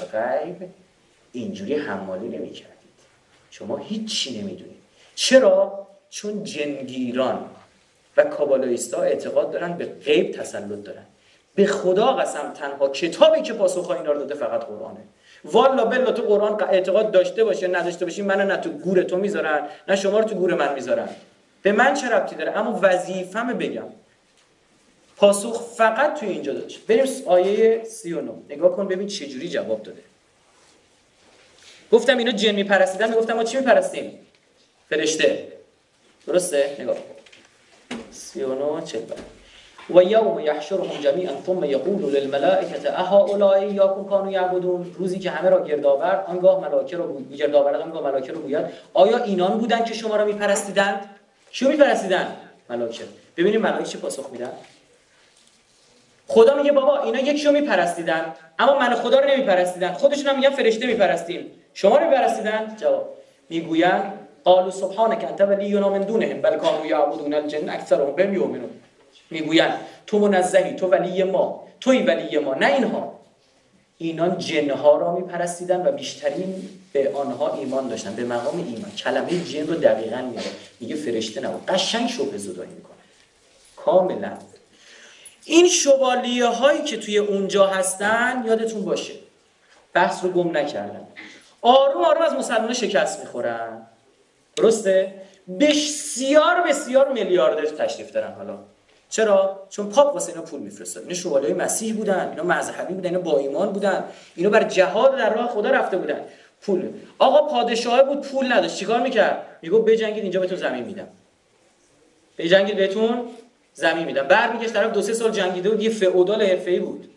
غیب اینجوری حمالی نمی‌کردید. شما هیچی نمیدونید. چرا؟ چون جنگیران و کابالاییستا اعتقاد دارن به غیب تسلط دارن. به خدا قسم تنها کتابی که پاسخ اینا رو داده فقط قرآنه. والا بلا تو قرآن اعتقاد داشته باشی یا نداشته باشی، منو نه تو گور تو میذارن نه شما رو تو گور من میذارن. به من چه ربطی داره؟ اما وظیفه‌مه بگم. پاسخ فقط توی اینجا داشت. بریم آیه 39 نگاه کن ببین چه جوری جواب داده. گفتم اینا جن میپرستیدن، میگفتم ما چی میپرستیم؟ فرشته. درسته؟ نگاه کن 39 40 و یوم یحشرهم جمیعا ثم یقول للملائکه اهؤلاء ایاکم کانوا یعبدون. روزی که همه را گرد آورد آنگاه ملائکه را گرد آورد آنگاه ملائکه را گوید آیا اینان بودند که شما را میپرستیدند؟ کیو میپرستیدند؟ ملائکه. ببینیم ملائکه چه پاسخ میدن. خدا میگه بابا اینا یکیو میپرستیدن اما من خدا رو نمیپرستیدن، خودشون هم میگن فرشته میپرستیم، شما رو میپرستیدن؟ جواب میگویند قالوا سبحانك انت ولینا من دونهم بل كانوا یعبدون الجن اکثرهم بهم یؤمنون. میگویند تو منزهی، تو ولی ما، توی ولی ما، نه اینها. اینان جنها را میپرستیدن و بیشترین به آنها ایمان داشتن، به مقام ایمان. کلمه جن رو دقیقاً میاره، میگه فرشته نبود. قشنگ شبه زدایی میکنه کاملا. این شوالیه هایی که توی اونجا هستن یادتون باشه بحث رو گم نکردن، آروم آروم از مسلمان‌ها شکست میخورن. درسته؟ بسیار بسیار میلیاردر تشریف دارن. حالا چرا؟ چون پاپ واسه اینا پول میفرستاد. اینا شوالیه‌های مسیح بودن، اینا مذهبی بودن، اینا با ایمان بودن، اینا بر جهاد در راه خدا رفته بودن. پول. آقا پادشاه بود پول نداشت، چیکار میکرد؟ میگه بجنگید اینجا بهتون زمین میدم. بجنگید بهتون زمین میدم. برمیگشت طرف 2-3 سال جنگیده بود، یه فئودال حرفه‌ای بود.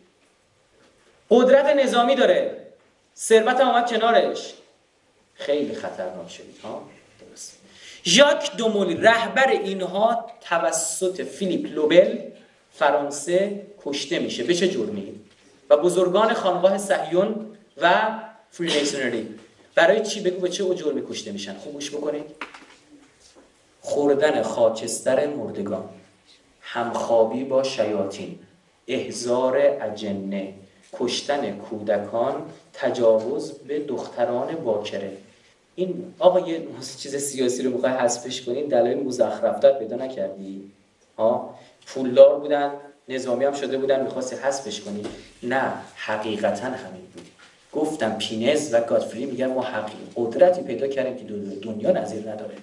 قدرت نظامی داره. ثروت اومد کنارش. خیلی خطرناک شدید ها. درست. ژاک دومولی رهبر اینها توسط فیلیپ لوبل فرانسه کشته میشه. به چه جرمی؟ و بزرگان خانقاه صهیون و فریمیسونری برای چی؟ بگو به چه جرمی کشته میشن؟ خوب گوش بکنید. خوردن خاکستر مردگان، همخوابی با شیاطین، احضار اجنه، کشتن کودکان، تجاوز به دختران باکره. این آقا یه چیز سیاسی رو میخوای حذفش کنی، دلایل مزخرفتر پیدا نکردی؟ پولدار بودن، نظامی هم شده بودن، میخواستی حذفش کنی؟ نه، حقیقتا همین بود. گفتم پینز و گادفری میگن ما قدرتی پیدا کردیم که دنیا نظیر نداره.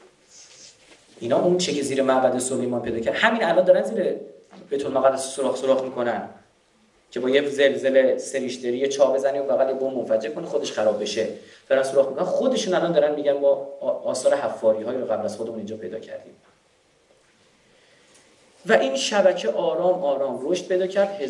اینا اون چه که زیر معبد سلیمان پیدا کرد، همین الان دارن زیر بیت المقدس سوراخ میکنن که با یه زلزله سریشتری چا بزنی و بغل بمب منفجر کنه خودش خراب بشه. دارن سوراخ میکنن. خودشون الان دارن میگن ما آثار حفاری‌های رو قبل از خودمون اینجا پیدا کردیم. و این شبکه آرام آرام رشد پیدا کرد.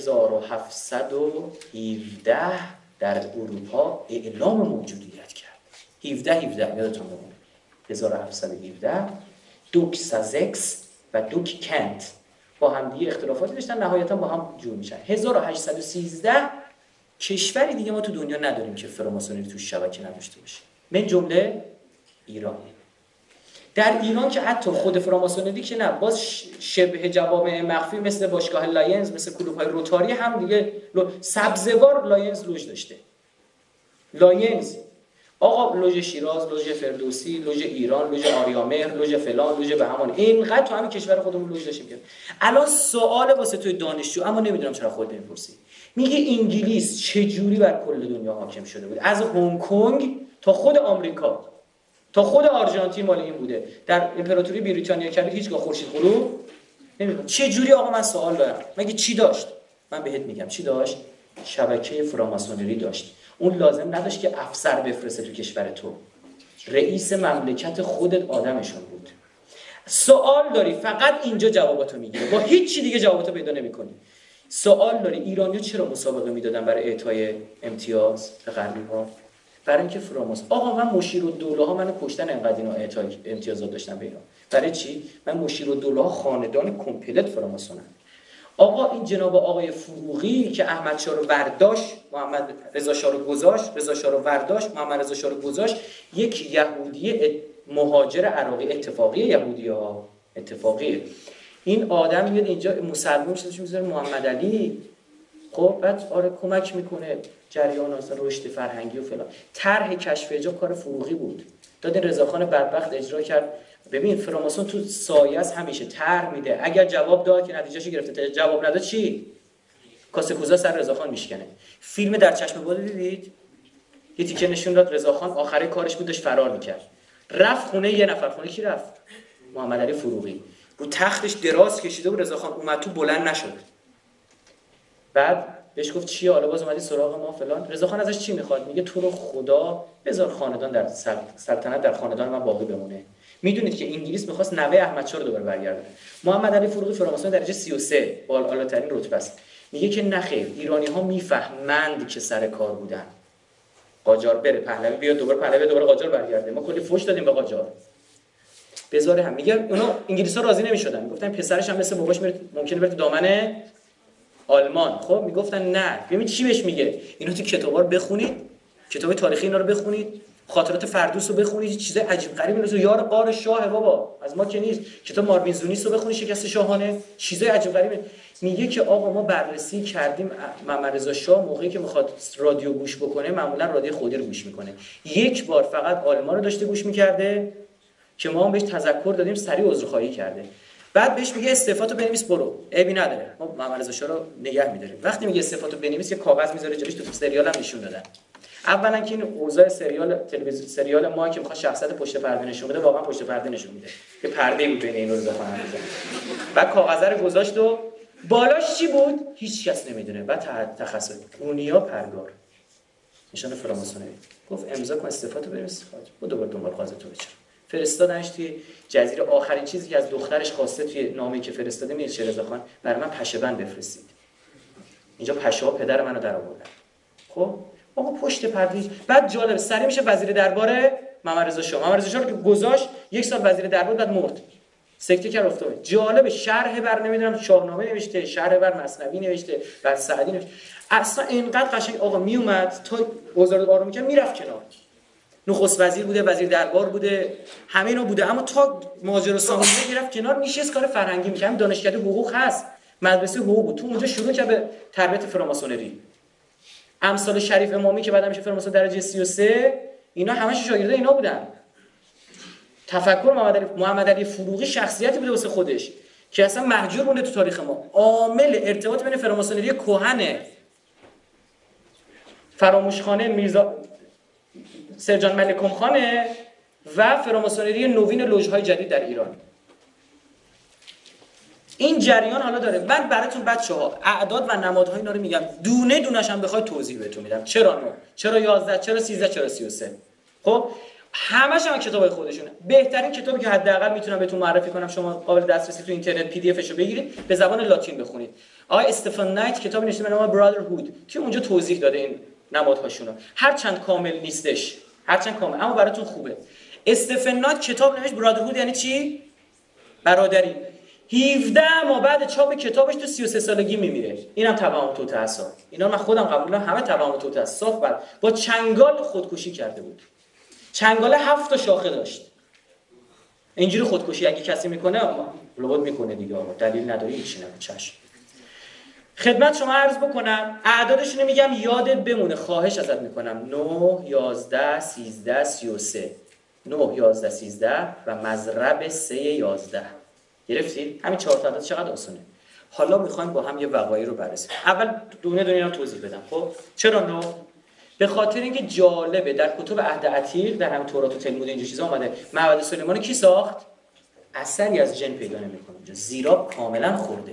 1717 در اروپا اعلام موجودیت کرد. 17 یادتون بمونه. 1717 دوک سازکس و دوک کنت با هم دیگه اختلافاتی داشتن، نهایتا با هم جور میشن. 1813 کشوری دیگه ما تو دنیا نداریم که فراماسونری تو شبکه نداشته باشه، من جمله ایران. در ایران که حتی خود فراماسونری که نه، باز شبه جوامع مخفی مثل باشگاه لاینز، مثل کلوب‌های روتاری هم دیگه سبزوار لاینز لوژ داشته. لاینز آقا لوژ شیراز، لوژ فردوسی، لوژ ایران، لوژ آریامهر، لوژ فلان، لوژ بهمان، اینقدر تو همین کشور خودمون لوژ داشتیم که الان سوال واسه توی دانشجو، اما نمیدونم چرا خودت میپرسی. میگه انگلیس چه جوری بر کل دنیا حاکم شده بود؟ از هنگ کنگ تا خود آمریکا تا خود آرژانتین مال این بوده. در امپراتوری بریتانیا کبیر هیچگاه خورشید غروب نمی‌کنه. چه جوری آقا؟ من سوال دارم. مگه چی داشت؟ من بهت میگم چی داشت. شبکه فراماسونری داشت. اون لازم نداشت که افسر بفرسته تو کشور تو، رئیس مملکت خودت آدمشون بود. سوال داری فقط اینجا جواباتو میگیره، با هیچ چی دیگه جواباتو پیدا نمی‌کنی. سوال داری ایرانی‌ها چرا مسابقه میدادن برای اعطای امتیاز به غربی‌ها؟ برای اینکه فراماس آقا من مشیرالدوله ها منو کشتن، انقدر اینا اعطای امتیازات داشتن به اینا. برای چی؟ من مشیرالدوله ها خاندان کمپلت فراماسونن. آقا این جناب آقای فروغی که احمد شاه رو برداشت، محمد رضا شاه رو گذاشت، رضا شاه رو برداشت، محمد رضا شاه رو گذاشت، یک یهودی مهاجر عراقی، اتفاقی یهودی‌ها، اتفاقیه. این آدم میاد اینجا مسلمان شده، میذاره محمد علی خب بعد آره کمک میکنه جریان اصلا رشد فرهنگی و فلان. طرح کشف حجاب کار فروغی بود، دادین رضاخان بدبخت اجرا کرد. ببین فراماسون تو سایه است، همیشه طرح میده، اگر جواب داد که نتیجهشو گرفته، جواب نداد چی؟ کاسه کوزا سر رضاخان میشکنه. فیلم در چشم باد دیدید؟ یه تیکه نشون داد رضاخان آخره کارش بود داشت فرار میکرد، رفت خونه یه نفر. خونه کی رفت؟ محمد علی فروغی. رو تختش دراز کشیده بود، رضاخان اومد تو بلند نشد. بعد بهش گفت چیه حالا باز اومدی سراغ ما فلان. رضاخان ازش چی میخواد؟ میگه تو رو خدا بذار خاندان در سلطنت در خاندان من باقی بمونه. میدونید که انگلیس میخواست نوه احمدشاه رو دوباره برگردونه. محمد علی فروغی فراماسون درجه 33 بالاترین رتبه است. میگه که نخیر، ایرانی ها میفهمند که سر کار بودن. قاجار بره، پهلوی بیاد دوباره، پهلوی دوباره قاجار برگرده. ما کلی فوش دادیم به قاجار. بذاره هم. میگه اونا انگلیس‌ها راضی نمی‌شدن، میگفتن پسرش هم مثل باباش میره، ممکنه بره تو دامن آلمان. خب میگفتن نه. ببین چی بهش میگه، اینو تو کتابا رو بخونید، کتاب تاریخی اینا رو بخونید، خاطرات فردوس رو بخونید، چیز عجیب غریبی مثل یار قار شاه بابا از ما که نیست. کتاب ماروین زونیس رو بخونید، شکست شاهانه، چیزای عجیب غریبه. میگه که آقا ما بررسی کردیم، محمد رضا شاه موقعی که میخواد رادیو گوش بکنه معمولا رادیو خودی رو گوش میکنه. یک بار فقط آلمان رو داشته گوش میکرده که ما هم بهش تذکر دادیم، سریع عذرخواهی کرده. بعد بهش میگه استعفاتو بنویس برو، عیبی نداره، ما محمد رضا شاه رو نگه می‌داریم. وقتی میگه استعفاتو بنویس، یه کاغذ میذاره جلوش، تو سریال هم نشون دادن. اولا که این اوضاع سریال تلویزیون، سریال ما که میخواد شخصیت پشت پرده نشون بده، واقعا پشت پرده نشون میده، که پرده بود بین این رضا خان هم. بعد کاغذ رو گذاشت و بالاش چی بود هیچ کس نمیدونه. بعد تخصص اونیا پرگار نشان فراماسونری، گفت امضا کن استعفاتو بنویس، خواهد دوباره دنبال قاضی تو بچر. فرستادنش توی جزیره. آخرین چیزی که از دخترش خواسته توی نامه‌ای که فرستاده میگه چه رضا خان برای من پشه‌بند بفرستید. اینجا پشه‌ها پدر منو در آوردن. خب آقا پشت پرده. بعد جالب سری میشه وزیر دربار محمد رضا شاه. محمد رضا شاه رو که گذاشت یک سال وزیر دربار، بعد مرد، سکته کرد افتاد. جالب شرح بر نمیدونم شاهنامه نوشته، شرح بر مثنوی نوشته، بر سعدی نوشته. اصلا اینقدر قشنگ آقا میومد تا وزارت آروم کرد میرفت کنار. نخست وزیر بوده، وزیر دربار بوده، همه اینا بوده، اما تا ماجرا سامانه میرفت کنار، نشست کار فرهنگی می‌کرد. دانشکده حقوق هست، مدرسه حقوق بود، تو اونجا شروع کرد به تربیت فراماسونری. امثال شریف امامی که بعدا میشه فراماسون درجه 33، اینا همش شاگرده اینا بودن. تفکر محمد علی فروغی شخصیتی بوده واسه خودش که اصلا مهجور مونده تو تاریخ ما. عامل ارتباط بین فراماسونری کهن فراموشخانه میرزا سرجان ملکم خانه و فراماسونری نوین لوژهای جدید در ایران. این جریان حالا داره. من براتون بچه‌ها اعداد و نمادهای اینا رو میگم، دونه دونه‌ش هم بخواید توضیح بهتون میدم. چرا 9 چرا 11 چرا 13 چرا 33. خب همش هم کتابای خودشونه. بهترین کتابی که حداقل میتونم بهتون معرفی کنم، شما قابل دسترسی تو اینترنت پی دی افشو بگیرید، به زبان لاتین بخونید. آقای استفان نایت کتابی نوشته به نام برادرهود که اونجا توضیح داده این نمادهاشونو. هر چند کامل نیستش، هر چند کامل، اما براتون خوبه. استفان نایت کتاب نوشت برادرهود یعنی چی؟ برادری. 17 ماه بعد چاپ کتابش تو 33 سالگی میمیره. اینم توهم توطئه است. اینا من خودم قبول دارم، همه توهم توطئه است. صاف بعد با چنگال خودکشی کرده بود. چنگال 7 تا شاخه داشت. اینجوری خودکشی اگه کسی میکنه لابد میکنه دیگه، دلیل نداره هیچی نگه. چشم. خدمت شما عرض بکنم اعدادشونو میگم یادت بمونه، خواهش ازت میکنم. 9 11 13 33 9 11 13 و مضرب 3 11. گرفتید؟ همین 4 تا عدد چقدر آسونه. حالا میخوایم با هم یه وقایع رو بررسی. اول دونه دونه اینا توضیح بدم. خب چرا 9؟ به خاطر اینکه جالبه در کتب عهد عتیق، در همین تورات و تلمود اینجور چیزا اومده معبد سلیمان کی ساخت؟ اثری از جن پیدا نمی‌کنه اونجا. زیراب کاملا خورده.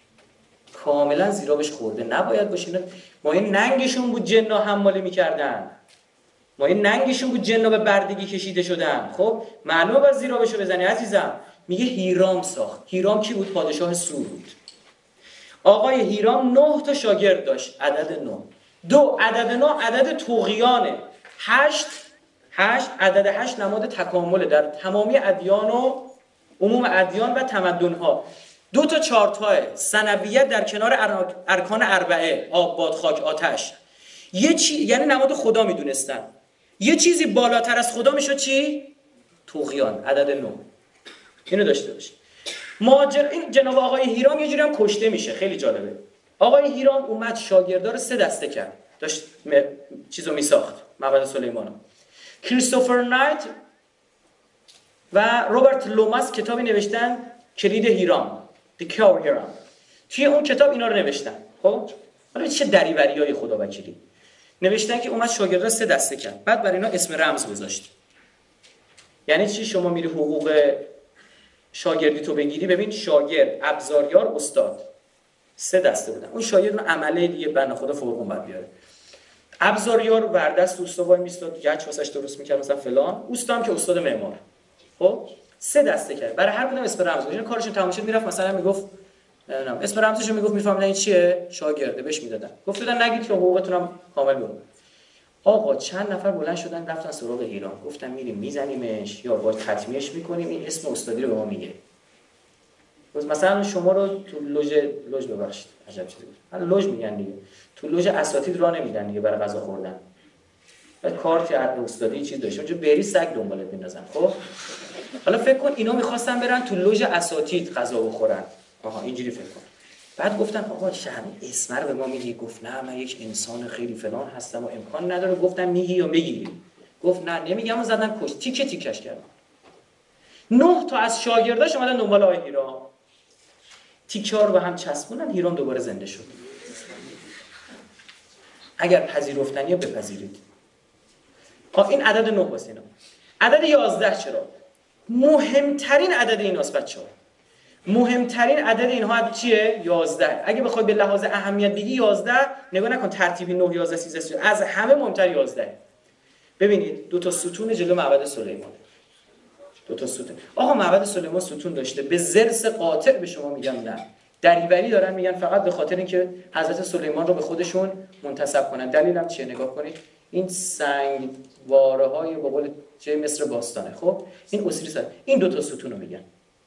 کاملا زیرابش خورده، نباید باشه. ما این ننگشون بود جن‌ها حماله می‌کردن. ما این ننگشون بود جن‌ها به بردگی کشیده شدن. خب معلومه باید زیرابشو بزنی عزیزم. میگه هیرام ساخت. هیرام کی بود؟ پادشاه سور بود. آقای هیرام 9 تا شاگرد داشت، عدد 9. 2 عدد 9 عدد طغیانه. 8 عدد 8 نماد تکامل در تمامی ادیان و عموم ادیان و تمدن‌ها. 2 تا 4 تاه ثنویت در کنار ارکان اربعه، آب باد خاک آتش. یعنی نماد خدا میدونستن. یه چیزی بالاتر از خدا میشد چی؟ طغیان، عدد 9. اینو داشته باشید. این جناب آقای هیرام یه جوری هم کشته میشه، خیلی جالبه. آقای هیرام اومد شاگردا رو 3 دسته کرد، داشت چیزو میساخت، معبد سلیمانو. کریستوفر نایت و روبرت لوماس کتابی نوشتن کلید هیرام، The Key of Hiram. توی اون کتاب اینا رو نوشتن. خب حالا چه دریوریای خدا وکیلی نوشتن که اومد شاگردا 3 دسته کرد، بعد برای اینا اسم رمز گذاشت. یعنی چی؟ شما میری حقوق شاگردی تو بگیری، ببین شاگرد، ابزاریار، استاد، 3 دسته بودن. اون شاگرد عمله دیگه بنده خدا فوق اون بعد بیاره. ابزاریار وردست اوستا وای میستاد، گچ واسش درست میکرد مثلا فلان، اوستا هم که استاد معمار. خب 3 دسته کرد، برای هر کدوم اسم رمز گذاشت. کارشون تمام شد میرفت مثلا میگفت نمیدونم اسم رمزش رو میگفت، میفهمیدن این چیه، شاگرده، بهش میدادن. گفتن نگید که حقوقتون هم کامل برو. آقا چند نفر بلند شدن رفتن سراغ هیرام، گفتن میریم میزنیمش یا باید تطمیعش میکنیم، این اسم استادی رو به ما میگه. مثلا شما رو تو لوژ ببخشید عجب چیزی بود، حالا لوژ میگن دیگه، تو لوژ اساتید راه نمیدن دیگه برای غذا خوردن، بعد کارت عقد استادی چیز داشت اونجا بری سگ دنبالت میندازن. خب حالا فکر کن اینا میخواستن برن تو لوژ اساتید غذا بخورن، آها اینجوری فکر کن. بعد گفتن آقا شهر اسم رو به ما میگی؟ گفت نه من یک انسان خیلی فلان هستم و امکان نداره. گفتم میگی یا میگیری؟ گفت نه نمیگم و زدن کش، تیکه تیکش کردن. 9 تا از شاگرداش اومدن دنبال آقای هیرام، تیکه ها رو به هم چسبوندن، هیرام دوباره زنده شد. اگر پذیرفتنیه بپذیرید. این عدد 9 واسه اینا. عدد 11 چرا؟ مهمترین عدد ایناست بچه‌ها. مهمترین عدد اینها چیه؟ 11. اگه بخوای به لحاظ اهمیت بگی 11، نگاه نکن ترتیبی 9 11 13 از همه مهمتر 11. ببینید 2 تا ستون جلو معبد سلیمان. 2 تا ستون. آقا معبد سلیمان ستون داشته، به ضرس قاطع به شما میگم نه. دریوری دارن میگن فقط به خاطر اینکه حضرت سلیمان رو به خودشون منتسب کنن. دلیلم چیه؟ نگاه کنید. این سنگواره‌های به قول چه مصر باستانه. خب این اسیریس، این 2 تا ستون رو میگن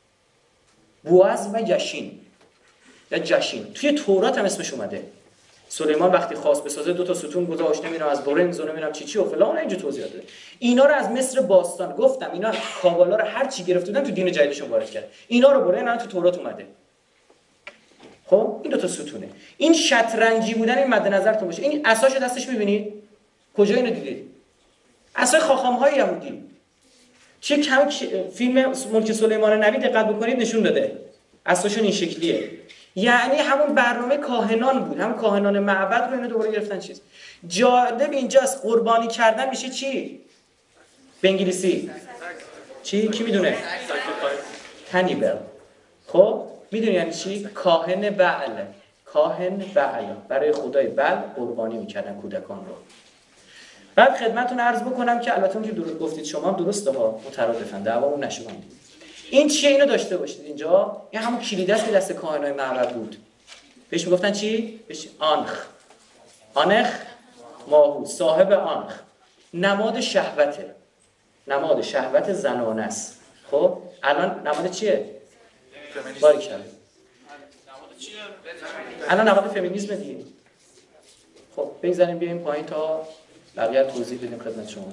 بواز و جشین یا جشین. توی تورات هم اسمش اومده. سلیمان وقتی خواست بسازه 2 تا ستون گذاشت، نمیدونم از برنز و نمیدونم چی و فلان، اینجا توضیح داده. اینا رو از مصر باستان گفتم، اینا کابالا رو هر چی گرفته بودن تو دین جدیدشون وارد کرد. اینا رو برای اینا تو تورات اومده. خب این 2 تا ستونه. این شطرنجی بودن این مد نظرتون باشه. این عصاشو دستش می‌بینید؟ کجا اینو دیدید؟ عصای خاخام‌های یهودی. چه کم فیلم ملک سلیمان نبی دقت بکنید نشون داده. عصاشون این شکلیه. یعنی همون برنامه کاهنان بود، هم کاهنان معبد رو اینو دوباره گرفتن. چیز جالب اینجاست، قربانی کردن میشه چی؟ به انگلیسی چی؟ کی میدونه؟ کانیبل. خب میدونی یعنی چی؟ کاهن بعل. کاهن بعل برای خدای بعل قربانی میکردن کودکان رو. بعد خدمتتون عرض بکنم که البته اون که درست گفتید شما هم درسته ها، مترادفن دعوامون نشه. این چیه؟ اینو داشته باشید اینجا. این همون کلید است که دست کاهنای معبد بود. بهش میگفتن چی؟ بهش آنخ. آنخ ماهو، صاحب آنخ. نماد شهوته. نماد شهوت زنانه است. خب الان نماد چیه؟ باریکلا. نماد چیه؟ الان نماد فمینیسم دیگه. خب بگذاریم بیایم پایین تا بقیه توضیح بدیم خدمت شما.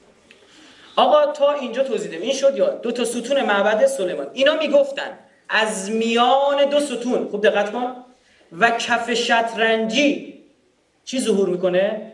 آقا تا اینجا توضیح دادیم. این شد یا 2 تا ستون معبد سلیمان. اینا میگفتن از میان 2 ستون، خوب دقت کن، و کف شطرنجی چی ظهور میکنه؟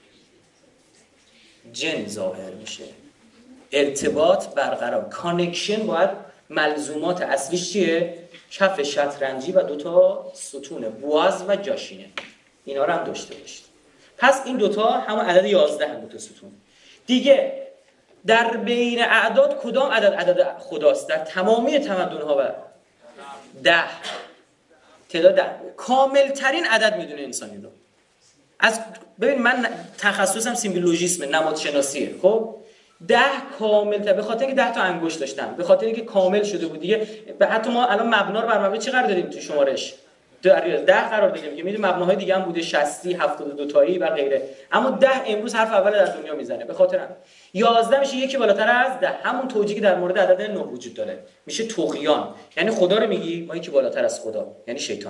جن ظاهر میشه. ارتباط برقرار، کانکشن. باید ملزومات اصلیش چیه؟ کف شطرنجی و 2 تا ستونه بواز و جاشینه. اینا رو هم داشته باشید. پس این 2 تا همون عدد 11 هم 2 تا ستون. دیگه در بین اعداد کدام عدد خداست؟ در تمامی تمدن‌ها و 10. تعداد 10 کامل ترین عدد میدونه انسانی رو. از ببین من تخصصم سیمبولوژیسم، نماد شناسیه. خب 10 کامل تر، به خاطر اینکه 10 تا انگشت داشتن، به خاطر اینکه کامل شده بود دیگه. حتی ما الان مبنا رو بر مبنای چی قرار دادیم تو شمارش؟ 10 قرار دادیم که میدونیم مبناهای دیگه هم بوده، 60 72 تایی و غیره. اما 10 امروز حرف اول در دنیا میزنه. به خاطر هم 11 میشه یکی بالاتر از 10. همون توجیهی که در مورد عدد 9 وجود داره میشه طغیان. یعنی خدا رو میگی ما یکی بالاتر از خدا، یعنی شیطان.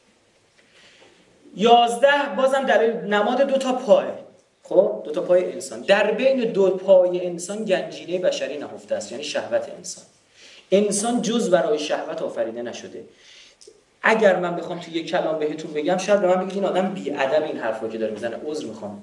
11 بازم دلیل نماد 2 تا پای. خب 2 تا پای انسان. در بین 2 پای انسان گنجینه بشری نهفته است، یعنی شهوت انسان. انسان جز برای شهوت آفریده نشده. اگر من بخوام تو یک کلام بهتون بگم شاید به من بگید این آدم بی‌ادب این حرفا که داره میزنه. عذر میخوام.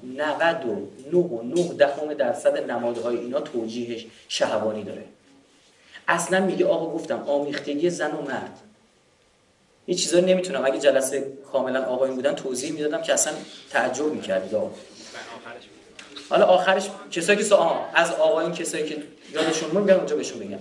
99.9% نمادهای اینا توجیهش شهوانی داره. اصلا میگه آقا گفتم آمیختگی زن و مرد. این چیزا نمیتونم اگه جلسه کاملا آقایون بودن توضیح میدادم که اصلا تعجب میکردید. حالا آخرش کسایی که از آقایون کسایی که یادشون میاد بیان اونجا بهشون بگم.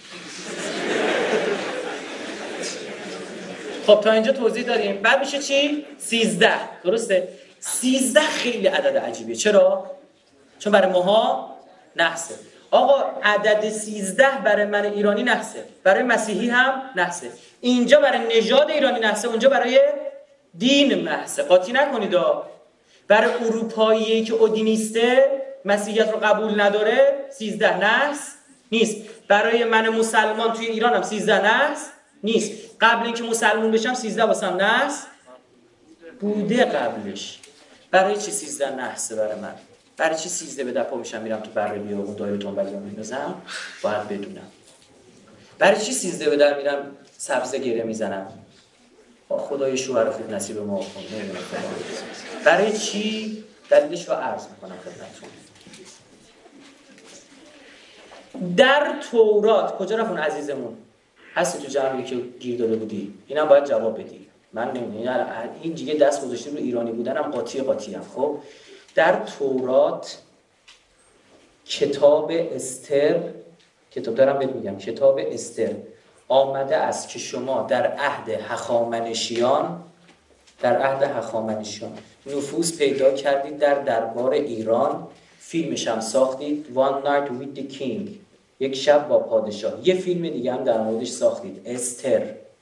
خب تا اینجا توضیح داریم. بعد میشه چی؟ 13. درسته؟ 13 خیلی عدد عجیبیه. چرا؟ چون برای ماها نحسه. آقا عدد 13 برای من ایرانی نحسه، برای مسیحی هم نحسه. اینجا برای نژاد ایرانی نحسه، اونجا برای دین نحسه. قاطی نکنید. برای اروپایی که اودینیسته مسیحیت رو قبول نداره 13 نحس نیست. برای من مسلمان توی ایران هم 13 نحس نیست. قبل اینکه مسلمان بشم 13 واسم نحس بوده قبلش. برای چی 13 نحسه برای من؟ برای چی 13 به دپا میشم میرم تو بره بیابون دایره تنبلی میندازم؟ باید بدونم. برای چی 13 به در میرم سبزه گره میزنم؟ خدای شوهر خوب نصیب ما کن. برای چی؟ دلیلش رو عرض میکنم خدمتتون. در تورات کجا رفت اون عزیزمون؟ هستی تو جمعی که گیر داده بودی؟ اینم باید جواب بدی. من نمیدونم این دیگه دست گذاشته رو ایرانی بودنم قاطی هم. خب در تورات کتاب استر، کتاب دارم بهت میگم، کتاب استر آمده است که شما در عهد هخامنشیان نفوذ پیدا کردید در دربار ایران، فیلمش هم ساختید One Night with the King، یک شب با پادشاه. یه فیلم دیگه هم در موردش ساختید استر.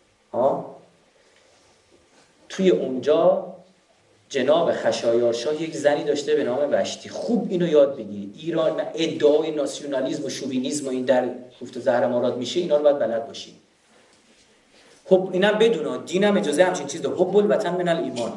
توی اونجا جناب خشایارشاه یک زنی داشته به نام وشتی. خوب اینو یاد بگیرید. ایران ادعای ناسیونالیسم و شووینیسم و این در کوفت و زهرمارات میشه، اینا رو باید بلد باشید. خب اینم بدون دینم اجازه همچین چیز داره. حب الوطن من الایمان.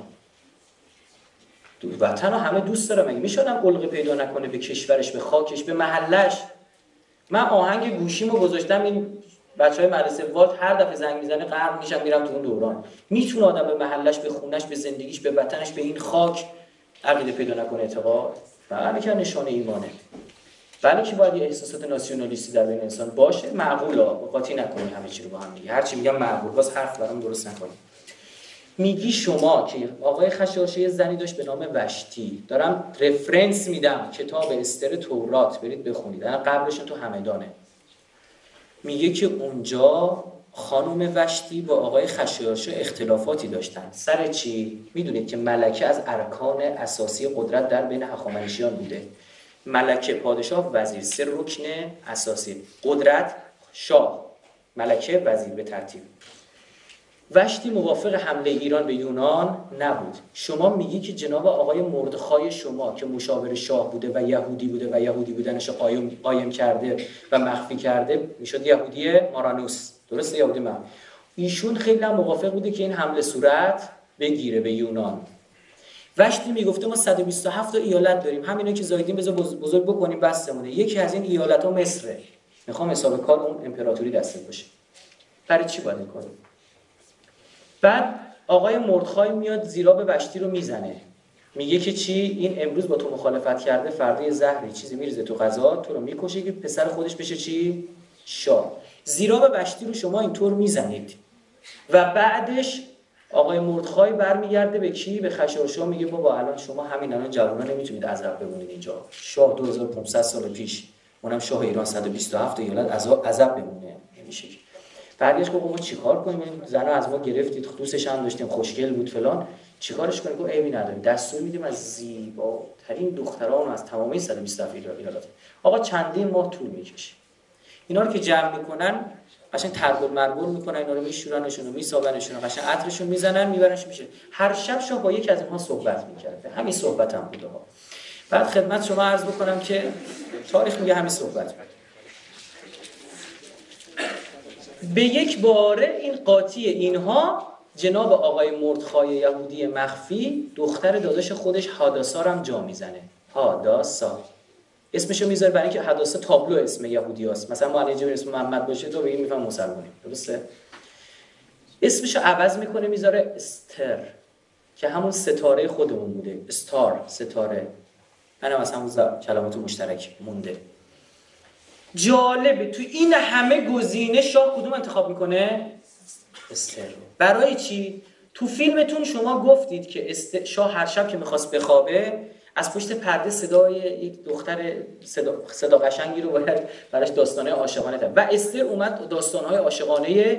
وطن رو همه دوست داره. مگه میشه آدم علقه پیدا نکنه به کشورش، به خاکش، به محلش؟ من آهنگ گوشیمو گذاشتم، این بچهای مدرسه والت هر دفعه زنگ میزنه غرق میشم میرم تو اون دوران. میتونه آدم به محلش، به خونش، به زندگیش، به وطنش، به این خاک عقیده پیدا نکنه، اعتقاد؟ بله که نشانه ایمانه. بله که باید یه احساسات ناسیونالیستی در بین انسان باشه. معقوله، قاطی نکنید همه چی رو با هم دیگه. هر چی میگم معقول، باز حرف برام درست نکنید. میگی شما که آقای خشایارشاه زنی داشت به نام وشتی. دارم رفرنس میدم کتاب استر تورات، برید بخونید. قبلشون تو همدانه. میگه که اونجا خانم وشتی با آقای خشایارشاه اختلافاتی داشتن. سر چی؟ میدونید که ملکه از ارکان اساسی قدرت در بین هخامنشیان بوده. ملکه، پادشاه، وزیر، 3 رکن اساسی. قدرت، شاه، ملکه، وزیر به ترتیب. وشتی موافق حمله ایران به یونان نبود. شما میگی که جناب آقای مردخای شما که مشاور شاه بوده و یهودی بوده و یهودی بودنش قایم کرده و مخفی کرده، میشد یهودی مارانوس. درسته؟ یهودی من. ایشون خیلی موافق بوده که این حمله صورت بگیره به یونان. وشتی میگفته ما 127 ایالت داریم، همینا که زایدین بذار بزرگ بکنیم بسمونه. یکی از این ایالت‌ها مصره. میخوام حساب کار اون امپراتوری دستت باشه. برای چی باید این کارو؟ بعد آقای مردخای میاد زیراب وشتی رو میزنه. میگه که چی؟ این امروز با تو مخالفت کرده، فردا زهری چیزی میریزه تو غذا، تو رو میکشه که پسر خودش بشه چی؟ شاه. زیراب وشتی رو شما اینطور میزنید. و بعدش آقای مردخای برمیگرده به کی؟ به خشایارشاه. میگه بابا الان شما همین الان جوونا نمیتونید عذاب بمونید اینجا. شاه 2500 سال پیش، اونم شاه ایران 127 ایالت عذاب بمونه نمیشه. بعدش گفت ما چیکار کنیم؟ این زنا از ما گرفتید، دوستش هم داشتیم، خوشگل بود فلان، چیکارش کنیم؟ گفت عیبی نداره، دستور میدیم از زیباترین دختران از تمامی 127 ایالت. آقا چندین ماه طول میکشه. اینا رو که جمع میکنن قشنگ تربول مربول میکنن، اینا رو میشورنشون و میسابنشون، قشنگ عطرشون میزنن میبرنش میشه. هر شب شاه با یکی از اینها صحبت میکرده. همین صحبت هم بوده ها. بعد خدمت شما عرض بکنم که تاریخ میگه همین صحبت بود. به یک باره این قاطی اینها جناب آقای مردخای یهودی مخفی دختر داداش خودش حادثا رو هم جا میزنه. حادثا اسمشو میذاره برای اینکه حادثا تابلو اسم یهودی هست. مثلا ما الان اسم محمد باشه تو بگیم میفهم مسلمانی. درسته؟ اسمشو عوض میکنه میذاره استر که همون ستاره خودمون بوده. استار، ستاره. منم از همون کلمات مشترک مونده. جالبه تو این همه گزینه شاه کدوم انتخاب میکنه؟ استر. برای چی؟ تو فیلمتون شما گفتید که شاه هر شب که میخواست بخوابه از پشت پرده صدای یک دختر صدا قشنگی رو باید براش داستانه عاشقانه داد و استر اومد داستانهای عاشقانه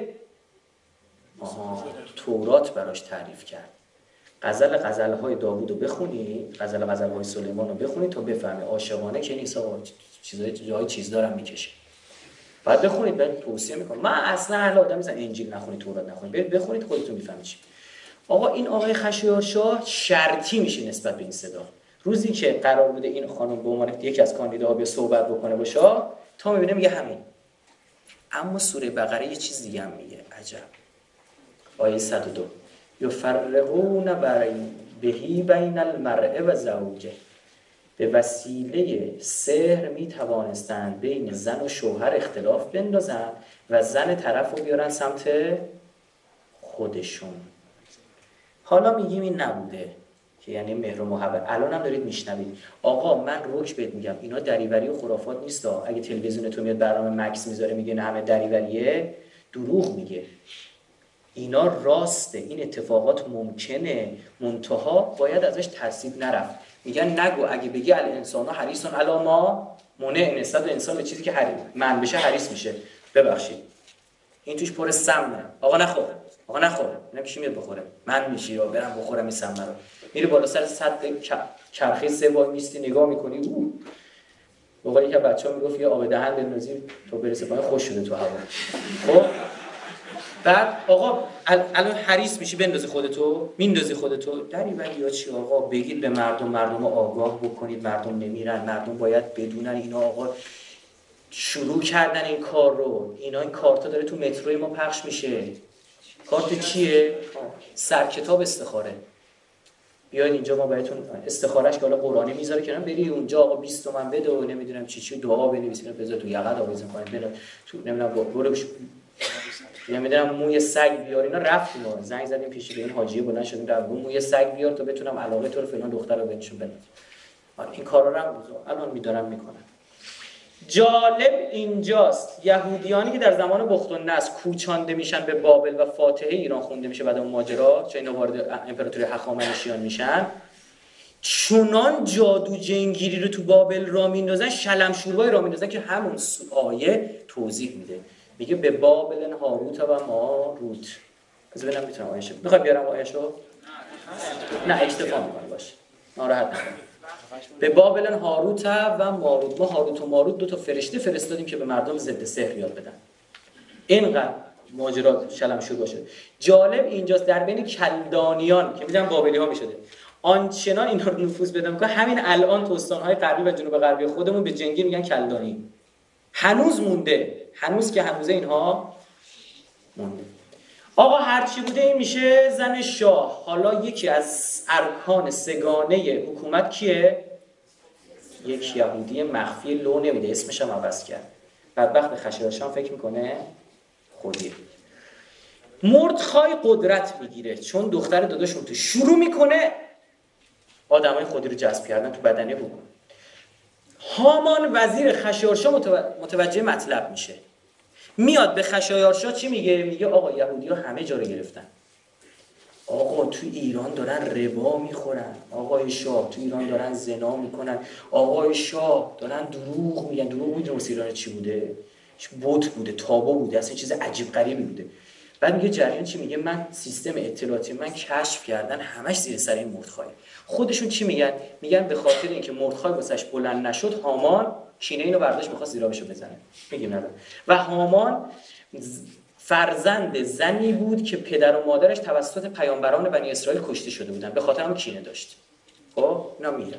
تورات براش تعریف کرد. غزل‌های داوود رو بخونی، غزل‌های سلیمان رو بخونی تا بفهمی عاشقانه که نیست، آقا چیز دارم میکشه. بعد بخونید، بعد توصیه میکنم. من اصلا اهل آدم نیستم انجیل نخونید، تورات نخونید، برید بخونید خودتون میفهمید چی. آقا این آقای خشایارشاه شرطی میشه نسبت به این صدا. روزی که قرار بوده این خانم به عنوان یکی از کاندیداها بیا صحبت بکنه با شاه، تا میبینه میگه همین. اما سوره بقره یه چیز دیگه هم میگه، عجب. آیه 102 یفرقون بهی بین المرء و زوجه، به وسیله سحر می توانستند بین زن و شوهر اختلاف بندازن و زن طرف رو بیارن سمت خودشون. حالا میگیم این نبوده که یعنی مهر و محبت. الان هم دارید میشنوید. آقا من روک بهت میگم اینا دریوری و خرافات نیست. اگه تلویزیونتون میاد برنامه مکس میذاره میگه نه همه دریوریه، دروغ میگه. اینا راسته، این اتفاقات ممکنه، منتها باید ازش ترسید نرفت. میگن نگو اگه بگی الانسان حریص علی ما منع، نسبت به انسان به چیزی که من بشه حریص میشه. ببخشید این توش پر سمه. آقا نخور اینا کی میاد بخوره؟ من میشی یا برم بخورم این سمه رو. میری بالا سر سطح چرخه 3 بار میستی نگاه میکنی. به قول یک بچه‌ها میگفت یه آب دهن بندازی تو برسه پایین خوش شده تو هوا. خب بعد آقا الان حریص میشی بندازی خودتو، میندازی خودتو. دریوری چی آقا؟ بگید به مردم آگاه بکنید. مردم نمیرن، مردم باید بدونن اینا. آقا شروع کردن این کار رو، اینا این کارتا داره تو متروی ما پخش میشه. کارت چیه؟ سرکتاب استخاره. بیاید اینجا ما بهتون استخارهش که حالا قرآنی میذاره که بری اونجا آقا 20 تومن بده و نمیدونم چی دعا بنویسید بذار تو یقت آویزون کنید بره تو نمیدونم برو نمیدونم موی سگ بیار. اینا رفتیم ما زنگ زدیم پیش به این حاجیه بلند شدیم در موی سگ بیار تا بتونم علاقه تو رو فلان دختر رو بهشون بدم. این کارا رو هم الان میدارم میکنن. جالب اینجاست یهودیانی که در زمان بختالنصر کوچانده میشن به بابل و فاتحه ایران خونده میشه بعد اون ماجرا چه اینا وارد امپراتوری هخامنشیان میشن، چنان جادو جنگیری رو تو بابل را میندازن، شلمشوربای را میندازن که همون آیه توضیح میده. میگه به بابل هاروت و ماروت. از ببینم میتونم آیه‌شو میخوام بیارم آیه‌شو؟ نه اکتفا میکنم باشه ناراحت نشید. به بابل هاروت و ماروت. ما هاروت و ماروت 2 تا فرشته فرستادیم که به مردم ضد سحر یاد بدن. اینقدر ماجرا شلمشور باشه. جالب اینجاست در بین کلدانیان که میگن بابلی ها میشده آنچنان اینا رو نفوذ پیدا میکنه. همین الان تو استان‌های غربی و جنوب غربی خودمون به جنگی میگن کلدانی. هنوز مونده، هنوز که هنوز اینها مونده. آقا هرچی بوده این میشه زن شاه. حالا یکی از ارکان سگانه حکومت کیه؟ یک یهودی مخفی لو نمیده، اسمش هم عوض کرد. بدبخت خشایارشاه فکر میکنه خودیه. مردخای قدرت میگیره چون دختر داداشون تو شروع میکنه آدمای خودی رو جذب کردن تو بدنه حکومت. هامان وزیر خشایارشاه متوجه مطلب میشه، میاد به خشایارشاه چی میگه؟ میگه آقا یهودی‌ها همه جا رو گرفتن. آقا تو ایران دارن ربا میخورن. آقای شاه تو ایران دارن زنا میکنن. آقای شاه دارن دروغ میگن. دروغ بود ایران چی بوده؟ بت بوده، تابو بوده، اصلا چیز عجیب غریبی بوده. بعد میگه جریان چی؟ میگه من سیستم اطلاعاتی من کشف کردن همش زیر سر این مردخای. خودشون چی میگن؟ میگن به خاطر اینکه مردخای واسش بلند نشد هامان کینه اینو برداشت میخواست زیرابشو بزنه. میگیم نه. و هامان فرزند زنی بود که پدر و مادرش توسط پیامبران بنی اسرائیل کشته شده بودن، به خاطر هم کینه داشت. خب اینا میگن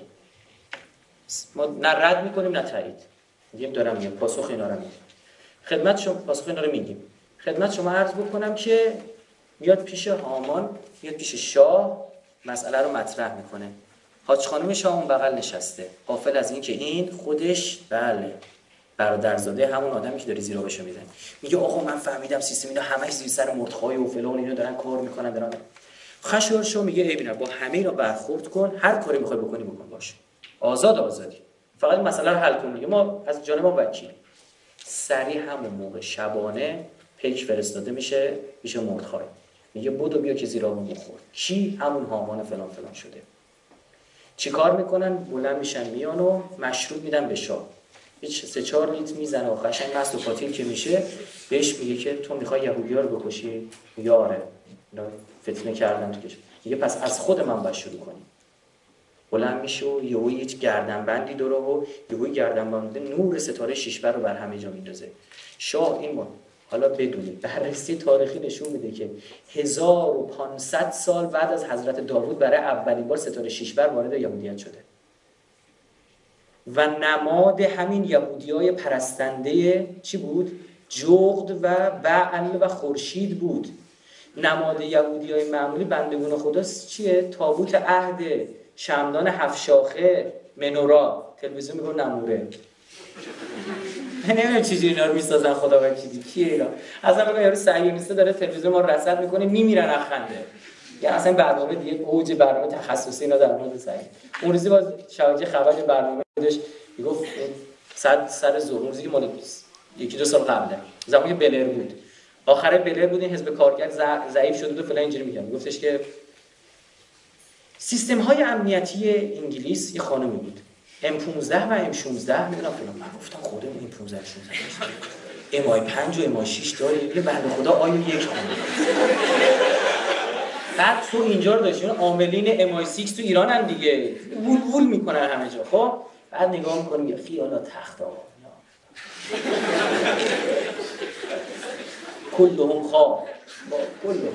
ما نه رد میکنیم نه تایید میگیم، دارم میگم پاسخ اینا رو میگم خدمت شما. پاسخ اینا رو میگیم خدمت شما عرض بکنم که میاد پیش هامان، میاد پیش شاه، مسئله رو مطرح میکنه. حاج خانم شاه اون بغل نشسته غافل از این که این خودش بله برادرزاده همون آدمی که داره زیرا بهش میزنه. میگه آقا من فهمیدم سیستم اینا همش زیر سر مردخای و فلان اینا دارن کار میکنن دارن. خشایارشا میگه ای بینا با همه اینا برخورد کن، هر کاری میخوای بکنی بکن باشه. آزادی. فقط مسئله رو حل کن دیگه. ما از جانب ما وکیل. سریع همون موقع شبانه پیک فرستاده میشه مردخای. میگه بدو بیا که زیرابون بخور. کی؟ همون هامان فلان فلان شده. چیکار میکنن؟ بلند میشن میان و مشروب میدن به شاه. هیچ 3-4 لیتر میزنه و قشنگ مست و قاتل که میشه بهش میگه که تو میخوای یهودی‌ها رو بکشی؟ میگه آره. اینا فتنه کردن تو کشور. میگه پس از خود من باید شروع کنی. بلند میشه و یهو هیچ گردنبندی داره و یهو گردنبند نور ستاره شیشبر رو بر همه جا میندازه. شاه این حالا بدونید بررسی تاریخی نشون میده که 1500 سال بعد از حضرت داوود برای اولین بار ستاره شیشبر وارد یهودیت شده و نماد همین یهودیای پرستنده چی بود؟ جغد و بعل و خورشید بود. نماد یهودیای معمولی بندگون خدا چیه؟ تابوت عهد، شمدان 7 شاخه، منورا. تلویزیون میگه نموره. نمیدونم چجوری اینا رو میسازن خدا وکیلی. کیه اینا؟ اصلا میگم یارو صهیونیسته داره تلویزیون ما رو رصد میکنه میمیرن از خنده. یا اصلا برنامه دیگه اوج برنامه تخصصی اینا در مورد صحیح. اون روزی باز شبکه خبر برنامه داشت میگفت سر ظهر روزی مال 1-2 سال قبله زمانی بلر بود. آخر بلر بود این حزب کارگر ضعیف شده بود و فلان اینجوری میگن. گفتش که سیستم های امنیتی انگلیس یه خانمی بود M15 و M16 میدونم فلان. من گفتم خودمون M15 16 MI5 و MI6 داره یه بنده خدا آیو یک خانم. بعد تو اینجا رو داشتین عاملین MI6 تو ایران هم دیگه وول میکنن همه جا. خب بعد نگاه میکنیم یه خیالا تخت آقا کلهم خواب کلهم.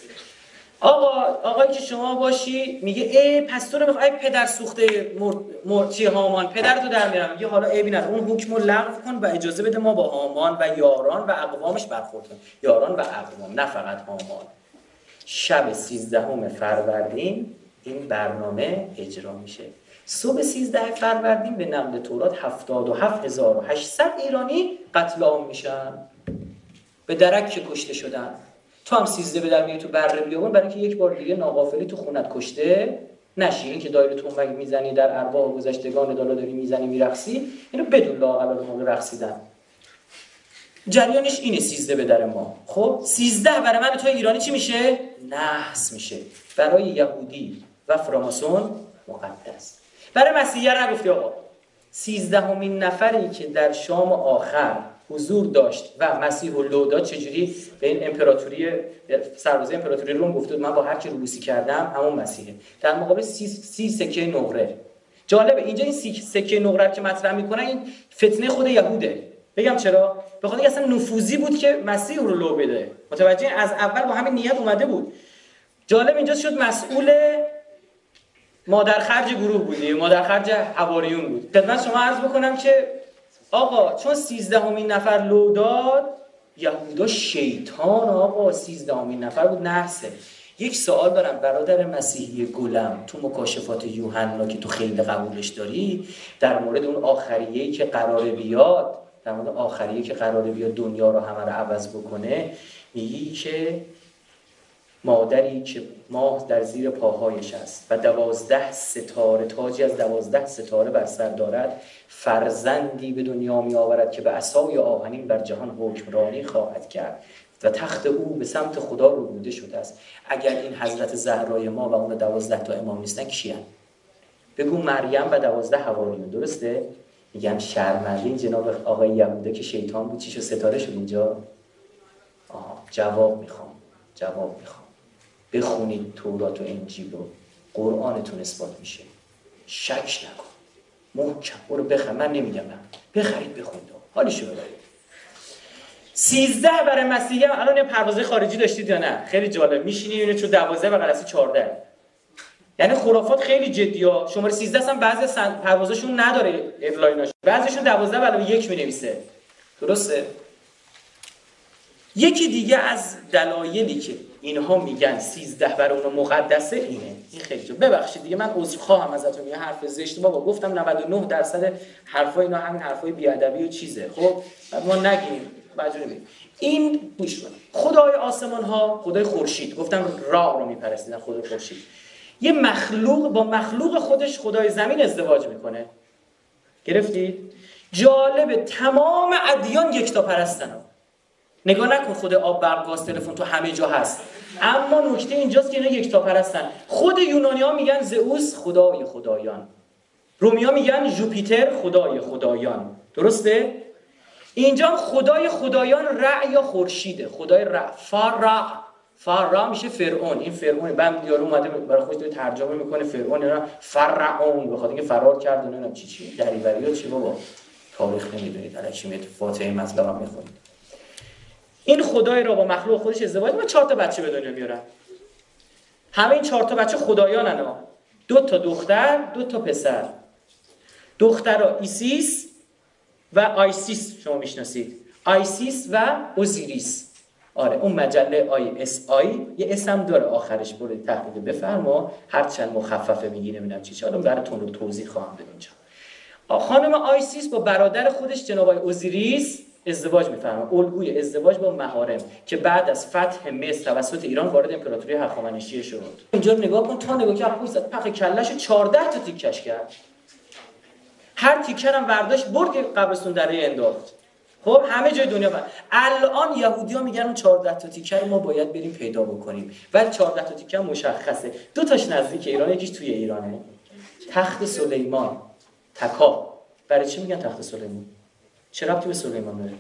آقایی که شما باشی میگه پس تو رو میخوای پدر سوخته چی هامان پدرتو در میارم. میگه حالا ببین اون حکمو لغو کن و اجازه بده ما با هامان و یاران و اقوامش برخورد کنیم. یاران و اقوام نه فقط هامان. شب 13 فروردین این برنامه اجرا میشه. صبح 13 فروردین به نقل تورات 77800 ایرانی قتل عام میشن. به درک کشته شدن. تو هم 13 به در میای تو بره بیابون برای که یک بار دیگه ناغافلی تو خونت کشته نشی. این که دایره تنبک میزنی در ارواح گذشتگان دالا داری میزنی میرقصی اینو بدون لااقل موقع رقصیدن. جریانش اینه 13 به در ما. خب 13 برای من تو ایرانی چی میشه؟ نحس میشه. برای یهودی و فراماسون مقدس. برای مسیحیان نگفتی آقا 13مین نفری که در شام آخر حضور داشت و مسیح اللودا چجوری به این امپراتوری سربازه امپراتوری روم گفته من با هر کی روبوسی کردم همون مسیحه. در مقابل 30 سکه نقره. جالبه اینجا این سکه نقره که مطرح میکنن این فتنه خود یهوده. بگم چرا؟ به خاطر اینکه اصلا نفوذی بود که مسیح رو لو بده. متوجه از اول با همین نیت اومده بود. جالب اینجا شد مسئول مادر خرج گروه بودی، مادر خرج حواریون بود. خدمت شما عرض بکنم که آقا چون 13مین نفر لو داد یهودا شیطان آقا 13مین نفر بود نحسه. یک سوال دارم برادر مسیحی گلم تو مکاشفات یوحنا که تو خیلی قبولش داری در مورد اون آخریه‌ای که قراره بیاد دنیا رو همه رو عوض بکنه میگی که مادری که ماه در زیر پاهایش است و 12 ستاره تاجی از 12 ستاره بر سر دارد فرزندی به دنیا می آورد که به عصای آهنین بر جهان حکمرانی خواهد کرد و تخت او به سمت خدا ربوده شده است. اگر این حضرت زهرای ما و اون 12 تا امام نیستن کیان؟ بگو مریم و 12 حواریون. درسته؟ میگن شرمندین جناب آقای یهودا که شیطان بود چیشو ستاره شد اینجا. جواب میخوام بخونید تورات و انجیل رو قرآنتون اثبات میشه. شک نکن محکم برو بخر. من نمیگم بخرید بخونید حالیشو ببرید. 13 برای مسیحی الان پروازه خارجی داشتید یا نه؟ خیلی جالب میشینی اینو چون 12 و غلسی 14 یعنی خرافات خیلی جدیه. شماره 13 هم بعضی پروازشون نداره ایرلایناش، بعضیشون 12 علاوه 1 مینویسه. درسته؟ یکی دیگه از دلایلی که اینها میگن 13 برای اون مقدسه اینه. این خیلی ببخشید دیگه من عذرخواهم ازتون، یه حرف زشت بابا گفتم 99% حرفای اینا همین حرفای بی‌ادبی و چیزه. خب ما نگیم مجبور بگیم. این گوش کن. خدای آسمان ها، خدای خورشید، گفتم را رو میپرستیدن خدای خورشید. یه مخلوق با مخلوق خودش خدای زمین ازدواج میکنه. گرفتید؟ جالبه تمام ادیان یکتا پرستن. نگاه نکن خود آب، برق، گاز، تلفن تو همه جا هست، اما نکته اینجاست که اینا یکتا پرستن. خود یونانی‌ها میگن زئوس خدای خدایان، رومی‌ها میگن ژوپیتر خدای خدایان. درسته؟ اینجا خدای خدایان رع یا خورشیده، خدای رع. فرع میشه فرعون. این فرعون بند یارو اومده برای خودش ترجمه میکنه فرعون، اینا فرعون بخاطر اینکه فرار کرد و نمیدونم چی دریوری‌ها چی بابا تاریخ نمیدونید الکی میاد فاتحه مطلب هم میخونید. این خدای را با مخلوق خودش ازدواج و 4 تا بچه به دنیا میارن. همه این 4 تا بچه خدایانن ها. 2 تا دختر 2 تا پسر. دخترها ایسیس و آیسیس شما میشناسید، آیسیس و اوزیریس. آره اون مجله ISI یه اسم داره آخرش، برو تحقیق بفرما، هرچند مخففه میگی نمیدونم چی، حالا براتون رو توضیح خواهم داد اینجا. خانم آیسیس با برادر خودش جناب اوزیریس ازدواج می‌فرمایند، الگوی ازدواج با محارم که بعد از فتح مصر توسط ایران وارد امپراتوری هخامنشیه شد. اینجا نگاه کن، تا نگاه کرد پوست پخ کلهشو 14 تا تیکش کرد. هر تیکه هم برداشت برد قبرستون دره انداخت. خب همه جای دنیا بر. الان یهودی‌ها میگن اون 14 تا تیکه رو ما باید بریم پیدا بکنیم. ولی 14 تا تیکه مشخصه. 2 تاش نزدیک ایران، یکیش توی ایرانه. تخت سلیمان، تکا. برای چی میگن تخت سلیمان؟ چه ربطی به سلیمان داره؟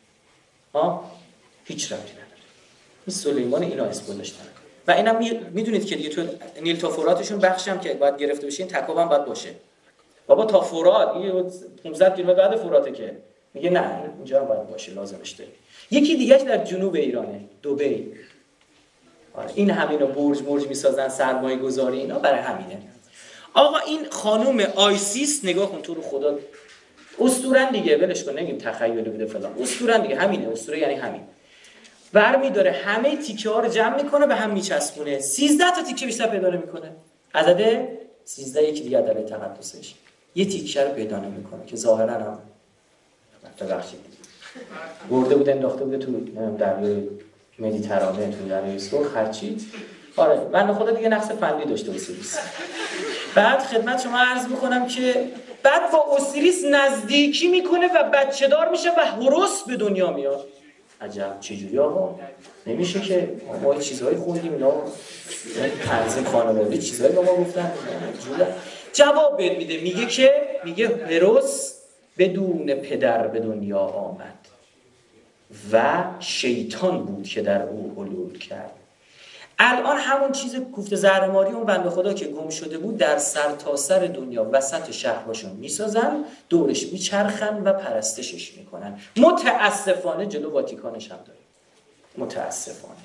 هیچ ربطی نداره. این سلیمان اینا اسم گذاشتن. و اینم میدونید که دیگه تو نیل تا فراتشون بخشی هم که باید گرفته بشه، این تکا هم باید باشه. بابا تا فرات این 500 کیلومتر بعد فراته که میگه نه اینجا هم باید باشه، لازمش داره. یکی دیگه در جنوب ایرانه، دبی. این همینا برج میسازن، سرمایه گذاری اینا برای همینه. آقا این خانم آیسیس نگاه کن، تو رو خدا اسطورن دیگه، ولش کن نگیم تخیلی بوده فلان، اسطورن دیگه، همینه، اسطوره یعنی همین. برمی داره همه تیکه ها رو جمع میکنه به هم میچسبونه، 13 تا تیکه بیشتر پیدا نمیکنه. عدد 13 یکی دیگه عدد تقدسش، یه تیکه رو پیدا نمیکنه که ظاهرا هم ببخشید برده بود انداخته بوده تو دریای مدیترانه، تو دریای سرخ هرچی. آره من خدا دیگه نقص فنی داشته اوسیریس. بعد خدمت شما عرض میکنم که بعد با اوسیریس نزدیکی میکنه و بچه دار میشه و هوروس به دنیا میاد. عجب چجوری آقا؟ نمیشه که ما چیزهایی خوندیم اینا تنظیم خانواده چیزهایی به ما گفتن. جواب میده، میگه هوروس بدون پدر به دنیا آمد و شیطان بود که در او حلول کرد. الان همون چیز کوفت زهرماری اون بنده خدا که گم شده بود در سرتاسر دنیا وسط شهرهاشون میسازن، دورش میچرخن و پرستشش میکنن. متاسفانه جلو واتیکانش هم داره. متاسفانه.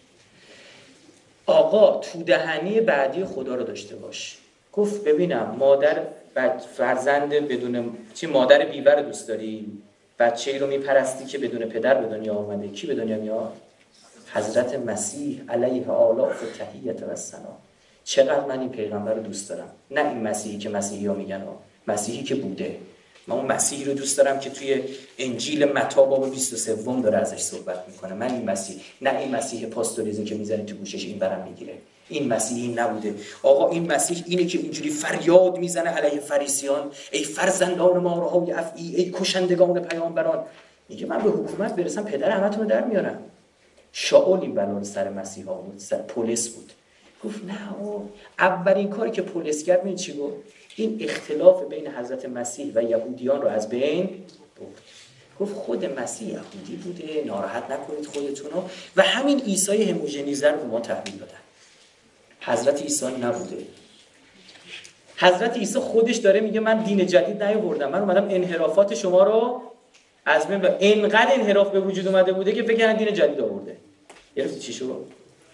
آقا تو دهنی بعدی خدا رو داشته باش. گفت ببینم مادر فرزند بدون مادر بیوه دوست داری؟ بچه‌ای رو میپرستی که بدون پدر به دنیا آمده. کی به دنیا میاد؟ حضرت مسیح علیه آلاف تحیت و ثنا. چقدر من این پیغمبر رو دوست دارم. نه این مسیحی که مسیحی ها میگن، مسیحی که بوده. من اون مسیحی رو دوست دارم که توی انجیل متی باب 23 داره ازش صحبت میکنه. من این مسیح، نه این مسیح پاستوریزه که میزنی تو گوشش این برم میگیره. این مسیحی نبوده. آقا این مسیح اینه که اینجوری فریاد میزنه علیه فریسیان، ای فرزندان مارهای افعی، ای کشندگان پیامبران. میگه من به حکومت برسم پدر همتون رو در میارم. شاول این بلا سر مسیحا بود، سر پولس بود. گفت نه اولین کاری که پولس کرد می‌دونی چی گفت؟ این اختلاف بین حضرت مسیح و یهودیان رو از بین برد. گفت خود مسیح یهودی بوده، ناراحت نکنید خودتونو. و همین عیسی هموژنیزر رو ما تحویل دادن. حضرت عیسی نبوده. حضرت عیسی خودش داره میگه من دین جدید نیاوردم، من اومدم انحرافات شما رو از من اینقدر انحراف به وجود اومده بوده که فکر کردن دین جدید آورده. گرفتی چی شد؟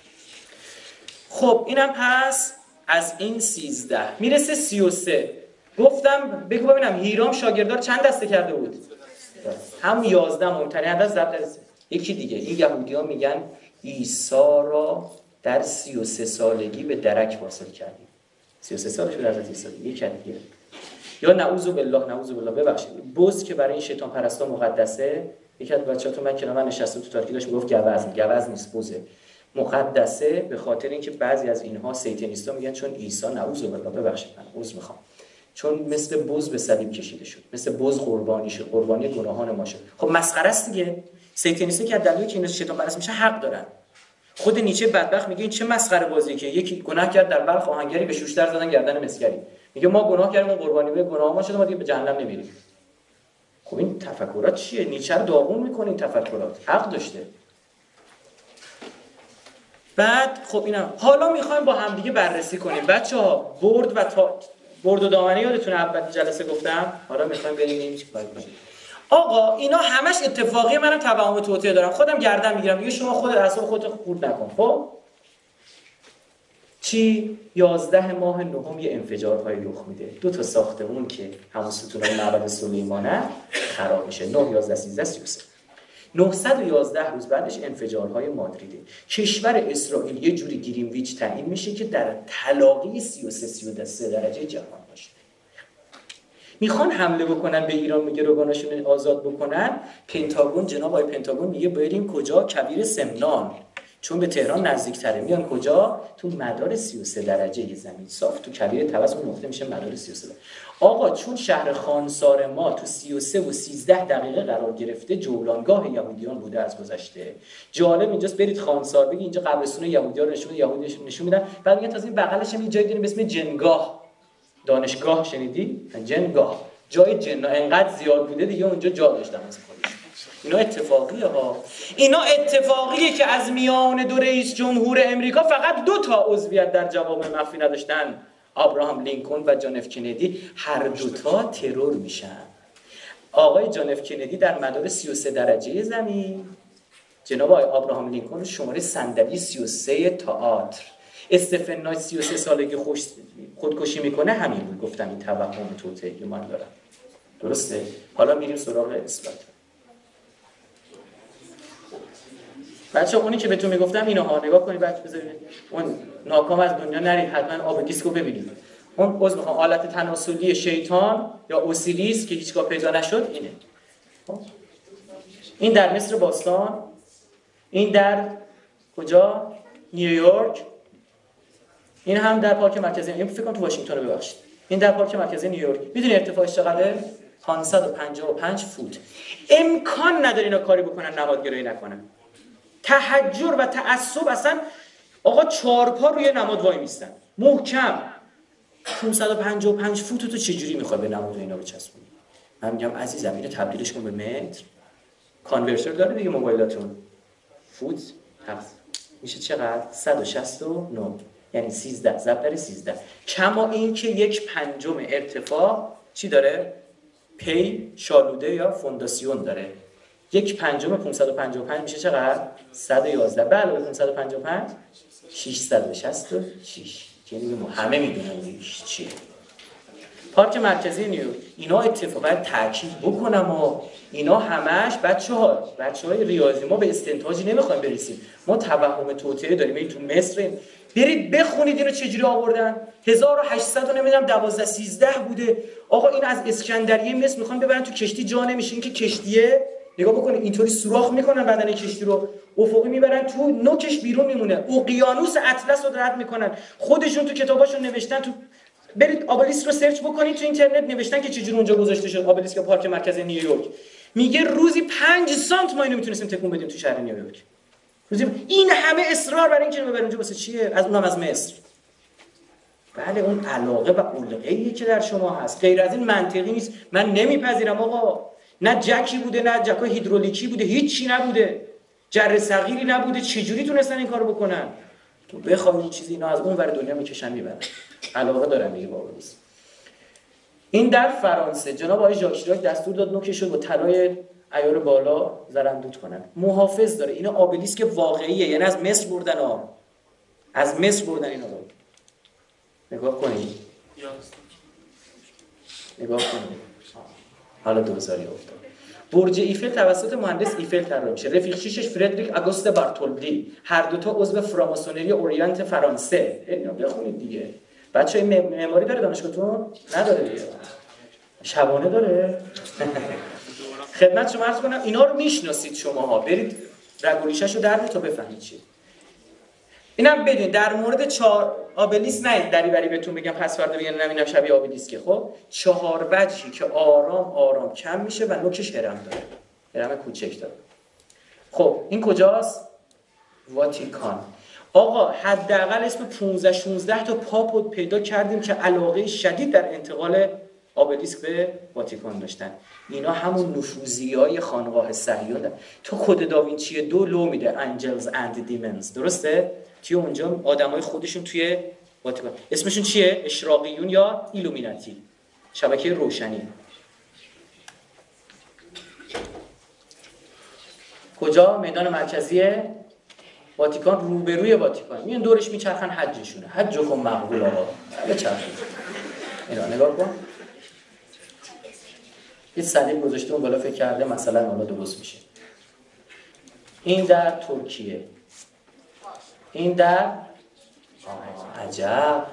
خب اینم پس از این 13 میرسه 33. گفتم بگو ببینم هیرام شاگردار چند دسته کرده بود؟ هم 11 مهمترین عدد ضرب در یکی دیگه این یهودی‌ها میگن عیسی را در 33 سالگی به درک واصل کردیم. 33 سالش بود حضرت عیسی دیگه دیگه. یا نعوذ بالله ببخشید بز که برای این شیطان پرستا مقدسه. یکی از بچه‌هاتون من کنار من نشسته تو تاریکی داشت میگفت گوزن نیست بزه مقدسه، به خاطر اینکه بعضی از اینها سیتانیستا میگن چون عیسی نعوذ بالله ببخشید من عذر میخوام چون مثل بز به صلیب کشیده شد، مثل بز قربانی شد، قربانی گناهان ما شد. خب مسخره است دیگه. سیتانیستا که دلیلی که اینا شیطان پرست میشه حق دارن. خود نیچه بدبخت میگه این چه مسخره بازیه که یکی گناه کرد در بلخ آهنگری به شوشتر زدن گردن مسگری. میگه ما گناه کردیم اون قربانی به گناه ما شده ما دیگه به جهنم نمیریم. خب این تفکرات چیه؟ نیچه رو داغون میکنه این تفکرات. حق داشته. بعد خب اینا حالا میخوایم با هم دیگه بررسی کنیم بچه‌ها. برد و دامنه یادتونه اول جلسه گفتم؟ حالا میخوایم بریم چیکار کنیم. آقا اینا همش اتفاقی، منم توهم توطئه دارم خودم گردن میگیرم دیگه شما خودت اعصاب خودت خورد نکن. خب چی 11 ماه نهم یه انفجارهای رخ میده. 2 ساختمون که همون ستونای معبد سلیمانه خراب میشه. 9 11 13 33 911 روز بعدش انفجارهای مادریده. کشور اسرائیل یه جوری گرینویچ تعیین میشه که در تلاقی 33 درجه جهان باشه. میخوان حمله بکنن به ایران، میگه روگاناشون آزاد بکنن. پنتاگون جناب آقای پنتاگون میگه بریم کجا؟ کویر سمنان، چون به تهران نزدیکتره. میان کجا؟ تو مدار 33 درجه زمین صاف تو کویر طبس اون نقطه میشه مدار 33. آقا چون شهر خانسار ما تو 33 و 13 دقیقه قرار گرفته، جولانگاه یهودیان بوده از گذشته. جالب اینجاست برید خانسار بگید اینجا قبرستون یهودیان نشون میدن. بعد میگن تازه این بغلش هم یه جایی داریم به اسم جنگاه، دانشگاه شنیدی؟ جنگاه جای جنا انقدر زیاد بوده دیگه اونجا جا داشتن واسه خودش. اینا اتفاقیه ها. اینا اتفاقیه که از میان 2 رئیس جمهور امریکا فقط 2 تا عضویت در جوامع مخفی نداشتن، ابراهام لینکلن و جان اف کندی. هر 2 تا ترور میشن. آقای جان اف کندی در مدار 33 درجه زمین، جناب آقای ابراهام لینکلن شماره صندلی 33 تئاتر. استفن نایت 33 سالگی خودکشی میکنه. همین بود گفتم این توهم توطئه که من دارم. درسته؟ حالا میریم سراغ اثبات. بچه‌ها اونی که بهتون میگفتم اینها نگاه کنید بچه‌ها بذارید اون ناکام از دنیا نرید حتما آب دیسکو ببینید. اون میخوام آلت تناسلی شیطان یا اوسیلیس که هیچگاه پیدا نشد اینه. این در مصر باستان، این در کجا؟ نیویورک. این هم در پارک مرکزی، این فکر کنم تو واشنگتن ببخشید. این در پارک مرکزی نیویورک. میدونی ارتفاعش چقدره؟ 555 فوت. امکان نداره اینا کاری بکنن نمادگرایی نکنن. تحجر و تعصب اصلا. آقا 4 پا روی نماد وای میستن محکم. 555 فوت تو چجوری میخوای به نماد اینا بچسبونی؟ من میگم عزیزم اینو تبدیلش کن به متر. کانورتر داره دیگه موبایلاتون. فوت هست میشه چقدر؟ 169. یعنی 13 ضرب در 13. کما این که 1/5 ارتفاع چی داره؟ پی شالوده یا فونداسیون داره. 1/5 555 میشه چقدر؟ 111. بله 555 666. یعنی همه میدونن چیه. پارک مرکزی نیویورک. اینا اتفاقا تاکید بکنم و اینا همش بچه‌های ریاضی ما به استنتاجی نمیخوایم برسیم. ما توهم توطئه داریم. این تو مصر برید بخونید اینو چجوری آوردن. 1800 نمیدونم 12 13 بوده. آقا این از اسکندریه مصر میخوان ببرن تو کشتی جا نمیشه. این که کشتیه نگاه بکنید اینطوری سوراخ میکنن بدن کشتی رو افقی میبرن تو نوکش بیرون میمونه. اقیانوس اطلس رو رد میکنن. خودشون تو کتاباشون نوشتن. تو برید آبلیسک رو سرچ بکنید تو اینترنت نوشتن که چجوری اونجا گذاشته شد. آبلیسک پارک مرکزی نیویورک میگه روزی 5 سانت ما اینو میتونستیم تکون بدیم تو شهر نیویورک. روزی این همه اصرار برای اینکه ببریم اونجا واسه چیه؟ از اونم از مصر. بله اون علاقه و علقه‌ای که در شما هست غیر از این منطقی نیست. من نمیپذیرم آقا. نه جکی بوده نه جکای هیدرولیکی بوده، هیچی نبوده، جره صغیری نبوده. چجوری تونستن این کارو بکنن؟ تو بخوای این چیزی اینا از اون ور دنیا میکشن میبرن. علاقه دارن دیگه بابا نیست. این در فرانسه جناب آقای ژاک شیراک دستور داد نوکش رو با طلای عیار بالا زرندود کنن. محافظ داره. اینا آبلیسک واقعیه، یعنی از مصر بردن ها. از مصر بردن اینا رو. نگاه کنید. نگاه کنید. حالا 2000 افتاد. برج ایفل توسط مهندس ایفل طراحی میشه. رفیق شیشش فردریک آگوست بارتولدی، هر دوتا عضو فراماسونری اورینت فرانسه. اینو بخونید دیگه. بچه‌ها این معماری داره دانشگاهتون؟ نداره دیگه. شبانه داره. خدمت شما عرض کنم اینا رو میشناسید شماها، برید رگ و ریشه‌شو در بیارید تا بفهمید چیه. اینم بدونید در مورد 4 آبلیس نه دریوری بهتون بگم پس فردا بگن اینم شبیه آبلیس که خب 4 وجهی که آرام آرام کم میشه و نوکش هرم داره. هرم کوچک داره. خب این کجاست؟ واتیکان. آقا حداقل اسم 15 16 تا پاپ پیدا کردیم که علاقه شدید در انتقال آبلیسک به واتیکان داشتن. اینا همون نفوذیای خانقاه صهیون. تو کد داوینچی 2 لو میده انجلز اند دیمنز، درسته؟ توی اونجا آدمای خودشون توی واتیکان اسمشون چیه؟ اشراقیون یا ایلومیناتی، شبکه روشنی. کجا؟ میدان مرکزی واتیکان، روبروی واتیکان. میان دورش میچرخن، حجشونه. حجکم مقبول آقا. بچرخید. اینا نگاه کن. یه صلیب گذاشته اون بالا، فکر کرده مثلا حالا درست میشه. این در ترکیه. این در عجب.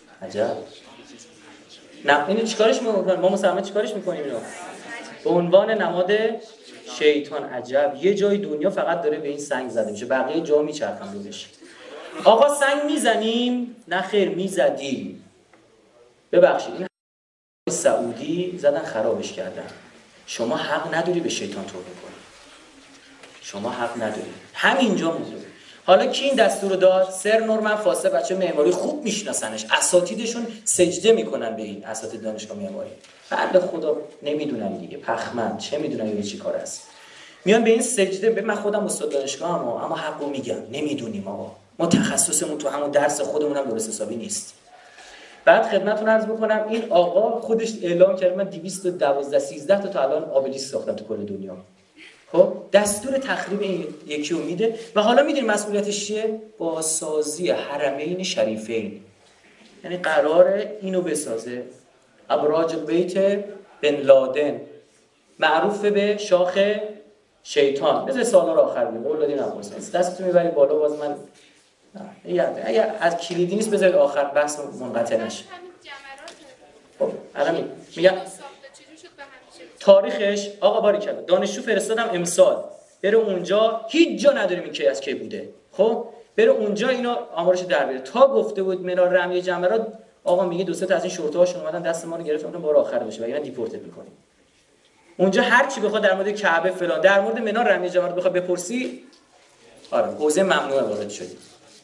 نه اینو چیکارش میکنیم؟ ما مسلمان چیکارش میکنیم اینو؟ به عنوان نماد شیطان. عجب. یه جای دنیا فقط داره به این سنگ زده میشه، بقیه جا میچرخن دورش. آقا سنگ میزنیم؟ نه خیر میزدیم. ببخشید این سعودی زدن خرابش کردن. شما حق نداری به شیطان توبه کنی. شما حق نداری. همینجا مونده. حالا کی این دستور داد؟ سر نورمن فاسه. بچه معماری خوب میشناسنش، اساتیدشون سجده میکنن به این اساتید دانشگاه معماری. بنده خدا نمیدونن دیگه، پخمن چه میدونن این چی کار است. میان به این سجده. به من خودم استاد دانشگاهم اما حقو میگم، نمیدونیم آقا. ما تخصصمون تو همون درس خودمون هم درست حسابی نیست. بعد خدمتتون عرض بکنم این آقا خودش اعلام کرد من 212 13 تا الان آبلیسک ساختم تو کل دنیا. خب دستور تخریب این یکی رو میده و حالا میدونی مسئولیتش چیه؟ بازسازی حرمین شریفین. یعنی قراره اینو بسازه. ابراج بیت بن لادن معروف به شاخ شیطان. بذار سوالا رو آخر بگیم. قول دادیم نپرسید. دستتون میبرید بالا باز من اگه از کلیدی نیست بذارید آخر بحث منقطع نشه. خب الان میگم تاریخش. آقا باریکلا دانشجو فرستادم امسال بره اونجا، هیچ جا نداریم این کی از کی بوده. خب بره اونجا اینا آمارش در بیاره. تا گفته بود منار رمی جمرات، آقا میگه دو سه تا از این شرطه‌هاشون اومدن دست ما رو گرفتن بار آخر بشه و اینا دیپورت می‌کنیم. اونجا هر چی بخواد در مورد کعبه فلان، در مورد منار رمی جمرات بخواد بپرسی، آره حوزه ممنوعه وارد شدی.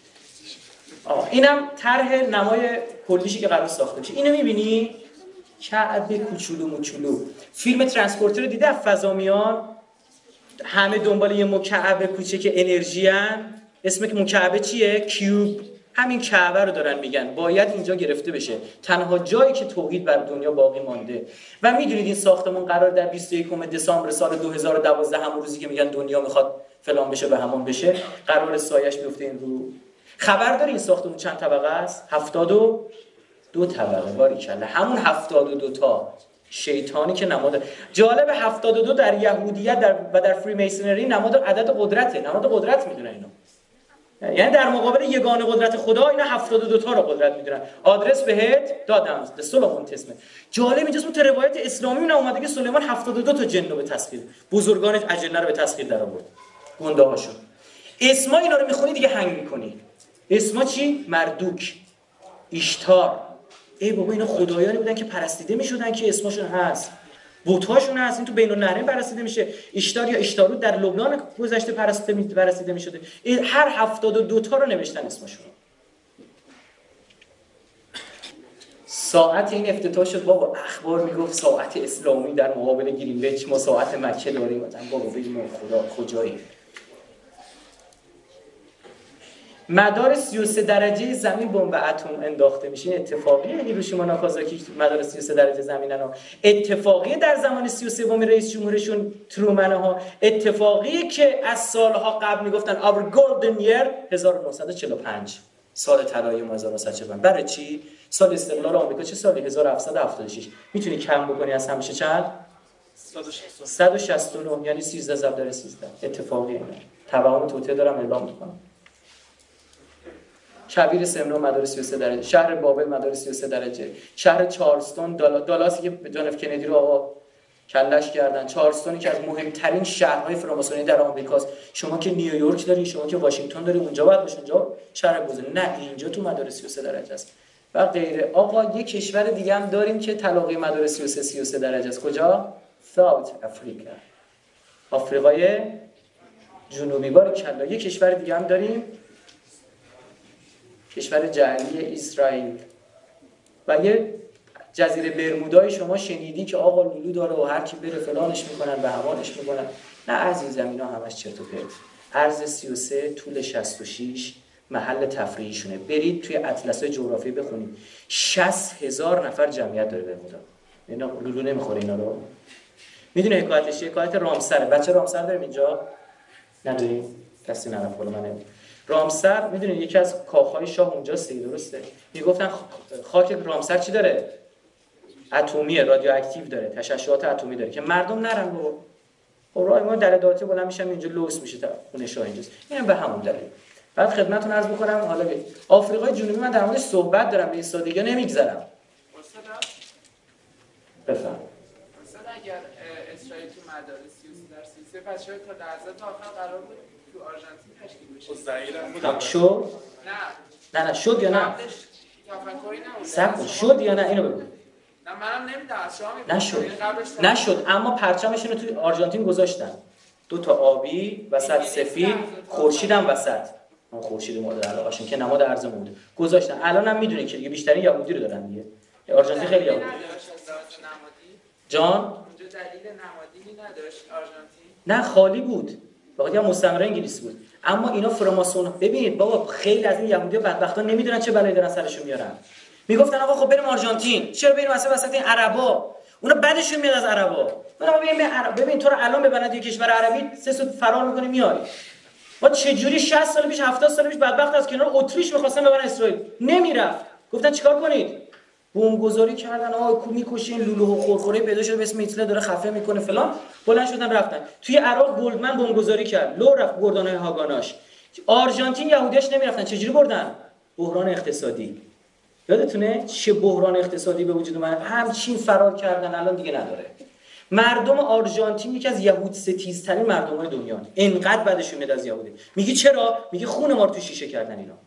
اینم طرح نمای کلیشی که قرار ساخته بشه. اینو می‌بینی؟ کعبه کوچولو موچولو. فیلم ترانسپورتر رو دیده؟ فضا میان همه دنبال یه مکعب کوچیک انرژی ان. اسم مکعب چیه؟ کیوب. همین کعبه رو دارن میگن باید اینجا گرفته بشه، تنها جایی که توحید بر دنیا باقی مانده. و میدونید این ساختمون قرار در 21 دسامبر سال 2012 همون روزی که میگن دنیا میخواد فلان بشه و همون بشه، قرار سایش بیفته این رو. خبر داری این ساختمون چند طبقه است؟ 72 طبقه. باریکلا همون 72 تا شیطانی که نماد جالب 72 در یهودیت و در فری میسنری نماد عدد قدرته. نماد قدرت میدونن اینا. یعنی در مقابل یگانه قدرت خدا اینا 72 تا رو قدرت میدونن. آدرس بهت دادم ده سلمان تسمه. جالب اینجاست تو روایت اسلامی اینا اومده که سلیمان 72 تا جن رو به تسخیر، بزرگان اجنه رو به تسخیر در آورد، گنده هاشون. اسما اینا رو میخونی دیگه هنگ میکنی. اسما چی؟ مردوک، اشتار. ای بابا اینا خدایانی بودن که پرستیده میشدن که اسمشون هست، بت‌هاشون هست. این تو بین النهرین پرستیده میشه. اشتار یا اشتارود در لبنان گذشته پرستیده میشده. هر 72 تا رو نوشتن اسمشون. ساعت این افتتاح شد بابا، اخبار میگفت ساعت اسلامی در مقابل گرینویچ، ما ساعت مکه داریم. مثلا بابا بگیم خدا کجایی. مدار 33 درجه زمین بمب اتم انداخته میشه. اتفاقیه هیروشیما ناکازاکی مدار 33 درجه زمینن ها. اتفاقیه در زمان 33 رئیس جمهورشون ترومن ها. اتفاقیه که از سالها قبل میگفتن our golden year 1945 سال طلایی ما 1945. برای چی؟ سال استقلال آمریکا چه سالی؟ 1776. میتونی کم بکنی از همیشه چند؟ 169 یعنی 13 ضرب در 13 اتفاقی اینا. توهم توطئه دارم اعلام میکنم. کویر سمنان مدار 33 درجه، شهر بابل مدار 33 درجه، شهر چارلستون دالاسی که جان اف کندی رو آقا کلش کردن. چارلستونی که از مهمترین شهرهای فراماسونی در آمریکاست. شما که نیویورک داری، شما که واشنگتن داری، اونجا باید باشه، اونجا شهر بزرگ. نه اینجا تو مدار 33 درجه است و غیره. آقا یه کشور دیگه هم داریم که تلاقی مدار 33 درجه است. کجا؟ ساوت افریقا، آفریقای جنوبی. باریکلا. یه کشور دیگه هم داریم، کشور جعلی اسرائیل. و یه جزیره برمودای شما شنیدی که آقا لولو داره و هر کی بره فلانش میکنن و همانش میکنن. نه عزیزم، اینا همش چرت و پرت. عرض 33، طول 66، محل تفریحیشونه. برید توی اطلس‌های جغرافی بخونید. 60,000 نفر جمعیت داره برمودا. اینا لولو نمیخوره اینا رو. میدونه حکایتش چیه؟ حکایت رامسر. بچه رامسر داریم اینجا؟ نداریم؟ کسی نرفت بالا. من نمیدونم. رامسر میدونه یکی از کاخهای شاه اونجاست دیگه، درسته؟ میگفتن خاک رامسر چی داره؟ اتمی، رادیواکتیو داره، تشعشعات اتمی داره که مردم نرن بابا. خب راه ما در داته بلند میشم اینجا لوس میشه تا خونه شاه اینجاست. اینم به همون دلیل. بعد خدمتتون عرض بکنم حالا به آفریقای جنوبی من در موردش صحبت دارم، به این سادگی نمیگذرم. بفهم. مثلا اگر اسرائیل تو مدار 33 در 33 پس شاید تا لحظات آخر قرار بود تو آرژانتین تشکیل بشه. خب ظاهرا بود. شد؟ نه شد یا نه؟ تفکری شد یا نه؟ اینو بگو. نه منم نمیدونم. نشد اما پرچمشون رو توی آرژانتین گذاشتن. 2 تا آبی وسط سفید، خورشید هم وسط. اون خورشید مورد علاقه‌شون که نماد ارض بود. گذاشتن. الان هم میدونید که دیگه بیشترین یهودی رو دارن دیگه. آرژانتین خیلی یهودی. جان؟ اونجا دلیل نمادینی نداشت آرژانتین؟ نه خالی بود. واقعا یا مستعمره انگلیسی بود. اما اینا فراماسون. ببینید بابا خیلی از این یهودی‌ها بدبختا نمیدونن چه بلایی دارن سرشون میارن. میگفتن آقا خب بریم آرژانتین. چرا بریم وسط این عربا؟ اونا بعدشون میاد از عربا. ببین تو رو الان ببرن توی کشور عربی 3 سال فرار می‌کنی میای. ما چه جوری 60 سال پیش 70 سال پیش بدبخت از کنار اتریش می‌خواستن ببرن اسرائیل. نمیرفت. گفتن چیکار کنید؟ بمبگذاری کردن. آقا میکشین لولو خورخوره پیدا شده به اسم هیتلر داره خفه میکنه فلان. بلند شدن رفتن. توی عراق گلدمن بمبگذاری کرد. لو رفت گردانای هاگاناش. آرژانتین یهودیاش نمیرفتن. چجوری بردن؟ بحران اقتصادی. یادتونه چه بحران اقتصادی به وجود اومد؟ همچین فرار کردن الان دیگه نداره. مردم آرژانتین یکی از یهود ستیزترین مردمای دنیا. انقدر بدشون میاد از یهودی. میگی چرا؟ میگی خون ما رو تو شیشه کردن اینا.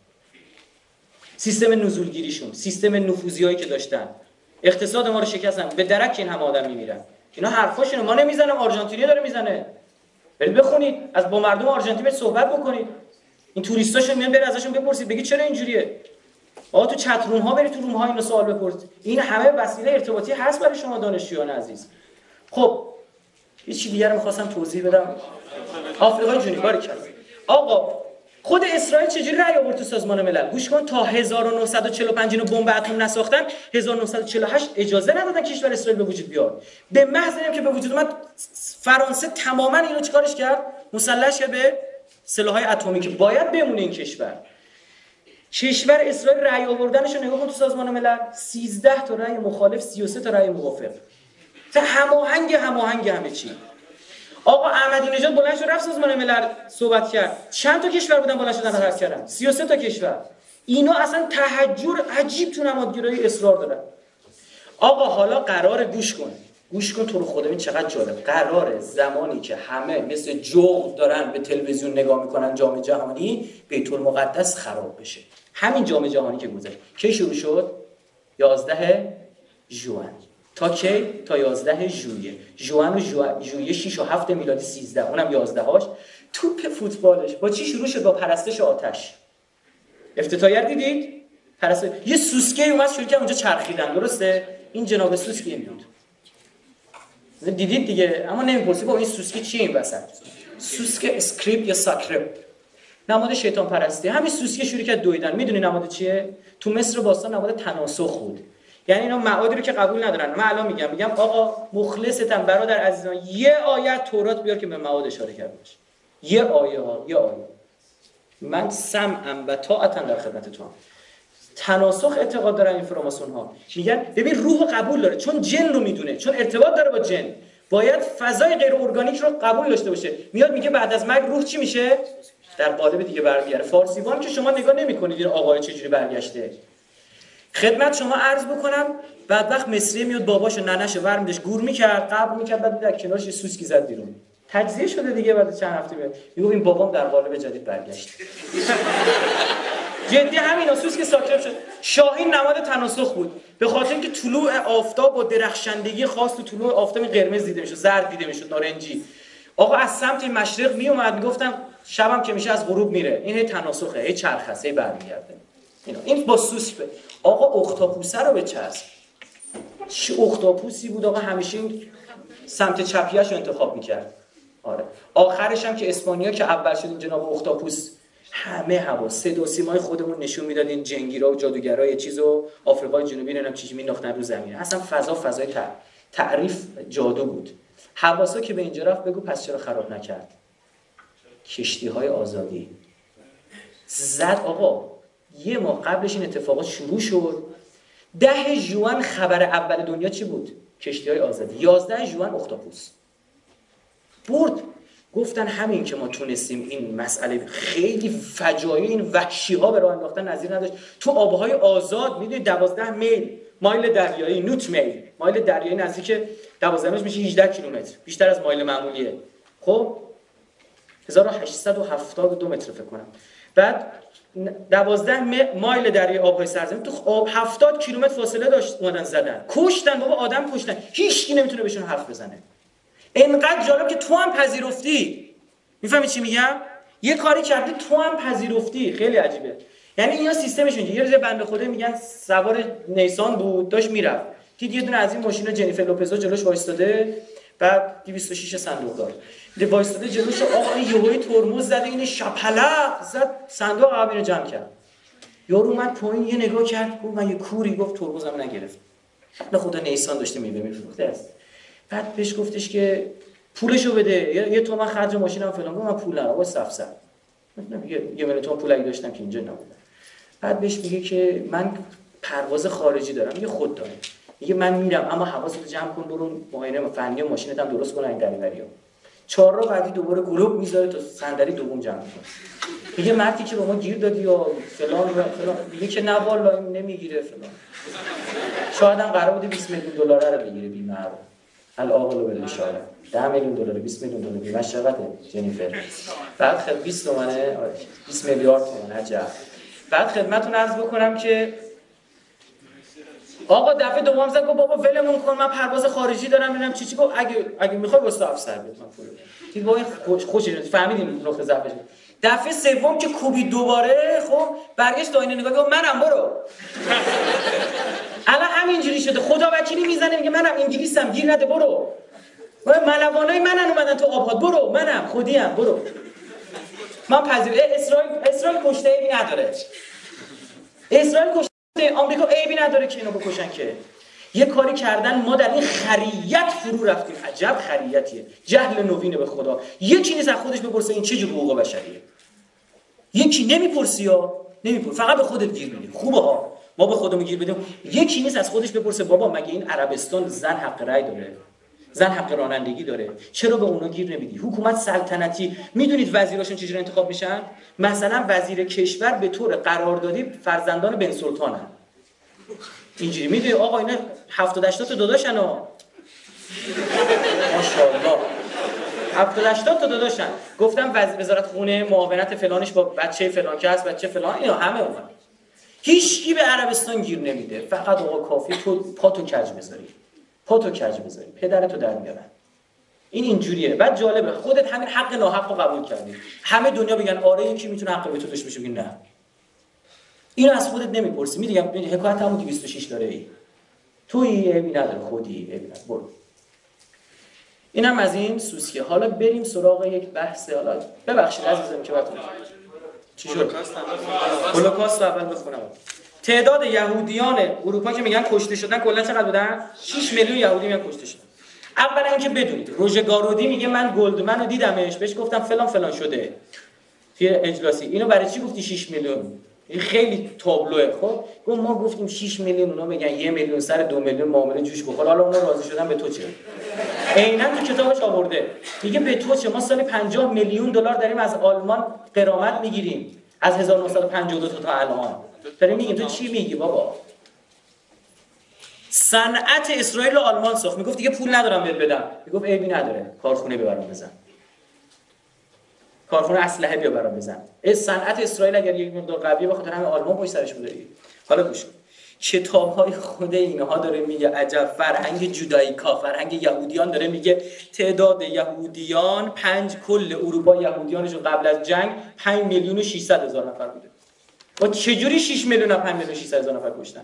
سیستم نزولگیریشون، سیستم نفوذیایی که داشتن، اقتصاد ما رو شکستن. به درک این همه آدم میمیرن. اینا حرفاشونو ما نمیزنم، آرژانتینی داره میزنه. برید بخونید، از با مردم آرژانتین صحبت بکنید. این توریستاشون میان برید ازشون بپرسید بگید چرا اینجوریه. آقا تو چت روم ها برید، تو روم ها اینو سوال بپرسید. این همه وسیله ارتباطی هست برای شما دانشجویان عزیز. خب یه چیز دیگه رو می‌خواستم توضیح بدم. آفریقای جنوبی باریکلا. آقا خود اسرائیل چجوری رأی آورد تو سازمان ملل؟ گوش کن، تا 1945 اینو بمب اتم نساختن، 1948 اجازه ندادن کشور اسرائیل به وجود بیاد. به محض اینکه که به وجود اومد فرانسه تماما اینو چیکارش کرد؟ مسلح کرد به سلاح‌های اتمی که باید بمونه این کشور. کشور اسرائیل رأی آوردنش رو نگاه کن تو سازمان ملل، 13 تا رأی مخالف، 33 تا رأی موافق. هماهنگ همه چی. آقا احمدی نژاد بلند شد رفت سازمان ملل صحبت کرد. چند تا کشور بودن بلند شدن حرف کردن؟ 33 تا کشور. اینا اصلا تحجر عجیب تو نمادگرایی اصرار دارن. آقا حالا قراره گوش کن تو رو خدا، این چقدر جالب. قراره زمانی که همه مثل جغد دارن به تلویزیون نگاه میکنن جام جهانی، بیت المقدس خراب بشه. همین جام جهانی که گذشت کی شروع شد؟ 11 ژوئن. تا کی؟ تا 11 ژوئیه. ژوئن و ژوئیه 6 و 7 میلادی 13، اونم 11 هاش. توپ فوتبالش با چی شروع شد؟ با پرستش آتش. افتتاحیه دیدید؟ یه سوسکه اومد شروع کرد اونجا چرخیدن، درسته؟ این جناب سوسکه بود. دیدید دیگه، اما نمیپرسی با این سوسکه چیه این وسط؟ سوسکه اسکریپت یا ساکرپ، نماد شیطان پرستی. همین سوسکه شروع کرد دویدن. میدونی نماد چیه؟ تو مصر باستان نماد تناسخ بود. یعنی اینا معادی رو که قبول ندارن. من الان میگم آقا مخلصتم برادر عزیزان، یه آیه تورات بیار که به معاد اشاره کرده باشه. یه آیه. من سمعم و طاعتم در خدمتتون. تناسخ اعتقاد دارن این فراماسون ها. میگن ببین روح قبول داره چون جن رو میدونه، چون ارتباط داره با جن. باید فضای غیر ارگانیک رو قبول داشته باشه. میاد میگه بعد از مرگ روح چی میشه؟ در قالب دیگه برمیگره. فارسیوان که شما نگاه نمی‌کنید این آقای چجوری برگشته. خدمت شما عرض بکنم بعد وقت مصری میاد باباشو ننهشو ورمیدش گور میکرد قبر میکرد بعد در کنارش یه سوسکی زد بیرون تجزیه شده دیگه. بعد چند هفته میگه این بابام در قالب جدید برگشت. جدی همینا سوسک ساکرب شد. شاهین نماد تناسخ بود به خاطر اینکه طلوع آفتاب با درخشندگی خاص تو طلوع آفتاب قرمز دیده میشد، زرد دیده میشد، نارنجی. آقا از سمت مشرق میومد میگفتم شبم که میشه از غروب میره. این هی تناسخه، هی چرخه، هی برمیگرده. این با سوسک به آقا اختاپوسه رو بچسب. چه اختاپوسی بود آقا، همیشه سمت چپیش رو انتخاب میکرد. آره آخرش هم که اسپانیا که اول شد این جناب اختاپوس همه هوا صدا و سیمای خودمون نشون میداد این جنگیرا و جادوگرا یه چیزو آفریقای جنوبی نمیدونم چیزی مینداختن رو زمین. اصلا فضای تعریف جادو بود. حواسا که به اینجا رفت بگو پس چرا خراب نکرد؟ کشتی‌های آزادی زد آقا. یه ماه قبلش این اتفاقات شروع شد. 10 ژوئن خبر اول دنیا چی بود؟ کشتی‌های آزادی. 11 ژوئن اختاپوس برد. گفتن همین که ما تونستیم این مسئله خیلی فجایع این وحشی‌ها به راه انداختن نظیر نداشت. تو آب‌های آزاد میدونید 12 مایل دریایی، نوت مایل دریایی نزدیک 12 میشه 18 کیلومتر، بیشتر از مایل معمولیه. خب 1872 متر فکر کنم. بعد 12 مایل دریای آب‌های سرزمین تو آب 70 کیلومتر فاصله داشت اومدن زدن. کشتن بابا، آدم کشتن. هیچ کی نمیتونه بهشون حرف بزنه. اینقدر جالب که تو هم پذیرفتی. میفهمی چی میگم؟ یه کاری کردی تو هم پذیرفتی. خیلی عجیبه. یعنی اینا سیستمشون یه روز بنده خدا میگن سوار نیسان بود داشت میرفت. دید یه دونه از این ماشینا جنیفر لوپزو جلوش وایستاده، بعد 206 صندوق دار. دید وایستاده جلوش، آقا این یهویی ترمز زده، این شپلق زد صندوق عقب رو جمع کرد. یارو اومد پایین یه نگاه کرد، گفت من یه کوری، گفت ترمزم نگرفت. نه خدا نیسان داشته میفروخته است. بعد بهش گفتش که پولشو بده، یه تومن خرج ماشینم فلان. گفت من پول ندارم، واسه سفسر. یه میلیون تومن پول اگه داشتم که اینجا نبود. بعد بهش میگه که من پرواز خارجی دارم. یه خود داره. میگه من میرم اما حواستو جمع کن، برو معاینه فنی ماشینت هم درست کن این دریوریو. 4 را بعدی دوباره گروپ میذاره تا صندلی دوم جمع کن. میگه مردی که به ما گیر دادی یا فلان میگه که نه والا نمیگیره فلان. شاید هم قرار بوده 20 میلیون دلار رو بگیره بیمه رو. العاقل بالاشاره 10 میلیون دلار 20 میلیون دلار بیمه چقدره جنیفر؟ بعد خد 20 تومنه 20 میلیارد تومن عجب. بعد خدمتتون عرض بکنم که آقا دفعه دوم زد گفت بابا ولمون کن، من پرواز خارجی دارم میرم چی گفت اگه میخوای واسه افسر بده من پول بدم. دید با این خوشی فهمیدین نقطه ضعفش. دفعه سوم که کوبی دوباره خب برگشت آینه نگاه گفت منم برو. الان همینجوری شده خدا وکیلی میزنه میگه منم انگلیسم گیر نده برو. ملوانای منن اومدن تو آباد برو، منم خودیم برو. من اسرائیل کشته ای نداره. اسرائیل کشته آمریکا عیبی نداره که اینو بکشن که. یه کاری کردن ما در این خریت فرو رفتیم. عجب خریتیه. جهل نوینه به خدا. یکی نیست از خودش بپرسه این چه جور حقوق بشریه. یکی نمیپرسی یا نمیپرسی، فقط به خودت گیر میدی. خوبه ها ما به خودمون گیر بدیم. یکی نیست از خودش بپرسه بابا مگه این عربستان زن حق رأی داره؟ زن حق رانندگی داره؟ چرا به اونا گیر نمیدی؟ حکومت سلطنتی میدونید وزیراشون چجوری انتخاب میشن؟ مثلا وزیر کشور به طور قراردادی فرزندان بن سلطانن. اینجوری میدونی آقا اینا 70 80 تا داداشن ها. ماشاءالله 70 80 تا داداشن. گفتم وزارت خونه معاونت فلانش با بچه فلان که هست بچه فلان اینا همه اون. هیچکی به عربستان گیر نمیده. فقط آقا کافی تو پاتو کج بذاری. پدرتو در میارن. این اینجوریه. بعد جالبه خودت همین حق ناحق رو قبول کردی. همه دنیا بگن آره یکی میتونه حق به تو داشته باشه، نه. اینو از خودت نمیپرسی. میگم حکایت همون 206 داره ای. تویی عیبی نداره، خودی عیبی نداره. برو. اینم از این سوسکه. حالا بریم سراغ یک بحث. حالا ببخشید عزیزم که وقت چی شد؟ هولوکاست رو اول بخونم. تعداد یهودیان اروپا که میگن کشته شدن کلا چقدر بودن؟ 6 میلیون یهودی میگن کشته شدن. اولا اینکه بدونید روژه گارودی میگه من گلدمن رو دیدمش، بهش گفتم فلان فلان شده توی اجلاسی. اینو برای چی گفتی 6 میلیون؟ این خیلی تابلوه. خب ما گفتیم 6 میلیون، اونا میگن 1 میلیون سر 2 میلیون معامله جوش بخور. حالا اونا راضی شدن، به تو چه؟ عیناً تو کتابش آورده میگه به تو چه، ما سالی 50 میلیون دلار داریم از آلمان غرامت میگیریم از 1952 تا الان. داریم میگیم تو چی میگی بابا؟ صنعت اسرائیل و آلمان ساخت. میگفت دیگه پول ندارم بهت بدم، میگفت عیبی نداره، کارخونه ببرم بزن، کارخونه اسلحه بیا برام بزن. صنعت اسرائیل اگر یک مقدار قویه بخاطر همه آلمان پشت سرش بوده دیگه. حالا گوش کن، کتاب‌های خود اینها داره میگه عجب فرهنگ جوداییکا، فرهنگ یهودیان داره میگه تعداد یهودیان کل اروپا یهودیانشون قبل از جنگ 5 میلیون و 600 هزار نفر بوده. و چجوری 6 میلیون و 5 میلیون و 600 هزار نفر کشتن؟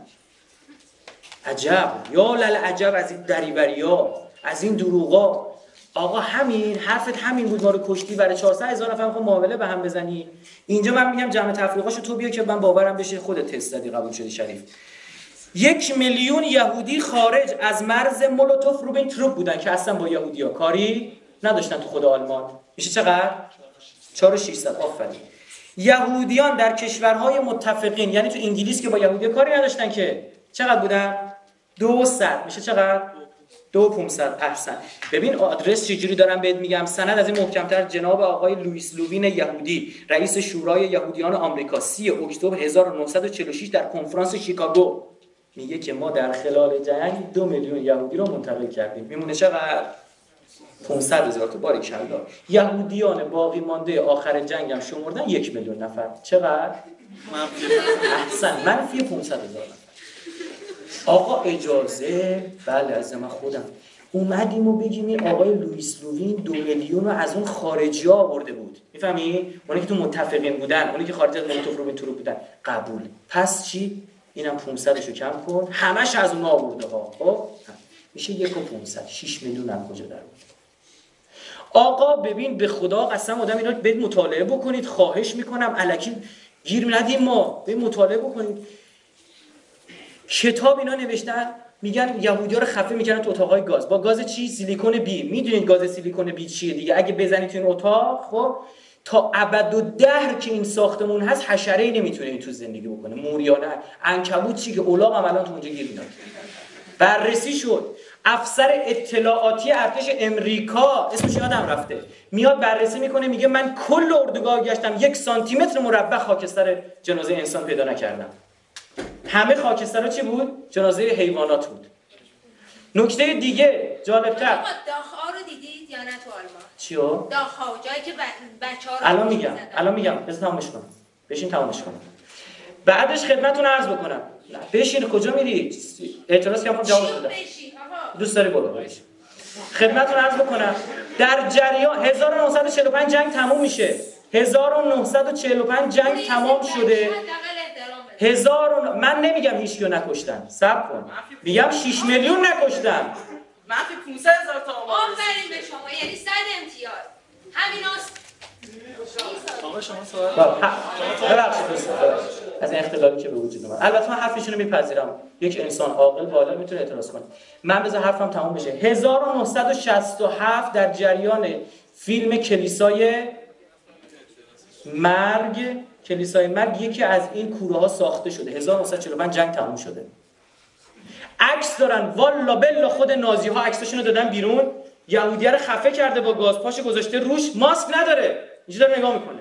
عجب یا للعجب از این دریوریا، از این دروغا. آقا همین حرفت همین بود، ما رو کشتی برای 400 هزار نفر میخوام معامله به هم بزنی. اینجا من میگم جمع تفریقاشو تو بیا که من باورم بشه خودت تست دادی قبول شدی شریف. 1 میلیون یهودی خارج از مرز مولوتوف روبنتروپ بودن که اصلا با یهودیا کاری نداشتن تو خود آلمان. میشه چقدر؟ 4600. آفرین. یهودیان در کشورهای متفقین، یعنی تو انگلیس که با یهودیا کاری نداشتن که چقدر بودن؟ 200. میشه چقدر؟ 2500. احسن. ببین آدرس چجوری دارم بهت میگم. سند از این محکمتر جناب آقای لوئیس لوین یهودی، رئیس شورای یهودیان آمریکا، 30 اکتبر 1946 در کنفرانس شیکاگو میگه که ما در خلال جنگ 2 میلیون یهودی رو منتقل کردیم. میمونه چقدر؟ 500 هزار تا. باریکالله. یهودیان باقی مانده آخر جنگ هم شمردن 1 میلیون نفر. چقدر؟ احسن. منفی 500 هزار نفر. آقا اجازه، بله از من خودم اومدیم و بگیم این آقای لوئیس لوین 2 میلیون رو از اون خارجی ها آورده بود. میفهمی؟ اونی که تو متفقین بودن، اونی که خارج از مولوتوف روبنتروپ بودن. قبول. پس چی؟ اینم 500 رو کم کن، همش از اون آورده ها. خب میشه 1 و 500. 6 میلیون هم کجا در بود؟ آقا ببین به خدا قسم آدم اینا برید مطالعه بکنید، خواهش میکنم الکی گیر ندیم، ما برید مطالعه بکنید. کتاب اینا نوشتن میگن یهودی‌ها رو خفه می‌کردن تو اتاقای گاز. با گاز چی؟ سیلیکون بی. میدونید گاز سیلیکون بی چیه دیگه؟ اگه بزنید تو این اتاق، خب تا ابدالدهر که این ساختمون هست حشره‌ای نمیتونه این تو زندگی بکنه. موریانه، عنکبوت چی که الاغ هم الان تو اونجا گیر میاد. بررسی شد. افسر اطلاعاتی ارتش امریکا، اسمش یادم رفته، میاد بررسی میکنه میگه من کل اردوگاه گشتم 1 سانتی متر مربع خاکستر جنازه انسان پیدا نکردم. همه خاکسترها چی بود؟ جنازه حیوانات بود. نکته دیگه جالب‌تر، داخ‌ها رو دیدید یا نه تو آلمان؟ چیو؟ داخ‌ها، جایی که بچه‌ها رو الان میگم بذار تمامش کنم. بشین تمامش کنم. بعدش خدمتتون عرض بکنم. بشین. کجا میری؟ اعتراض کردم جواب بدم. دوست داری برو بشین. خدمتتون عرض بکنم در جریان 1945 جنگ تموم میشه. 1945 جنگ تمام شده. من نمیگم هیچ کیو نکشتن. صبر کن. میگم 6 میلیون نکشتن. منفی 500,000 تا آفرین به شما، یعنی 100 امتیاز. همیناست. آقا شما سوال ببخشید از این اختلالی که به وجود اومد. البته من حرفشون رو میپذیرم. یک انسان عاقل بالا میتونه اعتراض کنه. من بذار حرفم تموم بشه. 1967 در جریان فیلم کلیسای مرگ یکی از این کوره ها ساخته شده. 1945 جنگ تموم شده. عکس دارن، والا بلا خود نازی ها عکساشونو دادن بیرون. یهودی‌ها رو خفه کرده با گاز، پاشو گذاشته روش، ماسک نداره، اینجوری داره نگاه میکنه.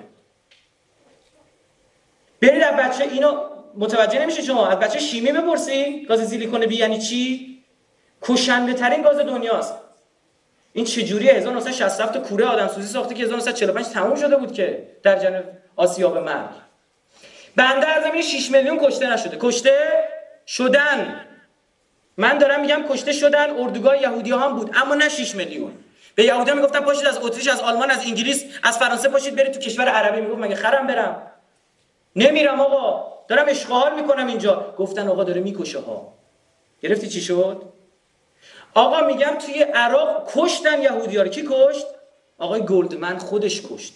برید از بچه اینو متوجه نمیشه شما، از بچه شیمی بپرسی گاز سیلیکون بی یعنی چی؟ کشنده ترین گاز دنیاست. این چجوریه؟ 1967 کوره آدمسوزی ساخته که 1945 تموم شده بود که در جنوب آسیا به مرگ. بنده از زمین 6 میلیون کشته نشده. کشته شدن. من دارم میگم کشته شدن. اردوگاه یهودی‌ها هم بود اما نه 6 میلیون. به یهودی‌ها میگفتن پاشید از اتریش، از آلمان، از انگلیس، از فرانسه پاشید برید تو کشور عربی. میگفت مگه خرم برم؟ نمیرم آقا، دارم اشغال میکنم اینجا. گفتن آقا داره میکشه ها. گرفتی چی شد؟ آقا میگم توی عراق کشتن یهودی‌ها رو. کی کشت؟ آقای گلدمن خودش کشت.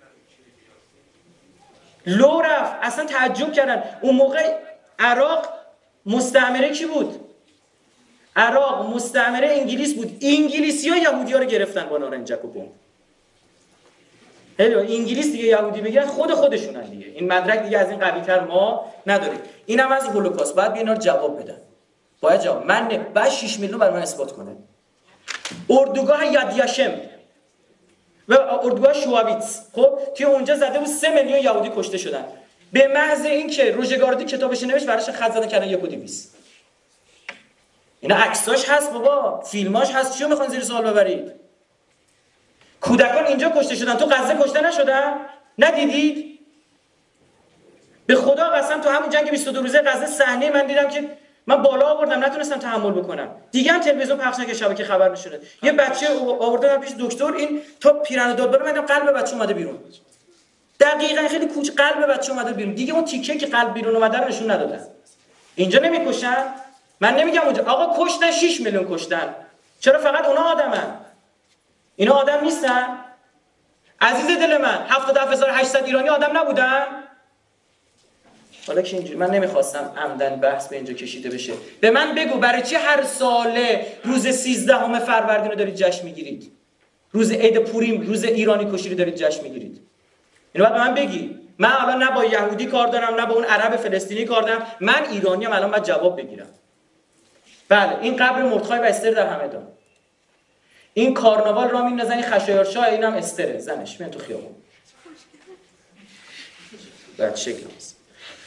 لو رفت. اصلا تعجب کردن. اون موقع عراق مستعمره کی بود؟ عراق مستعمره انگلیس بود. انگلیسی‌ها یهودی‌ها رو گرفتن با نارنجک و بمب. انگلیس دیگه یهودی بگیرن خودشونن دیگه. این مدرک دیگه از این قوی‌تر ما نداریم. اینم از هولوکاست. باید اینا رو جواب بدن. باید جواب. من نه. بعد 6 میلیون برای من اثبات کنه. اردوگاه یادیاشم و اردوگاه شواویتس، خب توی اونجا زده بود 3 میلیون یهودی کشته شدن. به محض اینکه روژگاردی کتابش نوشت براش خط زدن کردن 1.200. اینا عکساش هست بابا، فیلماش هست، چیو میخوان زیر سوال ببرید؟ کودکان اینجا کشته شدن، تو غزه کشته نشدن؟ ندیدید؟ به خدا قسم تو همون جنگ 22 روزه غزه صحنه من دیدم که من بالا آوردم نتونستم تحمل بکنم. دیگه هم تلویزیون پخش نکرد، شبکه خبر نشد. یه بچه آوردن پیش دکتر، این تا پیرن داد بالا من قلب بچه اومده بیرون. دقیقاً خیلی کوچ قلب بچه اومده بیرون. دیگه اون تیکه که قلب بیرون اومده رو نشون ندادن. اینجا نمیکشن؟ من نمیگم اونجا. آقا کشتن 6 میلیون کشتن. چرا فقط اونا آدمن؟ اینا آدم نیستن؟ عزیز دل من 77800 ایرانی آدم نبودن؟ حالا که اینجوری من نمیخواستم عمدن بحث به اینجا کشیده بشه. به من بگو برای چی هر ساله روز 13 فروردین رو دارید جشن میگیرید؟ روز عید پوریم، روز ایرانی کشی رو دارید جشن میگیرید؟ اینو بعد به من بگی. من الان نه با یهودی کار دارم نه با اون عرب فلسطینی کار دارم. من ایرانیم، الان باید جواب بگیرم. بله این قبر مردخای و استر در همدان. این کارناوال را میندازن این خشایارشاه، اینم استره زنش میان تو خیابون. بعد شکل هست.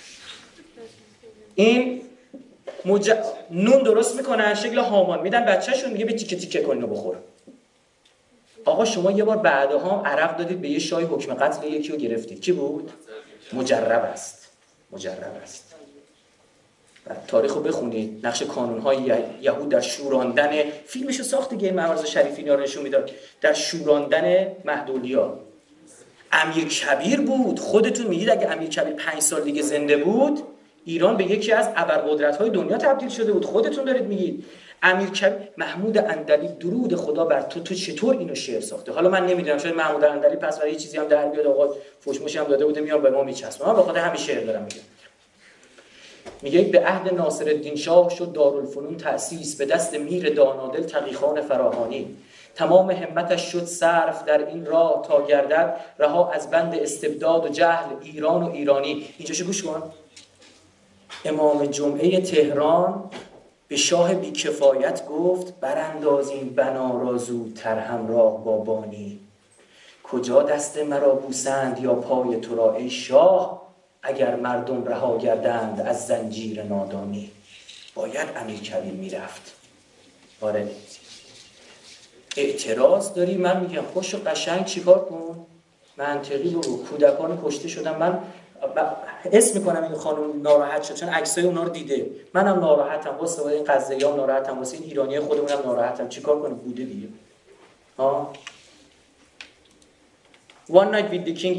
این نون درست میکنن شکل هامان میدن بچه‌شون، میگه به تیکه تیکه کن اینو بخور. آقا شما یه بار بعدها عرق دادید به یه شاه حکم قتل یکی رو گرفتید. کی بود؟ مجرب است. مجرب است. تاریخ رو بخونید. نقش کانون‌های یهود در شوراندن، فیلمشو ساخت دیگه، معرض شریفینی رو نشون میداد، در شوراندن مهدولی‌ها. امیر کبیر بود. خودتون میگید اگه امیر کبیر 5 سال دیگه زنده بود ایران به یکی از ابرقدرت‌های دنیا تبدیل شده بود. خودتون دارید میگید. امیر کبیر، محمود اندلی درود خدا بر تو چطور اینو شعر ساخته؟ حالا من نمیدونم، شاید محمود اندلی پس برای یه چیزی هم در بیاد، آقا فوشموش هم داده بوده میام به ما میچسبه. من به خاطر همین شعر دارم میگم. میگه به عهد ناصرالدین شاه شد دارالفنون تأسیس، به دست میر دانادل تقیخان فراهانی. تمام همتش شد صرف در این راه تا گردد رها از بند استبداد و جهل ایران و ایرانی. اینجاشو گوش کن. امام جمعه تهران به شاه بیکفایت گفت براندازیم بنا را زودتر همراه با بانی. کجا دست مرا بوسند یا پای تو را ای شاه، اگر مردم رها گردند از زنجیر نادانی. باید امیرکبیر میرفت. آره اعتراض داری؟ من میگم خوش و قشنگ چیکار کن؟ منطقی بگو. کودکان کشته شدن. من اسم میکنم این خانم ناراحت شد چون عکسای اونا رو دیده. منم ناراحتم واسه این قضیه‌ام، ناراحتم واسه این ایرانی خودمونم ناراحتم. چیکار کنم؟ بوده دیگه. ها One Night with the King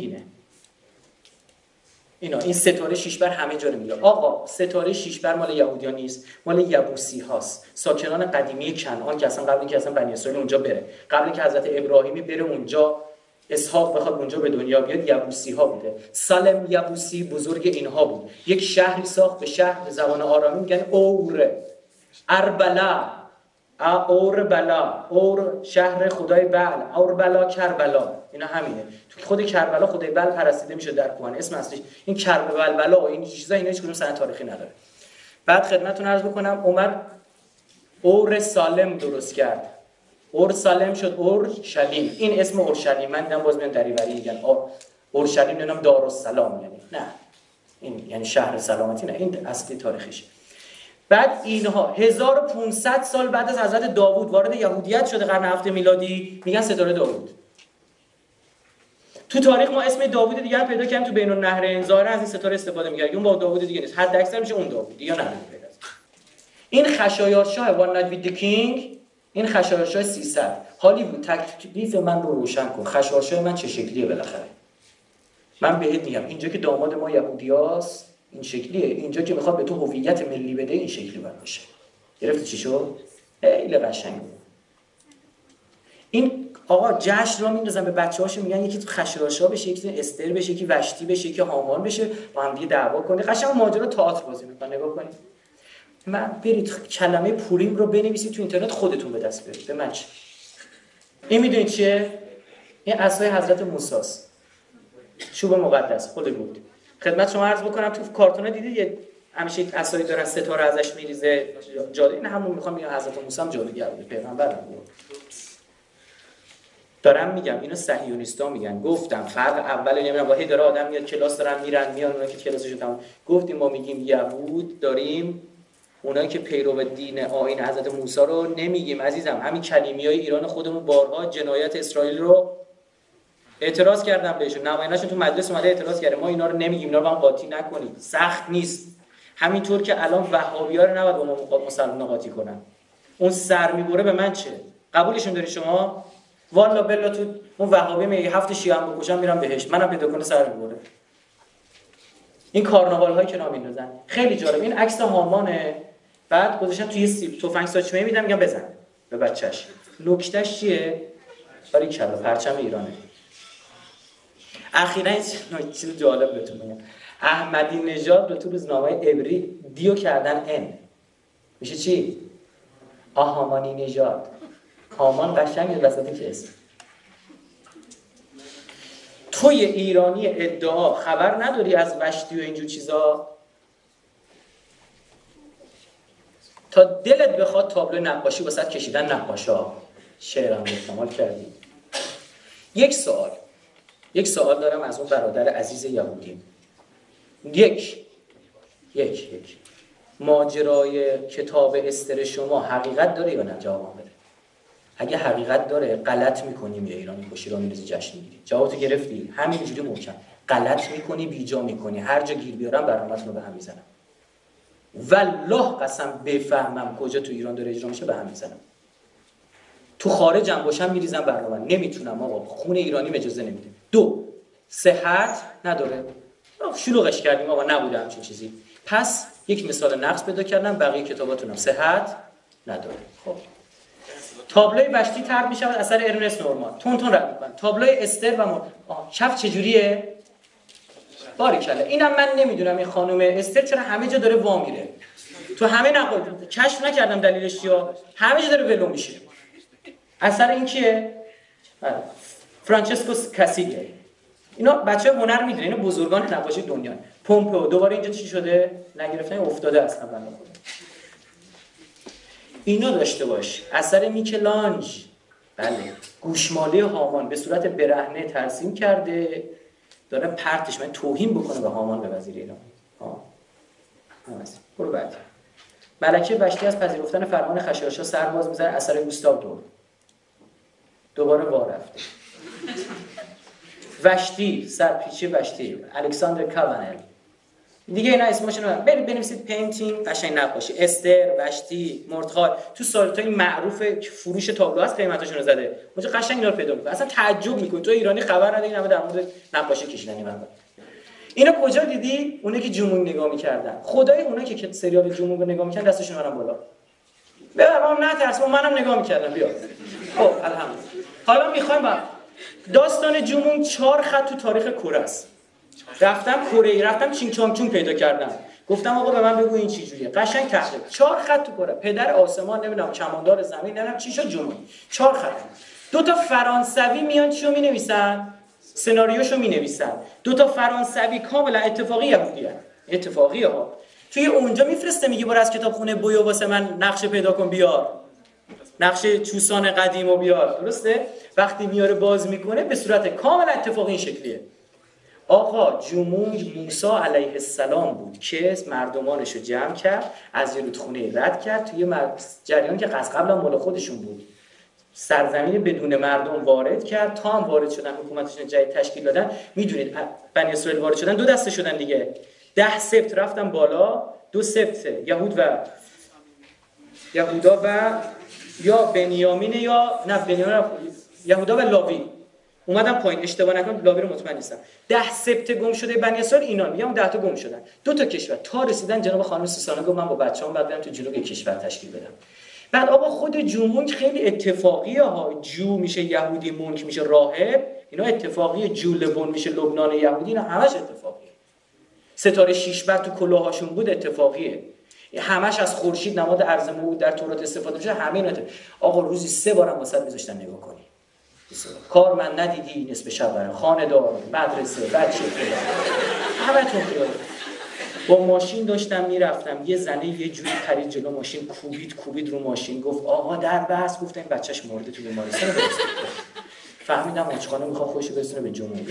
اینا این ستاره شیشبر همه جا رو میره. آقا ستاره شیشبر مال یهودیان نیست، مال یبوسی هاست، ساکنان قدیمی کنعان که اصلا قبل اینکه اصلا بنی اسرائیل اونجا بره، قبل اینکه حضرت ابراهیمی بره اونجا، اسحاق بخواد اونجا به دنیا بیاد، یبوسی ها بوده. سالم یبوسی بزرگ اینها بود. یک شهری ساخت به شهر به زبان آرامی میگن اور، اربلا، اوربلا، اور شهر خدای بعل، اوربلا کربلا. اینا همینه. تو خود کربلا خدای بعل پرستیده میشه در کهن. اسم اصلیش این کربلا بلا و این چیزا، اینا هیچ کدوم سند تاریخی نداره. بعد خدمتتون عرض بکنم عمر اور سالم درست کرد. اور سالم شد اورشلیم. این اسم اورشلیم من دیدم باز میان دریوری میگن اورشلیم نمیدونم دارالسلام، یعنی نه این یعنی شهر سلامتی، نه این اصلی تاریخیشه. بعد اینها 1500 سال بعد از حضرت داوود وارد یهودیت شده، قرن 7 میلادی، میگن ستاره داوود. تو تاریخ ما اسم داوود دیگه پیدا کردیم تو بین النهرین، ظاهرا از این ستاره استفاده می‌کنه. اون با داوود دیگه نیست، حد اکثر میشه اون داوود دیگه نه. این خشایارشاه وان نایت وید کینگ، این خشایارشاه 300 هالیوود. تکلیف من رو روشن کن. خشایارشاه من چه شکلیه بالاخره؟ من بهت میگم اینجا که داماد ما یهودیاست این شکلیه، اینجا که میخواد به تو هویت ملی بده این شکلی باید باشه. گرفتی چی شد؟ خیلی قشنگه. این آقا جشن را میندازن به بچه‌هاشون، میگن یکی خشایارشاه بشه، یکی استر بشه، یکی وشتی بشه، یکی هامان بشه، با هم دیگه دعوا کنه. قشنگ ماجرا تئاتر بازی میکنن. نگاه کنید. من برید کلمه پوریم رو بنویسید تو اینترنت خودتون به دست بیارید. به من چه؟ این میدونید چیه؟ این عصای حضرت موسی است. چوب مقدس هالیوود. خدمت شما عرض بکنم تو کارتونا دیدید یه همیشه یک عصایی دارن ستاره ازش میریزه جادو، این همون میخوام بگم حضرت موسی هم جادوگر بود، پیغمبر بود. دارم میگم اینو صهیونیستا میگن. گفتم فرق اول نمیدونم واحد داره آدم میاد کلاس دارن میرن میان اونایی که کلاسشو تمام. گفتیم ما میگیم یهود داریم، اونایی که پیرو دین آیین حضرت موسی رو نمیگیم عزیزم. همین کلیمیای ایران خودمون بارها جنایت اسرائیل رو اعتراض کردن بهشون، نماینده‌شون تو مجلس اومده اعتراض کرده. ما اینا رو نمیگیم، اینا رو هم قاطی نکنید، سخت نیست. همینطور که الان وهابی‌ها رو نباید با ما مسلمان‌ها قاطی کنن. اون سر میبره به من چه؟ قبولشون داری شما؟ والا بلا تو اون وهابی میگه 7 شیعه هم بکشم میرم بهش، منم پیدا کنه سر میبره. این کارناوال هایی که نام میندازن خیلی جالب. این عکس هامانه، بعد گذاشتن توی سیب تفنگ ساچمه میدم میگم بزن به بچه‌ش. نکتهش چیه؟ برای کلا پرچم ایرانه. اخیراً این چیز جالب بهتون میگم. احمدی نژاد رو تو روزنامه عبری دیو کردن ان. میشه چی؟ آهامانی نژاد. هامان قشنگ وسطی که اسم. توی ایرانی ادعا خبر نداری از وشتی و اینجور چیزا؟ تا دلت بخواد تابلو نقاشی واسه کشیدن نقاشا شعرم استعمال کردی. یک سوال دارم از اون برادر عزیز یهودی. یک ماجرای کتاب استر شما حقیقت داره یا نه؟ جواب بده. اگه حقیقت داره غلط میکنیم یا ایرانی کشی را میریزی جشن میگیری. جوابتو گرفتی؟ همینجوری محکم. غلط میکنی بیجا میکنی، هر جا گیر بیارم برنامه‌تون رو به هم میزنم. والله قسم بفهمم کجا تو ایران داره اجرا میشه به هم میزنم. تو خارجم باشم میریزم برنامه. نمیتونم آقا، خون ایرانی اجازه نمیده. 2 صحت نداره. شلوغش کردیم آقا، نبوده همچین چیزی. پس یک مثال نقص پیدا کردم، بقیه کتاباتونم صحت نداره. خب تابلوی وشتی طرح میشه اثر ارنست نورمان. تون رد میکنن. تابلوی استر و شف چجوریه؟ باریکلا. اینم من نمیدونم این خانم استر چرا همه جا داره وا میره. تو همه نقل کشف نکردم دلیلش چیه، همه جا داره ولو میشه. اثر این کیه؟ فرانچسکو کاسیلی. اینا بچه هنر میدونه، اینا بزرگان نقاشی دنیا. پومپئو دوباره اینجا چی شده؟ نگرفتن، افتاده اصلا بنده خدا. اینا داشته باش. اثر میکلانج، بله، گوشماله هامان به صورت برهنه ترسیم کرده، داره پرتش، من توهین بکنه به هامان، به وزیر ایران. برو بعد. ملکه وشتی از پذیرفتن فرمان خشایارشا سرباز میذاره، اثر گوستاو دور. دوباره وا رفته. وشتی، سرپیچی وشتی، الکساندر کاوانل. دیگه اینا اسمشون رو برید بنویسید. پینتینگ قشنگ نقاشی، استر، وشتی، مردخای. تو سایت‌های معروف فروش تابلو هست قیمتاشون رو زده. اونجا قشنگ اینا رو پیدا می‌کنی. اصلا تعجب می‌کنی تو ایرانی خبر نداری اینا در مورد نقاشی کشیدن اینا. اینا کجا دیدی؟ اونایی که جمونگ نگاه می‌کردن. خدای اونایی که سریال جمونگ رو نگاه می‌کردن دستشون برام بالا. ببرم نترس، منم نگاه می‌کردم. بیا. خب الحمدلله. حالا می‌خوایم با داستان جمونگ 4 خط تو تاریخ کره است. رفتم کره، رفتم چینگ چانگ چون پیدا کردم. گفتم آقا به من بگو این چی جوریه. قشنگ تحقیق. 4 خط تو کره. پدر آسمان نمیدونم کماندار زمین نمیدونم چی شد جمونگ. 4 خط. 2 تا فرانسوی میان چیو مینویسن؟ سناریوشو مینویسن. 2 تا فرانسوی کاملا اتفاقی یهودیه. اتفاقیه ها. توی اونجا میفرسته میگه برو از کتابخونه بویو واسه من نقشه پیدا کن بیار. نقشه چوسان قدیمو بیار. درسته؟ وقتی میاره باز میکنه به صورت کاملا اتفاقی این شکلیه. آقا جمونگ موسی علیه السلام بود که مردمانش رو جمع کرد، از یه رودخونه رد کرد توی جریان که از قبل هم مال خودشون بود. سرزمین بدون مردم وارد کرد، تا هم وارد شدن حکومتشون جدید تشکیل دادن. میدونید بنی اسرائیل وارد شدن 2 دسته شدن دیگه. 10 سبت رفتن بالا، 2 سبت یهودا و یا بنیامین یا نه بنیامین، یهودا و لاوی اومدن پایین. اشتباه نکنم لاوی رو مطمئن نیستم. 10 سبت گم شده بنی اسرائیل اینا، میگم 10 تا گم شدن. 2 تا کشور تا رسیدن جناب خانم سوسانه گفت من با بچه‌ام بعد برم تو جنوب کشور تشکیل بدم. بعد آقا خود جمونگ خیلی اتفاقیه ها. جو میشه یهودی، مونک میشه راهب، اینا اتفاقیه. جولبون میشه لبنان یهودی، اینا همش اتفاقیه. ستاره 6 بر تو کلاهاشون بود، اتفاقیه. همش از خورشید نماد ارض موعود در تورات استفاده میشه. همین آقا روزی 3 بارم واسط میذاشتن نگاه کنی. کار من ندیدی نصف شب برای خانه دار مدرسه بچه همه تون با ماشین داشتم میرفتم، یه زنه یه جوری پرید جلو ماشین، کوبید رو ماشین، گفت آقا در بس. گفتم بچهش مرده تو بیمارستان. فهمیدم آچخانه میخواد خودشو برسونه به جنون.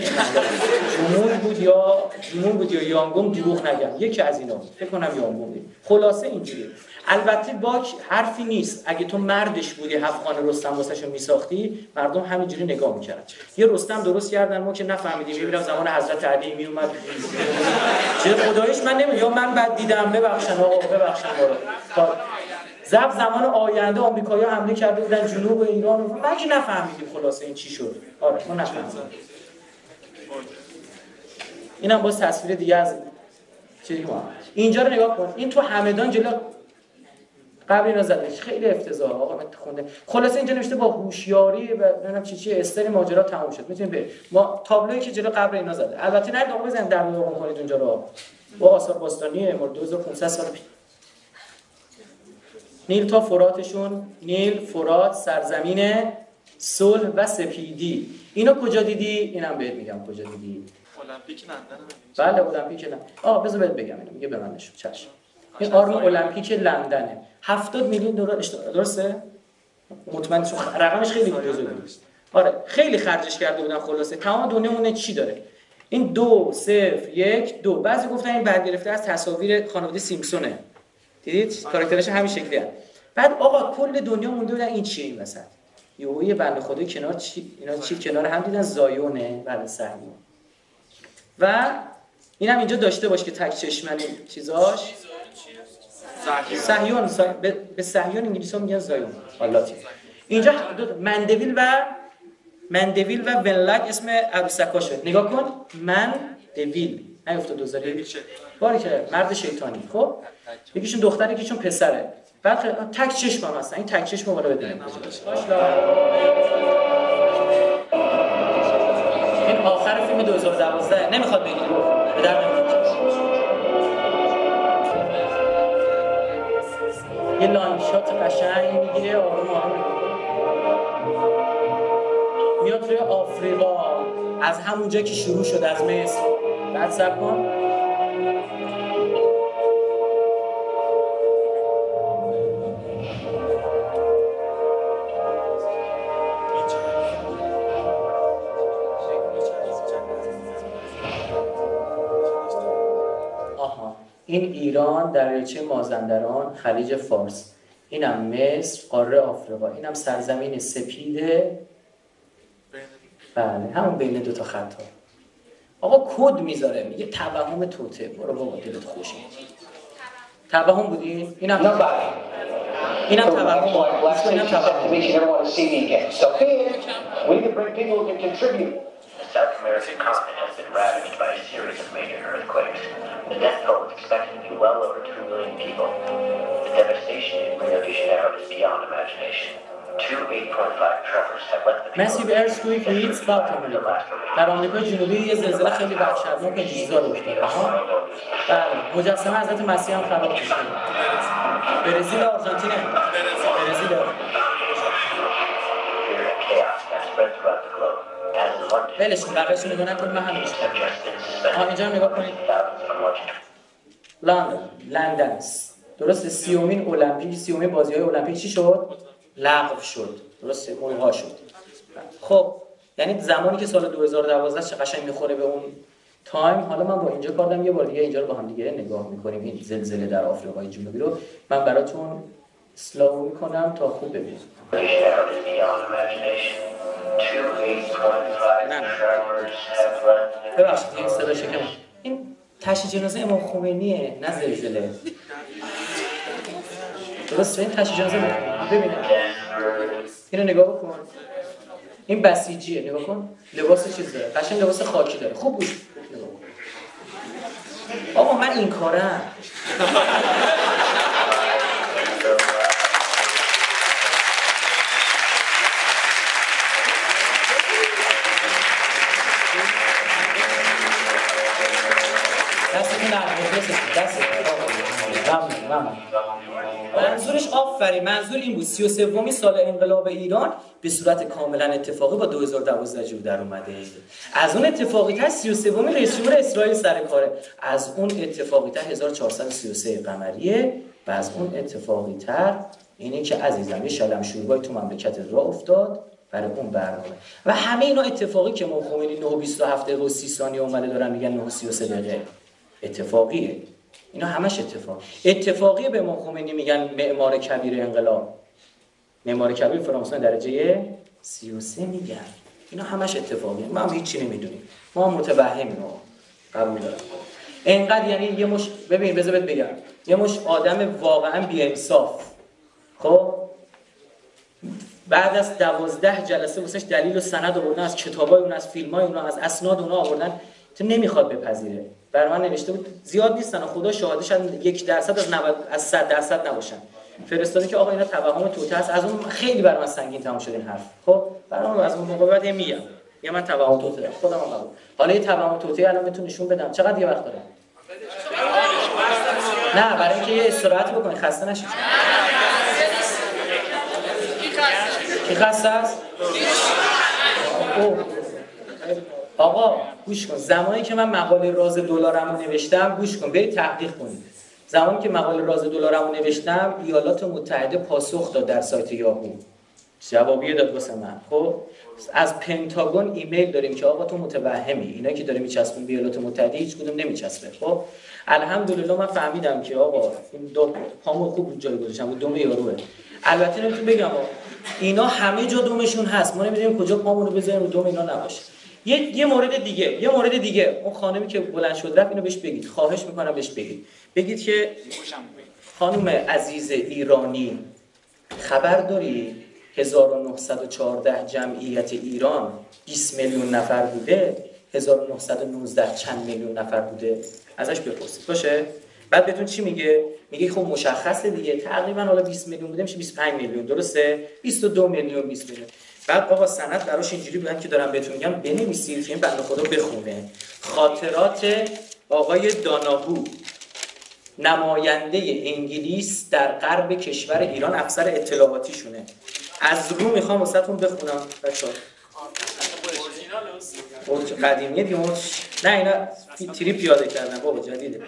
جنون بود یا یانگوم، دروغ نگم یکی از اینا بود، فکر کنم یانگوم بود. خلاصه اینجوریه. البته باک حرفی نیست، اگه تو مردش بودی هفت‌خان رستم واسهشو میساختی مردم همینجوری نگاه میکردن. یه رستم درست کردن ما که نفهمیدیم، میبینم زمان حضرت علی میومد چه خداییش من نمیدونم یا من بد دیدم، ببخشن آقا ببخشن ما رو. زمان آینده آمریکایی‌ها حمله کرده بودن جنوب ایران، ما که نفهمیدیم خلاصه این چی شد. آره ما نفهمیدیم. اینم باز تصویر دیگه از چیزی ما. اینجا رو نگاه کن، این تو همدان جلو قبل اینا زده، خیلی افتضاحه آقا. من خونده خلاصه اینجا نوشته با هوشیاری و نمیدونم چی استر ماجرا تموم شد. میتونید به ما تابلویی که جلو قبل اینا زده، البته نه آقا بزنید در واقع کنید اونجا رو با آثار باستانی مورد 2500 سال پیش. نیل تا فراتشون، نیل فرات سرزمین صلح و سپیدی. اینو کجا دیدی؟ اینم بهت میگم کجا دیدی. المپیک لندن. بله المپیک لندن. بذار بهت بگم اینو، میگه به من نشون. چشم. این آرم المپیک لندنه. 70 میلیون دلار درسته؟ مطمئن شو رقمش خیلی بزرگه. آره خیلی خرجش کرده بودن. خلاصه تمام دنیا مونه چی داره؟ این 2 0 1 2. بعضی گفتن این برگرفته از تصاویر خانواده سیمپسونه. دیدید کاراکترش همین شکلیه. بعد آقا کل دنیا مونده بودن این چیه این وسط. یه بنده خدای کنار اینا چی کنار هم دیدن زایونه بله صهیون. و اینم اینجا داشته باش که تک چشمنی چیزاش صهیون. به صهیون انگلیسی‌ها میگن زایون. والا اینجا مندویل و ولک اسم عروسکاشه. نگاه کن مندویل نیفته دوزاری باری که مرد شیطانی. خب یکیشون دختره یکیشون پسره. بعد تک چشم هم هستن. این تک چشم بالا بدونیم این آخر فیلم 2012 نمیخواد بگیری به در نمیخواد. یه لانگ شات قشنگ میگیره آروم آروم میاد توی آفریقا از همونجا که شروع شد از مصر. بعد صبر کن این ایران، دریاچه مازندران، خلیج فارس، اینم مصر، قاره آفریقا، اینم سرزمین سپیده. بله همون بین دو تا خط ها. آقا کد میذاره میگه توهم توته. برو بابا دلت خوشه. توهم بودی؟ اینم توهم. اینم توهم. South American continent has been ravaged by a series of major earthquakes. The death toll is expected to be well over 2 million people. The devastation in Rio de Janeiro is beyond imagination. 2 8.5 tremors have left the people. Massive earthquake hits South America. در آمریکای جنوبی یه زلزله خیلی وحشتناک 8000 افتاد. بله مجسمه حضرت مسیح هم خراب شد. برزیل آرژانتین. برزیل. بلش کن بقیه‌شو نگاه نکن. من همینش کنم. اینجا نگاه کنید. لندن درسته. 30مین المپیک، 30مین بازی‌های المپیک چی شد؟ لغو شد. درسته ملغا شد. خب یعنی زمانی که سال 2012 چه قشنگ میخوره به اون تایم. حالا من با اینجا کاردم یه بار دیگه اینجا رو با هم دیگه نگاه می‌کنیم. این زلزله در آفریقای جنوبی رو من براتون اسلاو می‌کنم تا خوب ببینید. ببخشید این صدا شکم. این تشییع جنازه امام خمینیه نه زلزله. درسته این تشییع جنازه ببینید. اینو نگاه بکن. این بسیجیه نگاه کن. لباس چیز داره. قشنگ لباس خاکی داره. خوب گوش نگاه کن. آقا من این کارم. دستتون نرمه دستتون ممنون منظورش آفرین، منظور این بود 33مین سال انقلاب ایران به صورت کاملا اتفاقی با 2012 جور در اومده. از اون اتفاقی تر 33مین رئیس جمهور اسرائیل سر کاره، از اون اتفاقی تر 1433 قمریه و از اون اتفاقی تر اینه که عزیزم یه شلمشوربای تو مملکت راه افتاد برای اون برنامه و همه اینا اتفاقی که امام خمینی 9:27 دقیقه و 30 ثانیه اومده دارن میگن 9:33 دقیقه اتفاقیه. اینا همش اتفاقیه. به امام خمینی میگن معمار کبیر انقلاب، معمار کبیر فرانسوی درجه 33 میگن. اینا همش اتفاقیه. ما هم هیچی نمیدونیم، ما هم متوهمیم قبول دارم. اینقدر یعنی یه مش ببین بذار بهت بگم یه مش آدم واقعا بی‌انصاف خب بعد از 12 جلسه واسش دلیل و سند آوردن، از کتابای اون، از فیلمای اون، از اسناد اونها آوردن، تو نمیخواد بپذیره. برای من نوشته بود زیاد نیستن، خدا شاهده، شاید 1% از 100% نباشن. فرستاده که آقا اینا توهم توته است. از اون خیلی برای من سنگین تموم شد این حرف. خب برای من از اون موقع بعد میگم یا من توهم توته دارم، خودم قبول. حالا یه توهم توته الان بهتون نشون بدم. چقدر دیگه وقت دارم؟ نه برای اینکه یه استراحت بکنید خسته نشید. کی خسته است؟ آقا گوش کن، زمانی که من مقاله راز دلارمو نوشتم، گوش کن برید تحقیق کنید. زمانی که مقاله راز دلارمو نوشتم ایالات متحده پاسخ داد در سایت یاهو، جوابیه داد واسه من. خب از پنتاگون ایمیل داریم که آقا تو متوهمی، اینا که داره میچسبون به ایالات متحده هیچ کدوم نمیچسبه. خب الحمدلله من فهمیدم که آقا این دو پامو خوب جای گذاشتم، دوم یاروه. البته نمیتونم بگم اینا همه جا دومشون هست، ما نمیدونیم کجا پامون رو بذاریم رو دوم اینا نباشه. یه مورد دیگه اون خانمی که بلند شد رفت اینو بهش بگید، خواهش میکنم بهش بگید که خانم عزیز ایرانی خبر داری 1914 جمعیت ایران 20 میلیون نفر بوده، 1919 چند میلیون نفر بوده؟ ازش بپرسید باشه. بعد بهتون چی میگه؟ میگه خب مشخصه دیگه، تقریبا حالا 20 میلیون بوده میشه 25 میلیون، درسته؟ 22 میلیون 20 میلیون. بعد آقا سند براش اینجوری بودن که دارم بهتون میگم بنویسید که این بنده خدا بخونه. خاطرات آقای داناهو، نماینده انگلیس در غرب کشور ایران، افسر اطلاعاتیشونه. از رو میخوام واسهتون بخونم بچه‌ها. اورجینال قدیمیه دیگه. نه اینا تریپ پیاده کردن بابا، جدیده.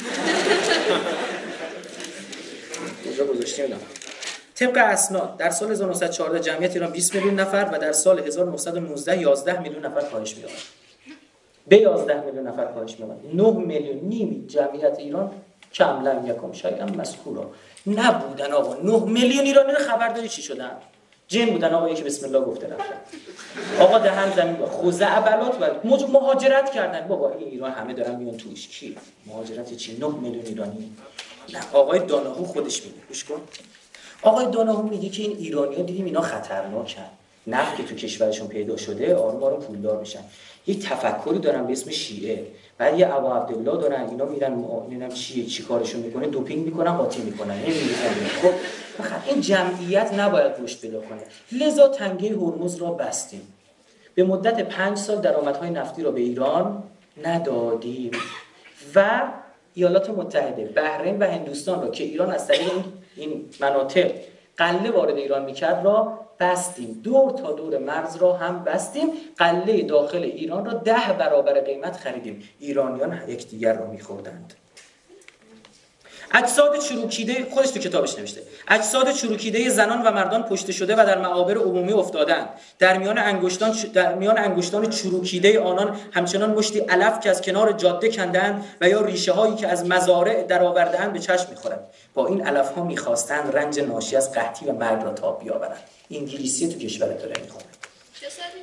کجا گذاشتیم اینا؟ طبق اسناد در سال 1914 جمعیت ایران 20 میلیون نفر و در سال 1919 11 میلیون نفر کاهش می‌یافت. به 11 میلیون نفر کاهش می‌یافت. 9 میلیون نیمی جمعیت ایران کاملا یکم شاید مذکورا نبودن. آقا 9 میلیون ایرانی رو خبر داری چی شدن؟ جن بودن آقا، یکی بسم الله گفته رفتن. آقا دهن زمین با خوزه بلات و مهاجرت کردن. بابا این ایران همه دارن میان توش، کی مهاجرت چی؟ 9 میلیون ایرانی. نه آقای داناهو خودش میگه، گوش کن. آقای داناهو میگه که این ایرانی‌ها دیدیم اینا خطرناکن، نفت که تو کشورشون پیدا شده آروم آروم پولدار میشن. یک تفکری دارن به اسم شیعه، بعد یه ابا عبدالله دارن، اینا میرن نمیدونم چی کارشون میکنه، دوپینگ میکنن، قاطی میکنن. خب این جمعیت نباید رشد پیدا کنه، لذا تنگه هرمز را بستیم. به مدت 5 سال درآمدهای نفتی را به ایران ندادیم و ایالات متحده، بحرین و هندوستان را که ایران از طریق این مناطق قله وارد ایران میکرد را بستیم. دور تا دور مرز را هم بستیم. قله داخل ایران را 10 برابر قیمت خریدیم. ایرانیان یکدیگر را میخوردند. اجساد چروکیده، خودش تو کتابش نوشته، اجساد چروکیده زنان و مردان پشته شده و در مقابر عمومی افتادند. در میان انگشتان چروکیده آنان همچنان مشتی علف که از کنار جاده کندند و یا ریشه هایی که از مزارع درآورده‌اند به چشم می‌خورند. با این علف ها می‌خواستند رنج ناشی از قحطی و مرگ را تاب بیاورند. انگلیسی تو کشورت داره می‌خونه. چه سالی؟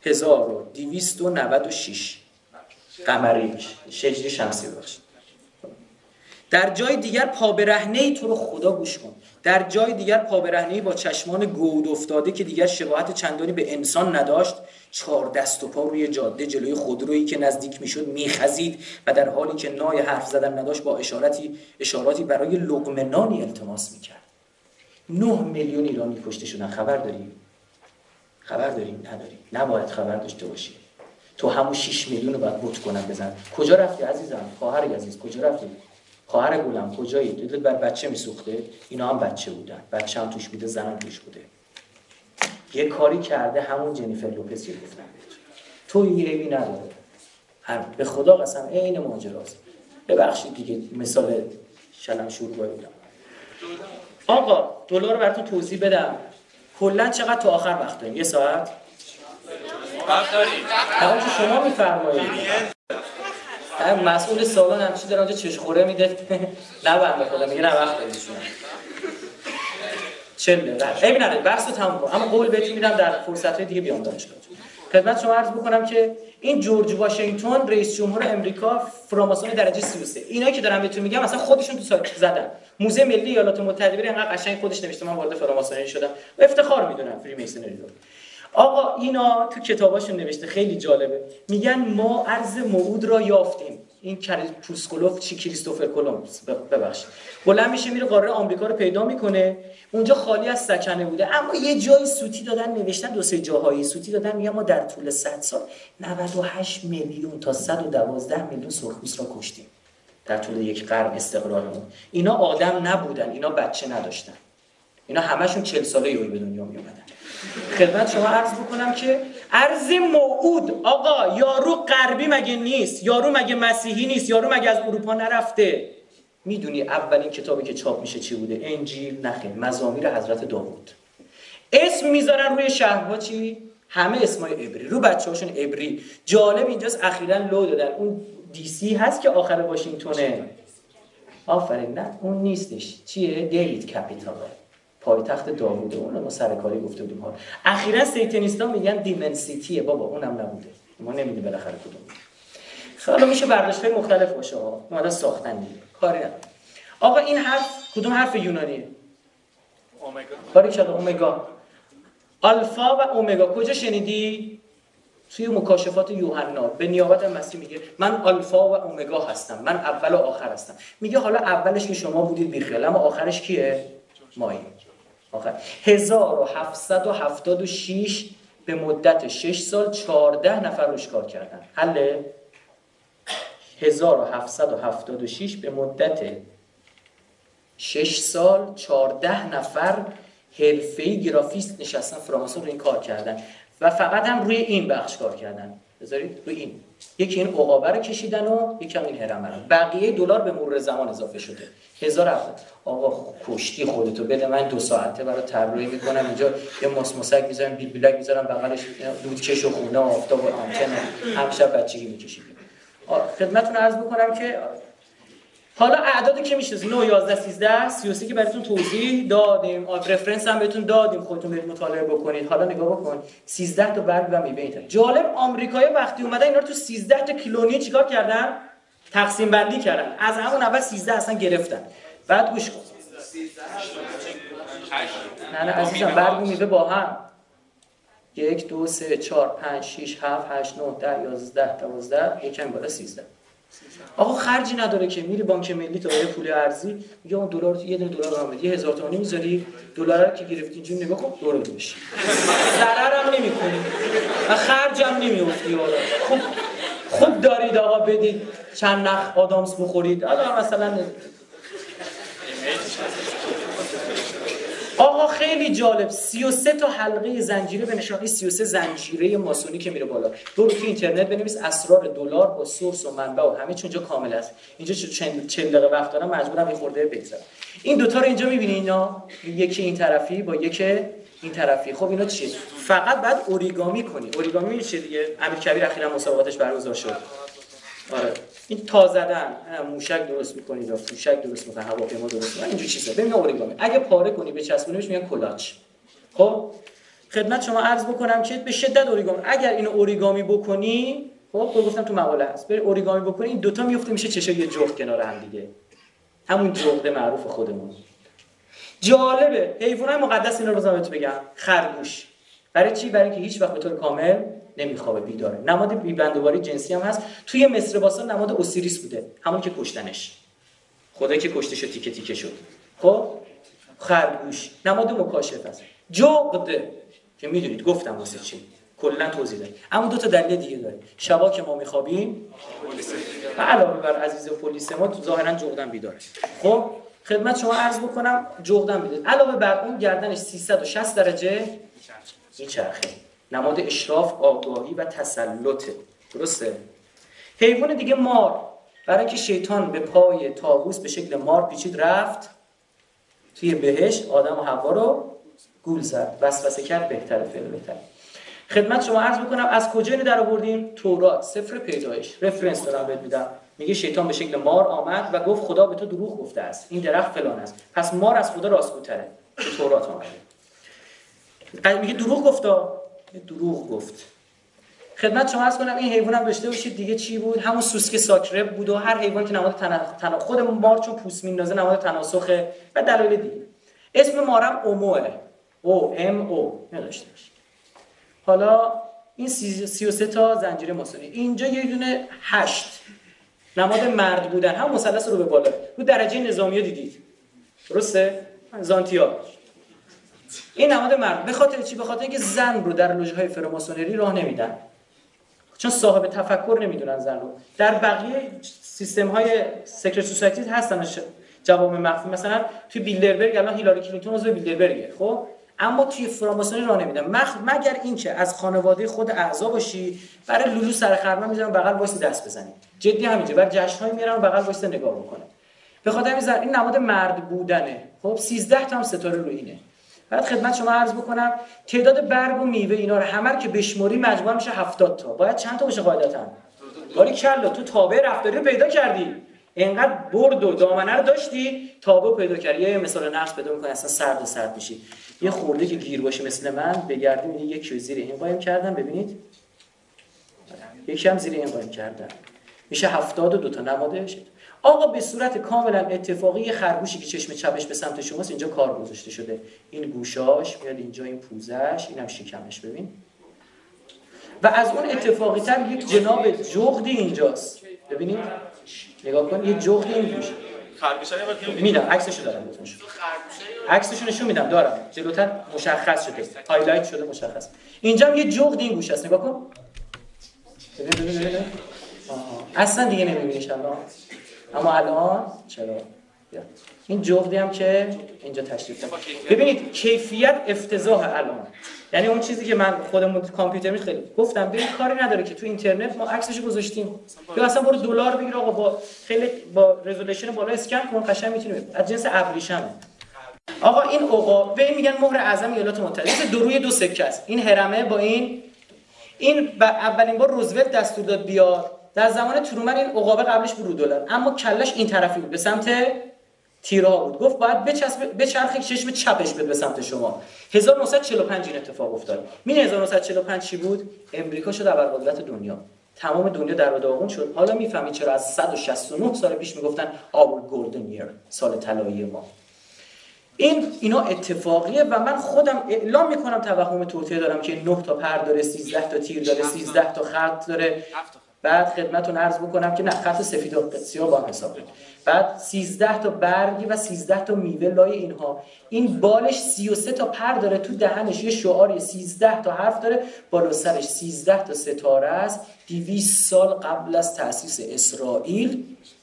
1296 قمری، هجری شمسی بخشید. در جای دیگر پابرهنه‌ای، تو رو خدا گوش کن، در جای دیگر پابرهنه‌ای با چشمان گود افتاده که دیگر شباهت چندانی به انسان نداشت، 4 دست و پا روی جاده جلوی خودرویی که نزدیک میشد میخزید و در حالی که نای حرف زدن نداشت با اشاراتی برای لقمه نانی التماس میکرد. 9 میلیون ایرانی کشته شدن. خبر داری؟ نداری. نباید خبر داشته باشی. تو همون 6 میلیون رو باید بوت کنن بزن. کجا رفتی عزیزم؟ خواهر عزیز کجا رفتی؟ خواهر گلم کجایی؟ دیدت بر بچه میسوخته؟ اینا هم بچه بودن، بچه هم توش بوده، زنم توش بوده. یه کاری کرده همون جنیفر لوپز گفتم تو یه عیبی نداره. به خدا قسم عین ماجراست. ببخشید دیگه مثال شلم شوربایی بودم. آقا دلار رو براتون توضیح بدم. کلا چقدر تا آخر وقت داریم؟ 1 ساعت؟ وقت داریم. همون که شما میفرمایید. مسئول سالن هم چی داره اونجا چشخوره میده. نه بنده خدا میگه نه وقت دارید شما. 40 دقیقه. عیب نداره بحثو تموم کنم. اما قول بهتون میدم در فرصت‌های دیگه بیام دانشگاه. خدمت شما عرض بکنم که این جورج واشنگتن رئیس جمهور امریکا فراماسون درجه 33 اینایی که دارم بهتون میگم مثلا خودشون تو سایت زدن. موزه ملی ایالات متحده بری انقدر قشنگ خودش نوشته من وارد فراماسونری شدم و افتخار میدونم فری میسنری رو. آقا اینا تو کتاباشون نوشته خیلی جالبه. میگن ما ارض موعود را یافتیم. این پوسکولوف چی کریستوفر کلمبوس ببخشید بلند میشه میره قاره آمریکا رو پیدا میکنه. اونجا خالی از سکنه بوده اما یه جایی سوتی دادن نوشتن 2-3 جاهایی سوتی دادن میگن ما در طول 100 سال 98 میلیون تا 112 میلیون سرخپوست را کشتیم در طول یک قرن استقرارمون. اینا آدم نبودن، اینا بچه نداشتن، اینا همشون 40 ساله یوی به دنیا می اومدن. خدمت شما عرض بکنم که ارض موعود آقا یارو غربی مگه نیست؟ یارو مگه مسیحی نیست؟ یارو مگه از اروپا نرفته؟ میدونی اولین کتابی که چاپ میشه چی بوده؟ انجیل نخیر، مزامیر حضرت داوود. اسم میذارن روی شهرها چی؟ همه اسمای عبری، رو بچه‌هاشون عبری. جالب اینجاست اخیراً لو دادن اون دی سی هست که آخر واشنگتونه. آفرین نه اون نیستش. چیه؟ دیوید کپیتال. پایتخت داوود اون ما سرکاری گفته بودیم ها. اخیراً سیتنیستا میگن دیمنسیتیه بابا اونم نبوده. ما نمیدونیم بالاخره کدوم. حالا میشه برداشت‌های مختلف باشه ها. اومدن ساختن دیگه. کاری نداره. آقا این حرف کدوم حرف یونانیه؟ اومگا. کاری که اومگا. آلفا و اومگا کجا شنیدی؟ توی مکاشفات یوحنا به نیابت مسیح میگه من آلفا و اومگا هستم، من اول و آخر هستم. میگه حالا اولش که شما بودید بیخیال اما آخرش کیه؟ مایی. آخر 1776 به مدت 6 سال 14 نفر روش کار کردن. حله 1776 به مدت 6 سال 14 نفر حرفه‌ای گرافیست نشستن فراماسون رو این کار کردن و فقط هم روی این بخش کار کردن. بذارید روی این یکی این عقابه رو کشیدن و یکی هم این هرم رو. بقیه دلار به مرور زمان اضافه شده. 1070. آقا کشتی خودتو بده من 2 ساعته برای طراحی میکنم اینجا یه ماسموسک میذارم بیلبلک میذارم بغلش دودکش و خونه و آفتاب و آنتن هم شب بچگی میکشیدیم. خدمتتون عرض بکنم که حالا اعدادی که میشه 9 11 13 33 که براتون توضیح دادیم، رفرنس هم بهتون دادیم خودتون برید مطالعه بکنید. حالا نگاه بکن 13 تا برگ و میوه اینطوری. جالب آمریکایی‌ها وقتی اومدن اینا رو تو 13 تا کیلونی چیکار کردن؟ تقسیم بندی کردن. از همون اول 13 اصلا گرفتن. بعد گوش کن. نه عزیزم برگ و میوه با هم 1 2 3 4 5 6 7 8 9 10 11 12 یکم بالا 13. آقا خرجی نداره که میری بانک ملی تا برای پول ارزی میگه اون دلار یه دونه دلار رو بده 1000 تومانی میذاری دلار رو که گرفتی اینجوری نگاه کن دور بشه ضررم نمیکنی و خرجم نمیافتی. خوب دارید آقا بدید چند نخ آدامس بخورید. حالا مثلا آقا خیلی جالب 33 تا حلقه زنجیره به نشانی 33 زنجیره ماسونی که میره بالا. برو تو اینترنت بنویس اسرار دلار با سورس و منبع و همه چون اینجا کامل است. اینجا 40 دقیقه وقت دارم مجبورم یه خورده بگذرم. این دوتا رو اینجا میبینی اینا یکی این طرفی با یکی این طرفی. خب اینا چیه؟ فقط بعد اوریگامی کنی. اوریگامی چیه دیگه؟ امیر کبیر اخیراً مسابقاتش برگزار شد. آره این تا زدن موشک درست می‌کنید یا موشک درست می‌کنید هواپیما درست می‌کنید اینجوری چیزا. ببین اوریگامی اگه پاره کنی بچسبونیش میگن کلاچ. خب خدمت شما عرض بکنم که به شدت اوریگامی اگر اینو اوریگامی بکنی خب گفتم تو مقاله هست بری اوریگامی بکنی این دوتا میفته میشه چشای یه جفت کنار هم دیگه. همون جفت معروف خودمون. جالبه حیوانات مقدس اینا رو بذارم بگم. خرگوش برای چی؟ برای اینکه هیچ وقت به طور کامل نمیخوابه بیداره. نماد بیبندوباری جنسی هم هست. توی مصر باستان نماد اوسیریس بوده همون که کشتنش خدایی که کشته شد تیکه تیکه شد. خب خرگوش نماد مکاشفه است. جغد که میدونید گفتم واسه چی کلا توضیح داد. اما دو تا دلیل دیگه داره. شبا که ما میخوابیم و علاوه بر عزیز پلیس ما ظاهرا جغدن بیداره. خب خدمت شما عرض بکنم جغدن بیداره. علاوه بر اون گردنش 360 درجه میچرخه. نماد اشراف، آگاهی و تسلطه. درسته؟ حیوان دیگه مار. برای اینکه شیطان به پای طاووس به شکل مار پیچید رفت توی بهشت آدم و حوا رو گول زد. وسوسه کرد بهتره فعل بهتره. خدمت شما عرض بکنم از کجا اینو در آوردیم؟ تورات سفر پیدایش. رفرنس دارم بهت میدم. میگه شیطان به شکل مار آمد و گفت خدا به تو دروغ گفته است. این درخت فلان است. پس مار از خدا راستگوتره. تو تورات اومده. میگه دروغ گفتا. دروغ گفت. خدمت شما عرض کنم این حیوانم داشته باشید دیگه چی بود؟ همون سوسک ساکرب بود و هر حیوانی که نماد خود مار چون پوست میندازه نماد تناسخه و دلایل دیگه. اسم مارم اوموه. او ام او نداشته باشه. حالا این 33 تا زنجیره ماسونی. اینجا یه دونه 8 نماد مرد بودن. هم مثلث رو به بالا. رو درجه نظامی دیدید. درسته؟ زانتیا. این نماد مرد. به خاطر چی؟ به خاطر اینکه زن رو در لوژهای فراماسونری راه نمیدن. چون صاحب تفکر نمیدونن زن رو. در بقیه سیستم های سکرت سوسایتی هستن جواب مخفی. مثلا توی بیلدربرگ الان هیلاری کلینتون عضو بیلدربرگه. خب اما توی فراماسونری راه نمیدن مگر اینکه از خانواده خود اعضا باشی. برای لولو سر خرمن میذارن بغل وایس دست بزنی. جدی همینجا برای جشن‌های میارن بغل وایس نگاه بکنه. به خاطر این نماد مرد بودنه. خب 13 تا هم ستاره رو اینه. بعد خدمت شما عرض بکنم تعداد برگ و میوه اینا رو همه که بشموری مجموع میشه 70 تا. باید چند تا باشه قاعدتاً؟ باریکلا تو تابع رفتاری رو پیدا کردی. اینقدر برد و دامنه رو داشتی تابع پیدا کردی. یه مثال نقص پیدا می‌کنی اصلا سرد میشی. یه خورده که گیر باشه مثل من بگردی میگه یک زیر این قایم کردم ببینید. یکی هم زیر این قایم کردم. میشه 72 تا نمادش. آقا به صورت کاملا اتفاقی یه خرگوشی که چشم چپش به سمت شماست اینجا کار گذاشته شده. این گوشاش میاد اینجا این پوزش اینم شکمش ببین. و از اون اتفاقی تر یک جناب جغدی اینجاست. ببینید نگاه کن یه جغدی این گوش. خرگوشا میدم عکسشو دارم بهتون. عکسشو نشون میدم دارم. جلوتر مشخص شده. هایلایت شده مشخص. اینجا هم یه جغدی این گوش هست. نگاه کن. ببین. اصلا دیگه نمیبینیش الان. اما الان چرا؟ این جغدی هم که اینجا تشریف دارم. ببینید کیفیت افتضاح الان. یعنی اون چیزی که من خودمون کامپیوتر خیلی گفتم ببین کاری نداره که تو اینترنت ما عکسشو گذاشتیم. یا اصلا برو دلار بگیر آقا با خیلی با رزولوشن بالا اسکن کن قشنگ میتونی از جنس ابریشمه. آقا این عقاب به این میگن مهر اعظم ایالات متحده. دو روی دو سکه است. این هرمه با این اولین بار روزولت دستور داد بیار. در زمان ترومن این عقابه قبلش بود رو دلار اما کلش این طرفی بود به سمت تیرها بود. گفت باید بچرخه چشم چپش بده به سمت شما. 1945 این اتفاق افتاد. این 1945 چی بود؟ امریکا شد ابرقدرت دنیا. تمام دنیا در و داغون شد. حالا میفهمید چرا از 169 سال پیش میگفتن our golden year سال طلایی ما. اینا اتفاقیه و من خودم اعلام میکنم توهم توطئه دارم که 9 تا پر داره 13 تا تیر داره 13 تا خط داره. بعد خدمتتون عرض بکنم که نه خط سفید و سیاه با هم حساب کنید. بعد 13 تا برگی و 13 تا میوه لای اینها. این بالش 33 تا پر داره تو دهنش یه شعاری 13 تا حرف داره بالا سرش 13 تا ستاره است. 200 سال قبل از تأسیس اسرائیل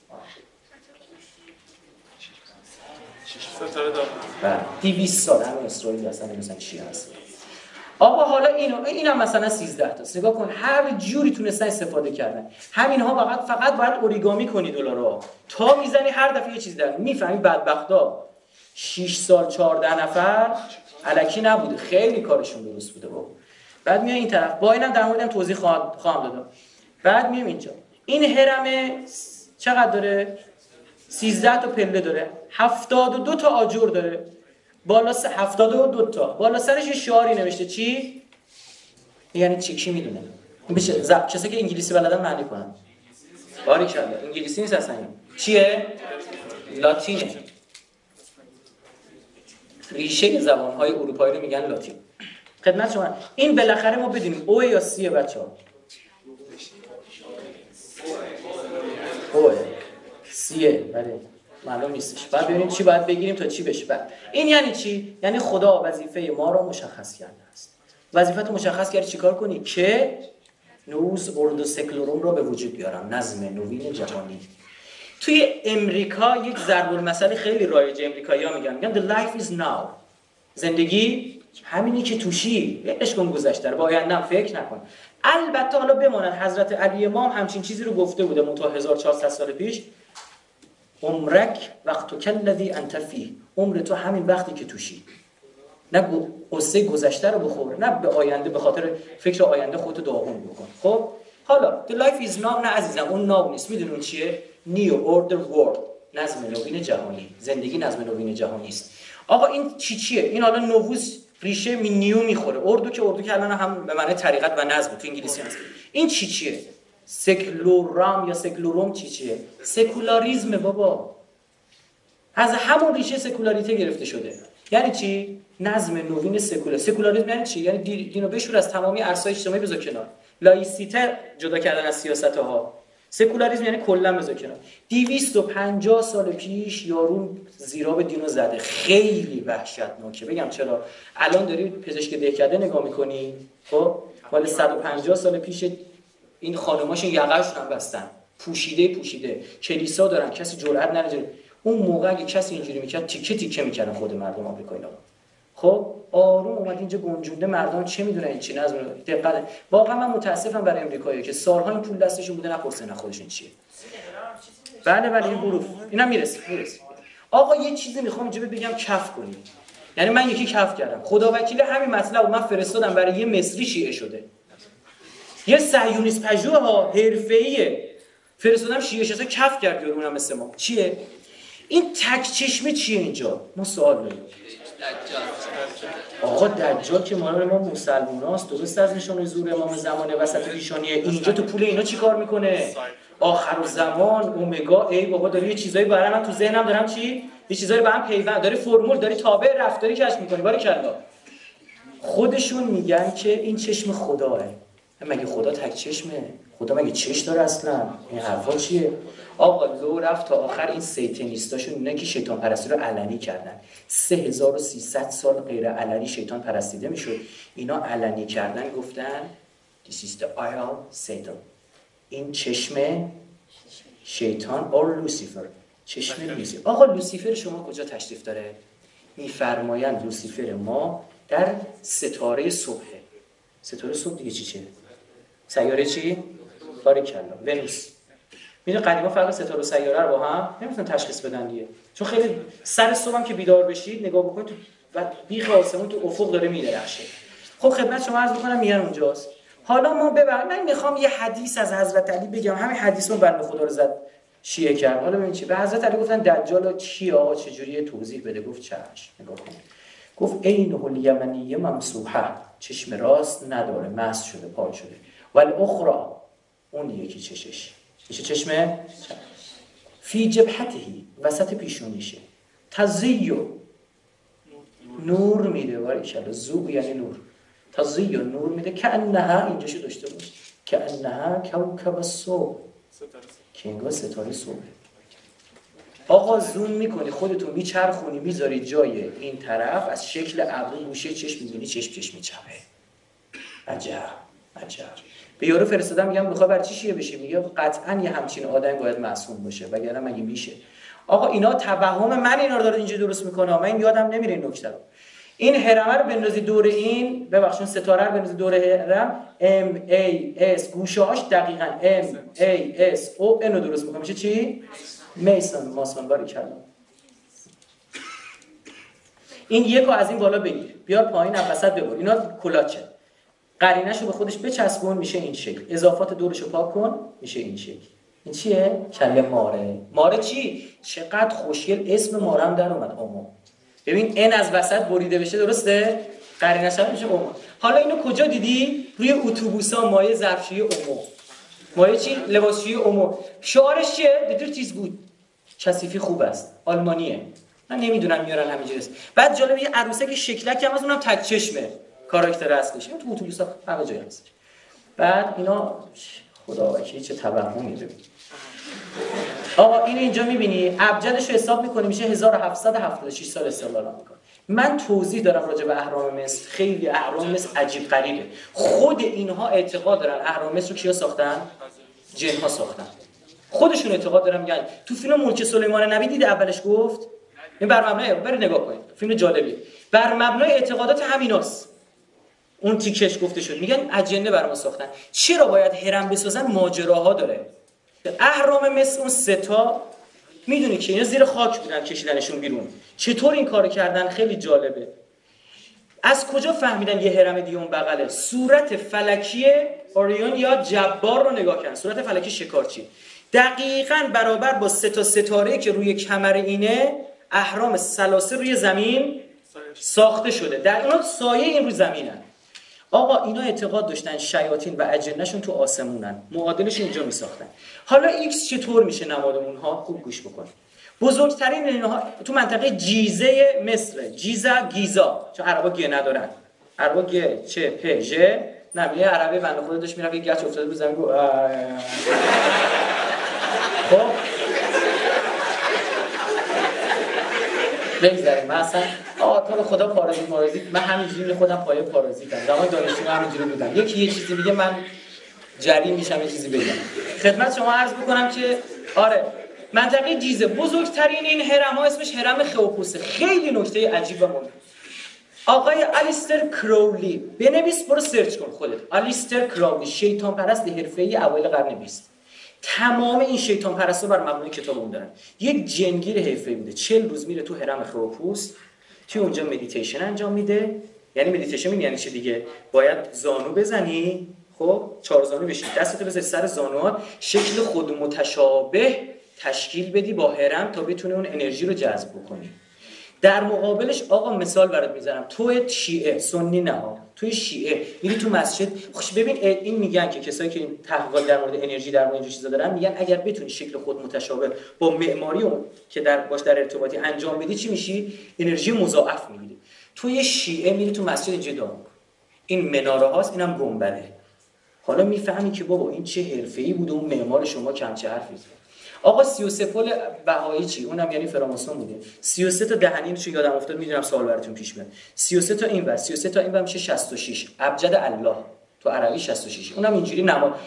ستاره 200 سال همین اسرائیل اصلا مثلا چی هست. آقا حالا اینم مثلا 13 تا نگاه کن هر جوری تونستن استفاده کردن. همینها فقط باید اوریگامی کنی دلارا تا میزنی هر دفعه یه چیز در میفهمی. بدبختا 6 سال 14 نفر الکی نبوده خیلی کارشون درست بوده بابا. بعد میام این طرف با اینم در موردم توضیح خواهم دادم. بعد میام اینجا این هرمه چقدر داره 13 تا پله داره 72 تا آجر داره بالا 72 تا بالا سرش یه شعاری نوشته چی؟ یعنی چی میدونه؟ بشه کسی که انگلیسی بلدن معنی کنن. باریکلا انگلیسی نیست اصلا. چیه؟ لاتینه. ریشه زبان‌های اروپایی رو میگن لاتین. خدمت شما این بالاخره ما بدونیم او یا سی بچه‌ها. او سیه بله معلوم نیستش. بعد ببینیم چی باید بگیریم تا چی بشه. بعد این یعنی چی؟ یعنی خدا وظیفه ما رو مشخص کرده است. وظیفت مشخص کردی چیکار کنی که نوز اردو سکولروم را به وجود بیارم، نظم نوین جهانی. توی امریکا یک ضرب المثل خیلی رایجه، امریکایی‌ها میگن the life is now. زندگی همینی که توشی، ولش کن گذشته رو، با آینده‌ام فکر نکن. البته حالا بماند حضرت علی امام همچین چیزی رو گفته بوده منتها 1400 سال پیش، عمرک وقتک الذی انت فیه، عمر تو همین وقتی که توشی. نه قصه گذشته رو بخور، نه به آینده به خاطر فکر آینده خودت داغون بکن. خب حالا the life is now، نه عزیزم اون ناو نیست. میدونون چیه؟ نیو اوردر ورلد، نظم نوین جهانی. زندگی نظم نوین جهانی است. آقا این چیه؟ این حالا نووز ریشه نیو میخوره. اردو که الان هم به معنی طریقت و نظم تو انگلیسی هست. این چیه؟ سکولورام یا سکولوروم چیه؟ سکولاریسم بابا. از همون ریشه سکولاریته گرفته شده. یعنی چی؟ نظم نوین سکولاریسم یعنی چی؟ یعنی دینو بشور از تمامی عرصه‌های اجتماعی بذار کنار. لایسیته جدا کردن از سیاست‌ها. سکولاریسم یعنی کلا بذار کنار. 250 سال پیش یارو زیرا به دینو زده. خیلی وحشتناکه. بگم چرا؟ الان داری پزشک دهکده نگاه می‌کنی، خب؟ مال 150 سال پیش این خانماشون یقه‌شون هم بستن. پوشیده. کلیسا دارن، کسی جرئت نداره. اون موقع اگه کسی اینجوری میکرد تیکه میکردن خود مردم آمریکایی‌ها. خب آروم اومد اینجا گنجونده، مردم چه میدونن این چی نظم. دقت واقعا من متاسفم برای امریکایی‌ها که سال‌ها این پول دستشون بوده نپرسن خودشون چیه. بله این حروف اینا میرسه. آقا یه چیزی میخوام اینجا بگم کف کنید. یعنی من یکی کف کردم، خدا وکیل همین مطلب من فرستادم برای یه مصری شیعه شده، یه صهیونیست پژوها حرفه‌ایه، فرستادم شیعه شده کف کرد یارو مثل ما. چیه این تک چشمی چیه اینجا؟ ما سوال داریم. آقا دجال که مال ما مسلماناست، درست از نشانه زور امام زمانه وسط پیشانیه. اینجا تو پول اینا چی کار میکنه؟ آخرالزمان، اومگا. ای بابا داری یه چیزایی برای من تو ذهنم دارم چی؟ یه چیزایی به هم پیوند داری، فرمول داری، تابع رفتاری کشف میکنی. باریکلا. خودشون میگن که این چشم خداه. مگه خدا تک چشمه؟ خدا مگه چش داره اصلا؟ این حرفا چیه؟ آقا لو رفت تا آخر این سیتنیستاشون اینا که شیطان پرستی رو علنی کردن. 3300 سال غیر علنی شیطان پرستیده میشد. اینا علنی کردن، گفتن This is the eye of Satan. این چشم شیطان اور لوسیفر. چشم لوسیفر. آقا لوسیفر شما کجا تشریف داره؟ میفرمایند لوسیفر ما در ستاره صبحه. ستاره صبح دیگه چیه؟ سیاره چی؟ باریکلا ونوس. میدونی قدیما فرق ستاره و سیاره رو با هم نمیتونن تشخیص بدن دیگه، چون خیلی سر صبحم که بیدار بشید نگاه بکنید تو و بیخ آسمون تو افق داره میدرخشه. خب خدمت شما عرض می‌کنم میان اونجاست. حالا ما من میخوام یه حدیث از حضرت علی بگم. همین حدیثون بنده خدا رو زد شیعه کرد. حالا ببین چی به حضرت علی گفتن دجال کیه آقا چجوریه توضیح بده. گفت چشم. نگاه کن. گفت عینه الیمنیه ممسوحه، چشم راست نداره، مسح شده، پاک شده. والاخرى، اون یکی چشش میشه چشمه فی جبهتهی، وسط پیشونیشه، تزیو نور میده. باریکلا زوب یعنی نور. تزیو نور میده که انها اینجاشو داشته باش که انها کوكب الصبح، که انگار ستاره صبح. آقا زوم میکنی خودتو میچرخونی میذاری جای این طرف، از شکل ابرو گوشه چشم میبینی چشم چپه. عجب. به یارو فرستادم میگم میخوای برای چی شیعه بشی؟ میگه قطعا یه همچین آدمی باید معصوم باشه وگرنه مگه میشه. آقا اینا توهم من اینا رو داره اینجا درست میکنه. من یادم نمیره این نکته رو. این هرمه رو بندازی دور این، ببخشید ستاره رو بندازی دور هرم، ام ای اس گوشه‌هاش دقیقاً ام ای اس او ان رو درست میکنه. میشه چی؟ میسن ماسون. باریکلا. این یکو از این بالا بگیر بیار پایین وسط ببر. اینا کلاچه. قرینه‌شو به خودش بچسبون میشه این شکل. اضافات دورشو پاک کن میشه این شکل. این چیه؟ کله ماره چی؟ چقدر خوشگل اسم ماره هم در اومد. اومو. ببین ان از وسط بریده بشه، درسته؟ قرینه‌ش هم میشه اومو. حالا اینو کجا دیدی؟ روی اتوبوسا مایه ظرفشویی اومو. مایه چی؟ لباسشویی اومو. شعارش چیه؟ دتر چیز بود. کثیفی خوب است. آلمانیه. من نمیدونم میارن همینجوری است. بعد جالب یه عروسه که شکلک هم از اونم تک چشمه. کاراکتر اصلیش تو اتوبوسا همه جای هست. بعد اینا خدا وکیلی چه توهمی. ببین آقا این اینجا میبینی ابجدش رو حساب میکنی میشه 1776 سال استقلال آمریکا. من توضیح دارم راجع به اهرام مصر. خیلی اهرام مصر عجیب غریبه. خود اینها اعتقاد دارن اهرام مصر رو کیا ساختن؟ جن‌ها ساختن. خودشون اعتقاد دارن. میگن تو فیلم ملک سلیمان نبی دید اولش گفت این بر مبنای برید نگاه کنید فیلم جالبی بر مبنای اعتقادات همیناست. اون تیکش گفته شد میگن اجنه بر ما ساختن. چرا باید هرم بسازن؟ ماجراها داره. اهرام مصر اون سه تا میدونی که اینا زیر خاک بودن کشیدنشون بیرون. چطور این کارو کردن؟ خیلی جالبه. از کجا فهمیدن یه هرم دیگه اون بغله؟ صورت فلکی اوریون یا جبار رو نگاه کردن. صورت فلکی شکارچی دقیقاً برابر با سه تا ستاره که روی کمر اینه اهرام ثلاثه روی زمین ساخته شده. در اونا سایه این روی زمینن. آقا اینا اعتقاد داشتن شیاطین و اجنشون تو آسمونن، معادلش اینجا میساختن. حالا ایکس چطور میشه نماد اونها؟ خوب گوش بکن. بزرگترین اینها تو منطقه جیزه مصر. گیزا چون عربا گ ندارن. عربا گ چه پ ژ نمیه. عربی بنده خدا داشت میرفت یه گچ افتاده رو زمین. خب بگذاریم. من اصلا تو به خدا پارازیت من همینجوری خودم پایه پارازیتم. زمان دانشجو همینجوری بودم. یکی یه چیزی میگه من جری میشم یه چیزی بگم. خدمت شما عرض بکنم که آره منطقه جیزه بزرگترین این هرم ها اسمش هرم خئوپوسه. خیلی نکته عجیب و مهم. آقای آلیستر کراولی بنویس برو سرچ کن خودت. آلیستر کراولی شیطان پرست حرفه‌ای اوایل قرن 20. تمام این شیطان پرستا بر مبنای کتاب اون دارن. یک جنگیر حرفه‌ای بوده 40 روز میره تو هرم خئوپوس توی اونجا مدیتیشن انجام میده. یعنی مدیتیشن یعنی چی دیگه؟ باید زانو بزنی، خب 4 زانو بشی، دستتو بذاری سر زانوات، شکل خود متشابه تشکیل بدی با هرم تا بتونی اون انرژی رو جذب بکنی. در مقابلش آقا مثال برات میزنم. تو شیعه سنی نه ها، توی شیعه میری تو مسجد خوش ببین این میگن که کسایی که این تحقیقات در مورد انرژی در مورد این چیزا دارن میگن اگر بتونی شکل خود متشابه با معماری اون که در ارتباطی انجام بدی چی میشی؟ انرژی مضاعف میگیری. توی شیعه میری تو مسجد جدا این مناره هاست اینم گنبده. حالا میفهمی که بابا این چه حرفه‌ای بود اون معمار شما کم چه حرفی. آقا 33 پل بهایی چی؟ اونم یعنی فراماسون بوده. 33 تا دهنینشو یادم افتاد میدونم سوال براتون پیش میاد. 33 تا اینور 33 تا اینور میشه 66. ابجد الله تو عربی 66. اونم اینجوری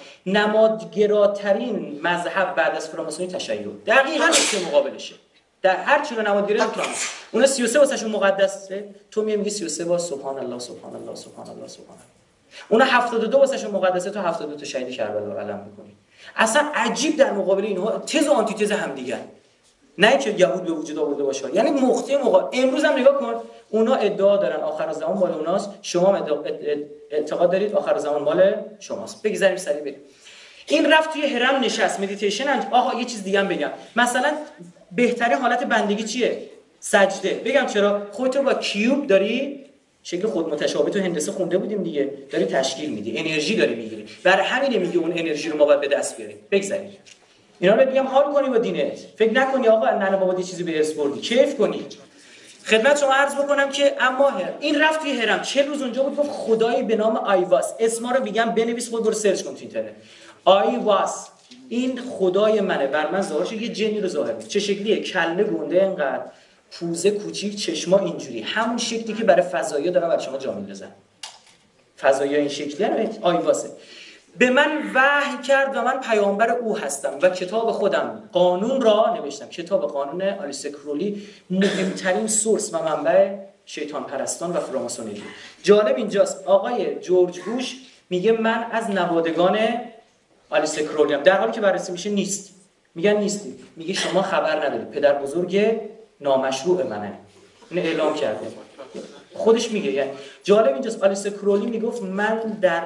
نمادگراترین مذهب بعد از فراماسونی تشیع. دقیقاً چه مقابلشه. در هر چی رو نمادگرا میتونن. اون 33 واسهشون مقدسه. تو میگی 33 با سبحان الله سبحان الله سبحان الله سبحان الله. اون 72 واسهشون مقدسه. تو 72 تا شهید کربلا رو علم می‌کنی. اصلا عجیب در مقابل اینها تز و آنتی تز هم دیگه. نه که یهود به وجود آورده باشه. یعنی مقطع امروز هم نگاه کن اونا ادعا دارن آخر زمان مال اوناست، شما اعتقاد دارید آخر زمان مال شماست. بگذاریم سریع بریم. این رفت توی هرم نشست مدیتیشن. آقا یه چیز دیگه هم بگم. مثلا بهترین حالت بندگی چیه؟ سجده. بگم چرا؟ خودت رو با کیوب داری شکل خود متشابه تو هندسه خونده بودیم دیگه، داری تشکیل میدی، انرژی داری میگیری. برای همین میگه اون انرژی رو ما باید به دست بیاریم. بگذاریم اینا رو بگم حال کنی با دینت. فکر نکنی آقا ننه بابا یه چیزی به ارث بردی، کیف کنی. خدمت شما عرض بکنم که اما این رفت توی هرم 40 روز اونجا بود. گفت خدایی به نام آیواس، اسما رو میگم بنویس خود برو سرچ کن تو اینترنت. آیواس این خدای منه، بر من ظاهر شد. یه جنی رو ظاهر کرد. چه شکلیه؟ کله گنده اینقدر، پوزه کوچیک، چشما اینجوری، همون شکلی که برای فضایی دارن برای شما جا میندازن. فضایی این شکلیه. آیواسه به من وحی کرد و من پیامبر او هستم و کتاب خودم قانون را نوشتم. کتاب قانون آلیستر کراولی مهمترین سورس و منبع شیطان پرستان و فراماسونری. جالب اینجاست آقای جورج بوش میگه من از نوادگان آلیستر کراولی ام، در حالی که بررسی میشه نیست. میگن نیستی. میگه شما خبر ندارید، پدر بزرگ نامشروع منه. اینو اعلام کرده. خودش میگه. یعنی جالب اینجاست آلیستر کراولی میگفت من در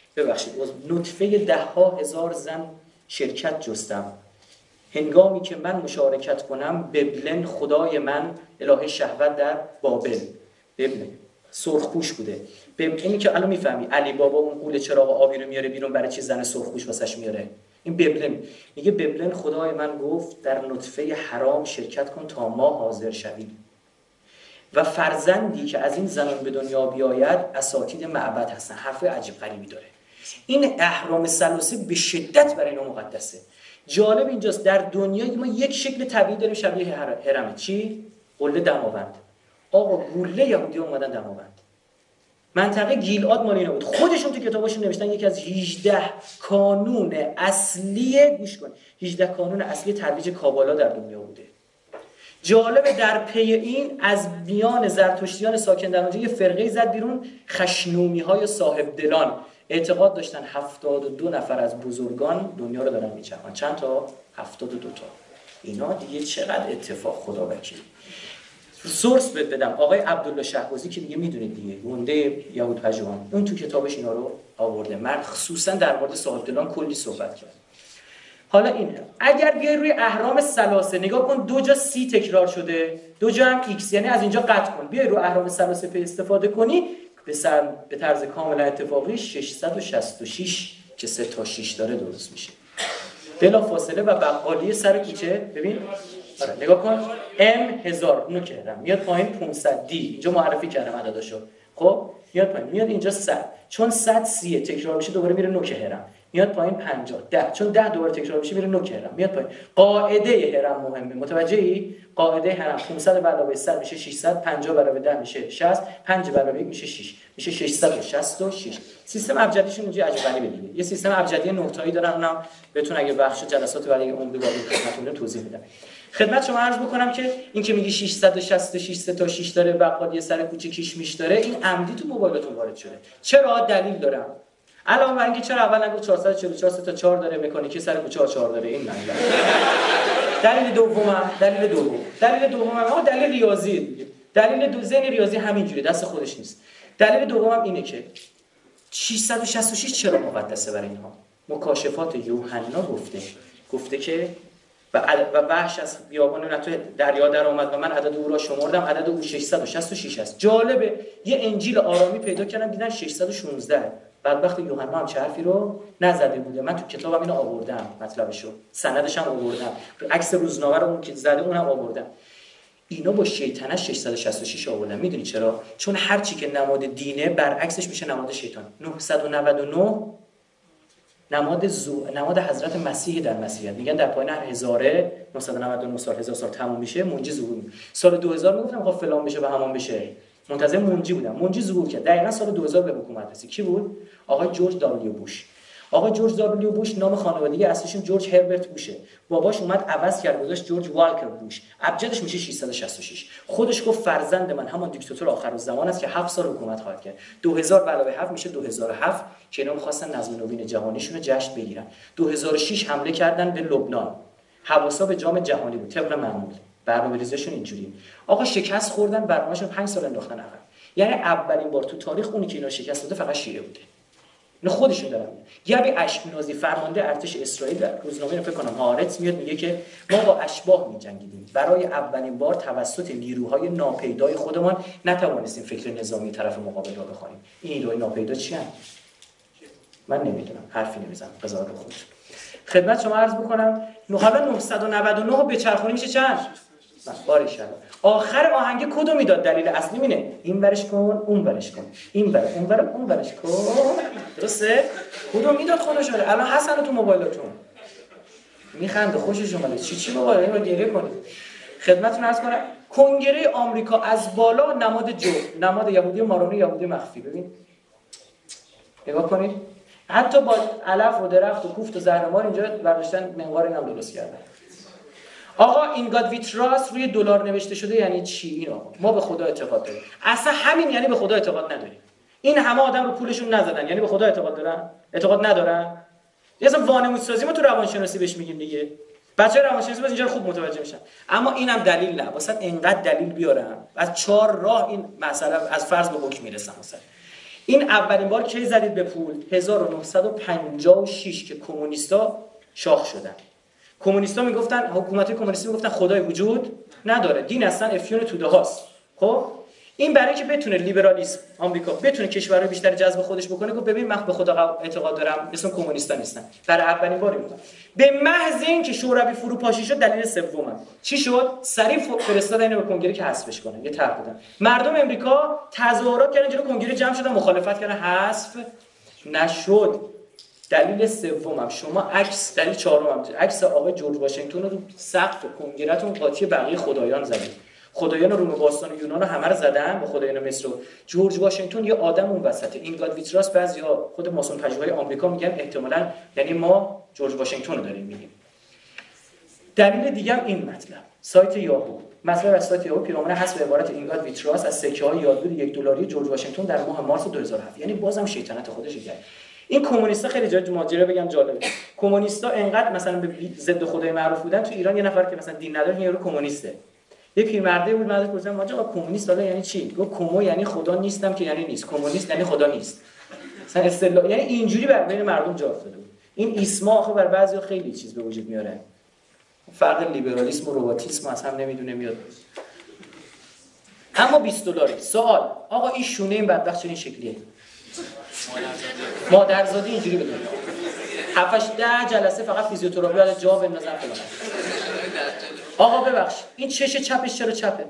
نطفه 10,000 زن شرکت جستم. هنگامی که من مشارکت کنم ببلن خدای من الهه شهوت در بابل. ببلن سرخپوش بوده. اینی که الان میفهمی علی بابا اون قول چراغ آبی رو میاره بیرون برای چی زن سرخپوش واسش میاره. این ببلن میگه ببلن خدای من گفت در نطفه حرام شرکت کن تا ما حاضر شویم و فرزندی که از این زنان به دنیا بیاید اساتید معبد هستن. حرف عجیب غریبی داره. این اهرام ثلاثه به شدت برای اینا مقدسه. جالب اینجاست در دنیا ما یک شکل طبیعی داریم شبیه هرم. چی؟ قله دماوند. آقا گوله یهودی‌ها اومدن دماوند. منطقه گیلعاد مال اینا بود. خودشون تو کتاباشون نوشتن یکی از 18 کانون اصلی، گوش کن، 18 کانون اصلی ترویج کابالا در دنیا بوده. جالبه در پی این از میان زرتشتیان ساکن در اونجا یه فرقه زد بیرون، خشنومی‌های صاحب دلان. اعتقاد داشتن 72 نفر از بزرگان دنیا رو دارن میچرخونن. چند تا؟ 72 تا. اینا دیگه چقدر اتفاق، خدا وکیل. سورس بدم آقای عبدالله شهبازی که دیگه میدونید دیگه، گنده یهود پژوهان، اون تو کتابش اینا رو آورده. من خصوصا در مورد صاحب دلان کلی صحبت کرد. حالا این اگر بیای روی اهرام ثلاثه نگاه کن، 2 جا 30 تکرار شده، 2 جا هم ایکس، یعنی از اینجا قطع کن، بیای رو اهرام ثلاثه پی استفاده کنی به طرز کاملا اتفاقی 666 که 3 تا 6 داره درست میشه. بلا فاصله و بقالی سر کوچه ببین، آره نگاه کن، ام 1000 اونو کردم، میاد پایین 500 دی، اینجا معرفی کردم عدداشو، خب میاد پایین، میاد اینجا 100، چون 100 30 تکرار میشه دوباره میره نوک هرم، میاد پایین 50 10، چون 10 دوباره تکرار میشه میره نوک هرم، میاد پایین. قاعده هرم مهمه، متوجهی؟ قاعده هرم 500 به علاوه 100 میشه 600، 50 به علاوه 10 میشه 60، 5 به علاوه 1 میشه 6، میشه 666. سیستم ابجدیشون اینجوری عجیبی دیگه. یه سیستم ابجدی 9 تایی دارن، اونم بهتون اگه بخش جلسات برای عمری وارد خدمتتون توضیح میدم. خدمت شما عرض بکنم که این که میگی 666 3 تا 6 داره، بقالی سر کوچه کیش میش داره، این عمدی تو موبایلتون وارد شده. چرا؟ دلیل دارم. علاوه بر اینکه چرا اول نگفت 444 3 تا 4 داره، مکانیکی سر کوچه 4 داره، این معنی داره. دلیل دومم اما دلیل ریاضی دیگه. دلیل ذهن ریاضی همینجوری دست خودش نیست. دلیل دومم اینه که 666 چرا مقدسه برای اینها؟ مکاشفات یوحنا گفته که و وحش از بیابان تو دریا در آمد و من عدد او را شمردم، عدد او 666 است. جالبه یه انجیل آرامی پیدا کردم دیدن 616. بدبخت یوحنا هم چه حرفی رو نزده بوده. من تو کتابم اینو آوردم، مطلبشو، سندش هم آوردم، عکس روزنامه رو اون که زده اونم آوردم. اینا با شیطنت 666 آوردن. میدونی چرا؟ چون هر چی که نماد دینه برعکسش میشه نماد شیطان. 999 نماد حضرت مسیح در مسیحیت. میگن در پایین هر 1999 سال 1000 سال تموم میشه منجی ظهور میکنه. سال 2000 میگفتم خب فلان بشه و همان بشه، منتظر منجی بودم. منجی ظهور کرد. دقیقاً سال 2000 به حکومت رسید. کی بود؟ آقای جورج دبلیو بوش. آقای جورج دبلیو بوش نام خانوادگی اصلیشون جورج هربرت بوشه. باباش اومد عوض کرد گذاشت جورج والکر بوش. ابجدش میشه 666. خودش گفت فرزند من همان دیکتاتور آخرالزمان است که 7 سال حکومت خواهد کرد. 2000 علاوه 7 میشه 2007 که اینا می‌خواستن نظم نوین جهانیشون رو جشن بگیرن. 2006 حمله کردن به لبنان. حواسا به جام جهانی بود طبق معمول. برنامه‌ریزیشون اینجوری. آقا شکست خوردن، برنامه‌شون 5 سال انداختن عقب. یعنی اولین بار تو تاریخ اونی که اینا شکست داده فقط شیعه بوده. اینا خودشون دارن میگن. گبی اشکنازی فرمانده ارتش اسرائیل در روزنامه فکر کنم هارتز میاد میگه که ما با اشباح می‌جنگیدیم. برای اولین بار توسط نیروهای ناپیدای خودمان نتوانستیم فکر نظامی طرف مقابل را بخوانیم. این نیروهای ناپیدا چی هستند؟ من نمیدونم، حرفی نمیزنم، قضاوت خودت. خدمت شما عرض بکنم حالا 999 به چرخونی میشه چند؟ باریکلا. آخر آهنگ کدو میداد؟ دلیل اصلی اینه، این برش کن اون برش کن، این بر اون بر اون برش کن. درسته؟ کدو میداد خودش. الان حسن تو موبایلتون میخنده خوشش اومده چی موبایل رو گریه کنه. خدمتتون عرض کنم کنگره آمریکا از بالا نماد یهودی مارونی، یهودی مخفی. ببین نگاه کنید، حتی با علف و درخت و کوفت و زهرمار اینجا برداشتن منقار اینم درست کردن. آقا این گاد وی تراست روی دلار نوشته شده یعنی چی؟ اینا ما به خدا اعتقاد داریم. اصلا همین یعنی به خدا اعتقاد نداریم. این همه آدم رو پولشون نزدن یعنی به خدا اعتقاد دارن؟ اعتقاد ندارن؟ اصلا وانمود سازی ما تو روانشناسی بهش میگیم دیگه. بچه‌های روانشناسی باز اینجا خوب متوجه میشن. اما اینم دلیل نه. واسه اینقدر دلیل بیارم از 4 راه این مسئله از فرض به حکم میرسم. مثلا این اولین بار کی زدید به پول؟ 1956 که کمونیستا شاخ شدن. کمونیستا میگفتن، حکومت کمونیستی میگفتن خدای وجود نداره، دین اصلا افیون توده هاست. خب این برای که بتونه لیبرالیسم آمریکا بتونه کشورهای بیشتر جذب خودش بکنه، گفت ببین من به خدا اعتقاد دارم، اسم کمونیستا نیستن. برای اولین بار میگم به محض اینکه شوروی فروپاشی شد، دلیل سومم چی شد؟ سریع فرستادن اینو به کنگره که حذفش کنن، یه طرح بدن. مردم امریکا تظاهرات کردن، جلوی کنگره جمع شدن، مخالفت کردن، حذف نشد. دلیل سومم شما عکس، دلیل چهارمم عکس آقای جورج واشنگتن رو سقف کنگره‌تون قاطی بقیه خدایان زدید. خدایان روم باستان و یونان همه رو زدن با خدایان مصر. جورج واشنگتن یه آدم اون وسطه. اینگاد ویتراس بعضیا خود ماسون پژوهای آمریکا میگن احتمالاً یعنی ما جورج واشنگتن رو داریم میگیم. دلیل دیگه هم این مطلب سایت یاهو مطلب از سایت یاهو پیرامون حذف عبارت اینگاد ویتراس از سکه‌های یادبود $1 جورج واشنگتن در ماه مارس 2007. یعنی بازم شیطنت خودش کرد. این کمونیستا خیلی جای ماجرا بگم جالبه. کمونیستا انقدر مثلا به ضد خدای معروف بودن تو ایران. یه نفر که مثلا دین نداره یارو کمونیسته. یه پیرمرده بود من گفتم آقا کمونیست حالا یعنی چی؟ گفت کومو یعنی خدا نیستم که یعنی نیست. کمونیست یعنی خدا نیست. مثلا اصطلاح یعنی اینجوری بر بین مردم جا افتاده بود. این ایسما آخه بر بعضیا خیلی چیز به وجود میاره. فرق لیبرالیسم و رباتیسم از هم نمیدونه میاد. اما $20 سوال آقا این شونه این بدبخت چه این شکلیه؟ مادرزادی اینجوری بدون 7-10 جلسه فقط فیزیوتراپی بعد جا بندازن فلان. آقا ببخش این چش چپش چرا چپه؟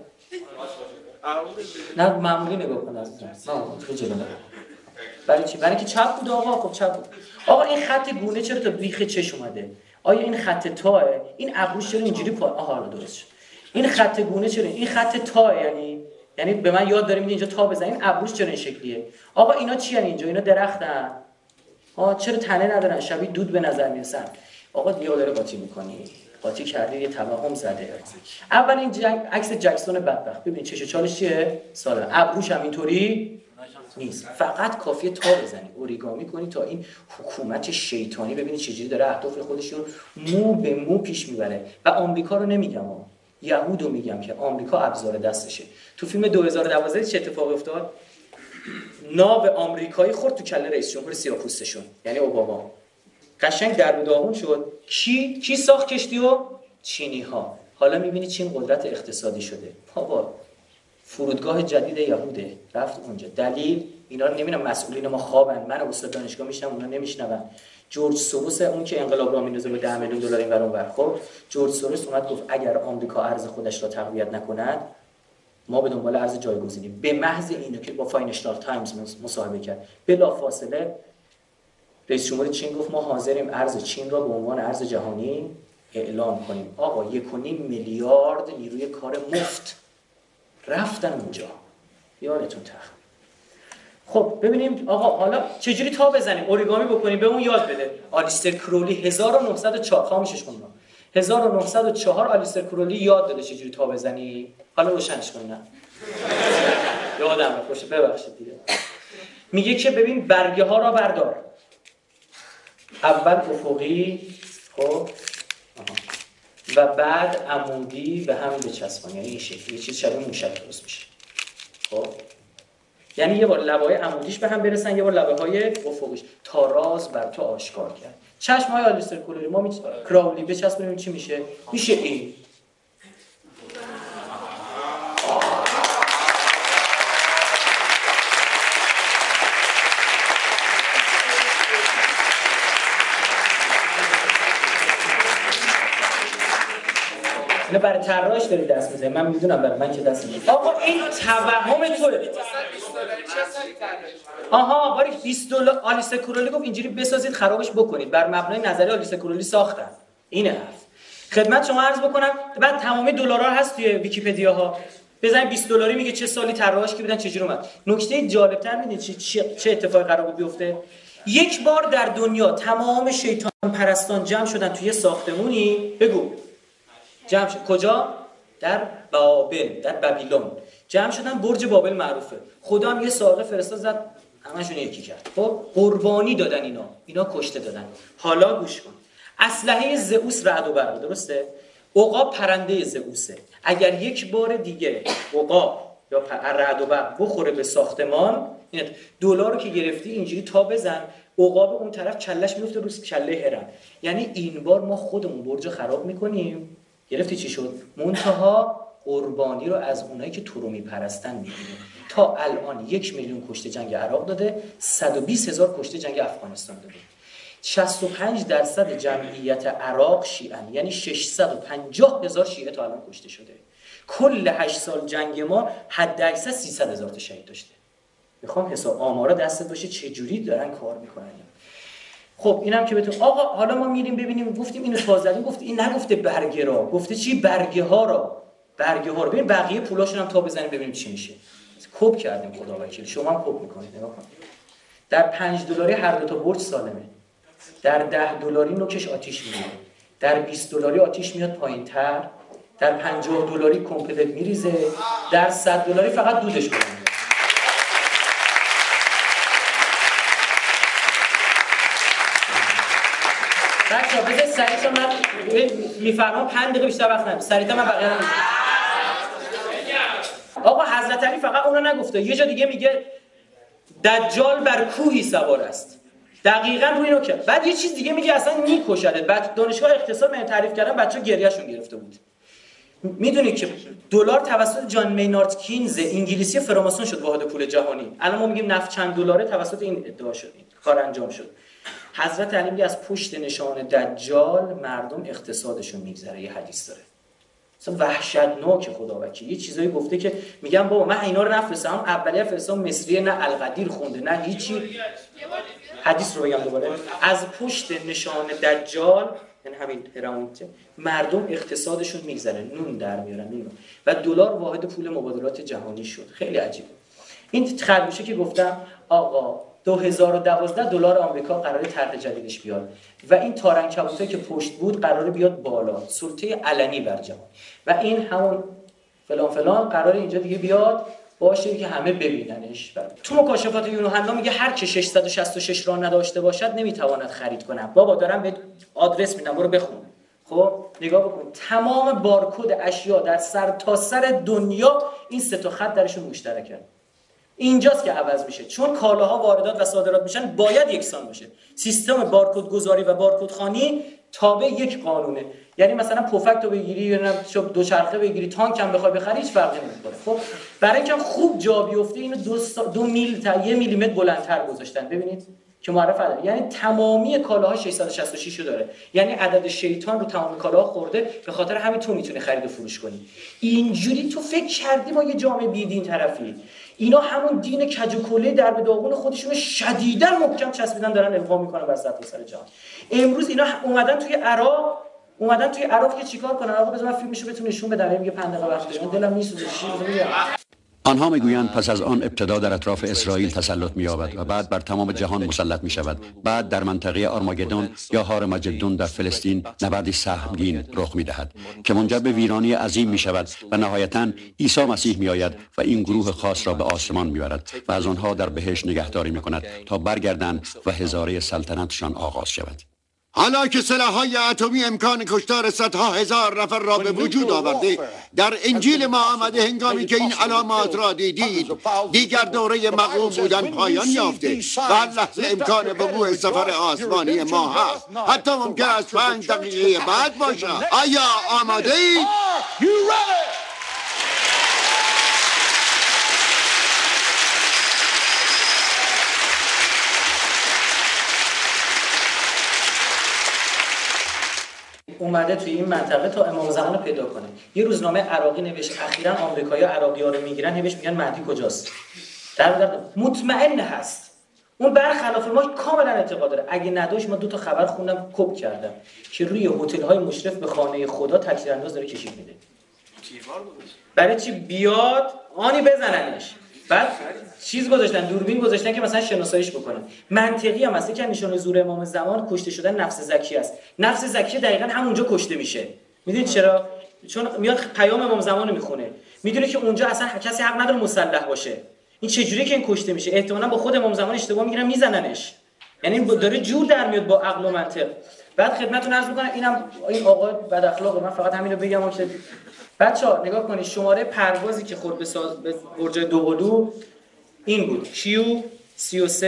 نه معمولی نگاه کن عزیزم. نه تو جلو. برای چی؟ برای که چپ بود آقا. خب چپ بود. آقا این خط گونه چرا تا بیخ چش اومده؟ آیا این خط تاه؟ این ابروش چرا اینجوری آها حالا درست شد. این خط گونه چرا؟ این خط تاه یعنی به من یاد داره میگه اینجا تا بزنین ابروش چرا این شکلیه؟ آقا اینا چی ان اینجا؟ اینا درختن. چرا تنه ندارن؟ شبیه دود به نظر میرسن. آقا دیگه داره قاطی میکنی. قاطی کردی یه توهم زده. اول این عکس جکسون بدبخت. ببین چش چالش چیه؟ ساده. ابروش هم اینطوری نیست. فقط کافیه تا بزنی. اوریگامی کنی تا این حکومت شیطانی ببینی چجوری داره اهداف خودش رو مو به مو پیش میبره. و آمریکا رو نمیگم یهودو میگم که آمریکا ابزار دستشه. تو فیلم 2012 چه اتفاقی افتاد؟ ناو آمریکایی خورد تو کله رئیس جمهور سیاه‌پوستشون یعنی اوباما. قشنگ در به داغون شد. کی ساخت کشتیو؟ چینی‌ها. حالا می‌بینی چین قدرت اقتصادی شده. بابا فرودگاه جدید یهوده رفت اونجا. دلیل اینا رو نمی‌بینم مسئولین ما خوابن. من استاد دانشگاه میشم اونا نمیشنون. جورج سوروس اون که انقلاب را میندازه به $10 میلیون این ور اون. خب جورج سوروس اومد گفت اگر آمریکا ارز خودش را تقویت نکند ما به دنبال ارز جایگزینی. به محض اینو که با فاینانشال تایمز مصاحبه کرد بلافاصله رئیس جمهور چین گفت ما حاضریم ارز چین را به عنوان ارز جهانی اعلام کنیم. آقا 1.5 میلیارد نیروی کار مفت رفتن اونجا. یادتون تخت. خب ببینیم آقا حالا چجوری تا بزنیم اوریگامی بکنیم به اون یاد بده. آلیستر کرولی 1904 خاموشش کن. 1904 آلیستر کرولی یاد داده چجوری تا بزنی. حالا روشنش کن. نه یادم رفت ببخشید دیگه. میگه که ببین برگه ها را بردار. اول افقی خب و بعد عمودی به هم بچسبان. یعنی این شکلی یه چیز شبیه موشک درست میشه. خب یعنی یه بار لبه‌های عمودیش به هم برسن یه بار لبه‌های افقیش تا راز بر تو آشکار کرد. چشم‌های آلیستر کرولی ما کراولی بچسبونیم چی میشه؟ میشه این. نه برای طراحش داری دست میزنی. من میدونم برای من که دست میزنی. آقا این توهم توه. آها باری $20 آلیستر کرولی گفت اینجوری بسازید خرابش بکنید. بر مبنای نظریه آلیستر کرولی ساختن. اینه حرف. خدمت شما عرض بکنم بعد تمامی دلارها هست توی ویکی‌پدیا ها. بزنید $20 میگه چه سالی طراحش کی بودن چجوری اومد. نکته جالب‌تر میدونید چه اتفاقی قرار بود بیفته؟ یک بار در دنیا تمام شیطان پرستان جمع شدن توی ساختمونی. بگو جمع شد کجا؟ در بابل، در بابیلون جمع شدن. برج بابل معروفه. خدا هم یه ساقه فرستاد زد همشون یکی کرد. خب قربانی دادن اینا کشته دادن. حالا گوش کن. اسلحه زئوس رعد و برق درسته؟ عقاب پرنده زئوسه. اگر یک بار دیگه عقاب یا رعد و برق بخوره به ساختمان اینت دلار رو که گرفتی اینجوری تا بزن عقاب اون طرف کلش میفته رو کله هرم. یعنی این بار ما خودمون برج خراب میکنیم. گرفتی چی شد؟ منتها قربانی رو از اونایی که تو رو میپرستن میگیریم. تا الان 1 میلیون کشته جنگ عراق داده، 120,000 کشته جنگ افغانستان داده. 65% جمعیت عراق شیعن، یعنی 650,000 شیعه تا الان کشته شده. کل 8 سال جنگ ما حد اکثر 300,000 تا شهید داشته. میخوام حساب آمارا دستت باشه چه جوری دارن کار میکنن. خب اینم که بهتون آقا حالا ما میریم ببینیم گفتیم اینو تازه گفت این نگفته برگه را، گفته چی برگه ها را. برگه ها رو ببین، بقیه پولاشون هم تا بزنیم ببینیم چی میشه. کپ کردیم خدا وکیل، شما هم کپ میکنید. نگاه کن در 5 دلاری هر دو تا برج سالمه، در 10 دلاری نوکش آتیش میاد، در 20 دلاری آتیش میاد پایین‌تر، در 50 دلاری کمپلت میریزه، در 100 دلاری فقط دودش میاد. بچه‌ها بذارید سریعا من میفرمام 5 دقیقه بیشتر وقت ندارم. سریعا من بقیه رو میگم. آقا حضرت علی فقط اون رو نگفته، یه جا دیگه میگه دجال بر کوهی سوار است. دقیقاً روی اینو کرد. بعد یه چیز دیگه میگه اصلا میکشدت. بعد دانشگاه اقتصاد من تعریف کردم، بچه‌ها گریهشون گرفته بود. میدونید که دلار توسط جان مینارد کینز انگلیسی فراماسون شد واحد پول جهانی. الان ما میگیم نفت چند دلاره، توسط این ادعا شد، این کار انجام شد. حضرت علی میگه از پشت نشان دجال مردم اقتصادشون میگذره. یه حدیث داره اصلا وحشتناک خدا وکیل، یه چیزایی گفته که میگم بابا من اینا رو نفرستم، اولیه فرستم مصریه نه القدیر خونده نه هیچی. حدیث رو بگم دوباره، از پشت نشان دجال، یعنی همین هرمونت، مردم اقتصادشون میگذره، نون در میارن نون، و دلار واحد پول مبادلات جهانی شد. خیلی عجیبه. این خرگوشه که گفتم آقا 2012 دلار آمریکا قراره طرح جدیدش بیاد و این تارن کبوتری که پشت بود قراره بیاد بالا، سلطه علنی بر جهان، و این همون فلان فلان قراره اینجا دیگه بیاد باشه که همه ببیننش. تو مکاشفات یونحنا میگه هر که 666 راه نداشته باشد نمیتواند خرید کنه. بابا دارم به آدرس میدم، برو بخون. خب نگاه بکن، تمام بارکد اشیا در سرتاسر دنیا این سه تا خط درشون مشترکه. اینجاست که عوض میشه، چون کالاها واردات و صادرات میشن باید یکسان باشه. سیستم بارکد گذاری و بارکد خوانی تابع یک قانونه. یعنی مثلا پفک تو بگیری یا دوچرخه بگیری، تانک هم بخوای بخری هیچ فرقی نمیکنه. خب برای اینکه خوب جا بیفته اینو 2 میل تا 1 میلیمتر بلندتر گذاشتن. ببینید که معرف عدد، یعنی تمامی کالاها 666 رو داره، یعنی عدد شیطان رو تمام کالاها خورده، به خاطر همین تو میتونی خرید و فروش کنی. اینجوری تو فکر کردی ما یه جامعه بیدین طرفی؟ اینا همون دین کج و کوله در به داغون خودشون شدیداً محکم چسبیدن، دارن القا میکنن بر سرتاسر جهان. امروز اینا اومدن توی عراق که چیکار کنن؟ آقا بذار من فیلمشو بهتون نشون بدم. میگه 5 دقیقه وقت دارم، دلم میسوزه. آنها میگویند پس از آن ابتدا در اطراف اسرائیل تسلط می‌یابد و بعد بر تمام جهان مسلط می‌شود. بعد در منطقه آرماگدون یا هارمجدون در فلسطین نبردی سهمگین رخ می‌دهد که منجر به ویرانی عظیم می‌شود و نهایتاً عیسی مسیح می‌آید و این گروه خاص را به آسمان می‌برد و از آنها در بهشت نگهداری می‌کند تا برگردند و هزاره سلطنتشان آغاز شود. حالا که سلاح‌های اتمی امکان کشتار صدها هزار نفر را به وجود آورده، در انجیل ما آمده هنگامی که این علامات را دیدید دیگر دوره مغلوب بودن پایان یافته و هر لحظه امکان وقوع سفر آسمانی ما هست، حتی ممکن است 5 دقیقه بعد باشد. آیا آماده اید؟ اومده توی این منطقه تا امام زمان رو پیدا کنه. یه روزنامه عراقی نوشت اخیراً آمریکایی‌ها عراقی‌ها رو میگیرن، بهش میگن مهدی کجاست. در مطمئن هست. اون برخلاف ما کاملا اعتقاد داره. اگه نداشت ما 2 تا خبر خوندم کپ کردم که روی هتل‌های مشرف به خانه خدا تکثیرانداز داره کشید میده. برای چی بیاد آنی بزننش. بعد چیز گذاشتن، دوربین گذاشتن که مثلا شناساییش بکنن. منطقی هم هست که نشانه ظهور امام زمان کشته شدن نفس زکی است. نفس زکی دقیقاً همونجا کشته میشه. میدونید چرا؟ چون میاد پیام امام زمان رو میخونه. میدونه که اونجا اصلا کسی حق نداره مسلح باشه. این چه جوری که این کشته میشه؟ احتمالاً با خود امام زمان اشتباه میگیرن میزننش. یعنی داره جور در میاد با عقل و منطق. بعد خدمتتون عرض میکنم این آقا بد اخلاقه، من فقط همین رو بگم که بچه‌ها نگاه کنید، شماره پروازی که خورد به برج دوقلو این بود Q33NY.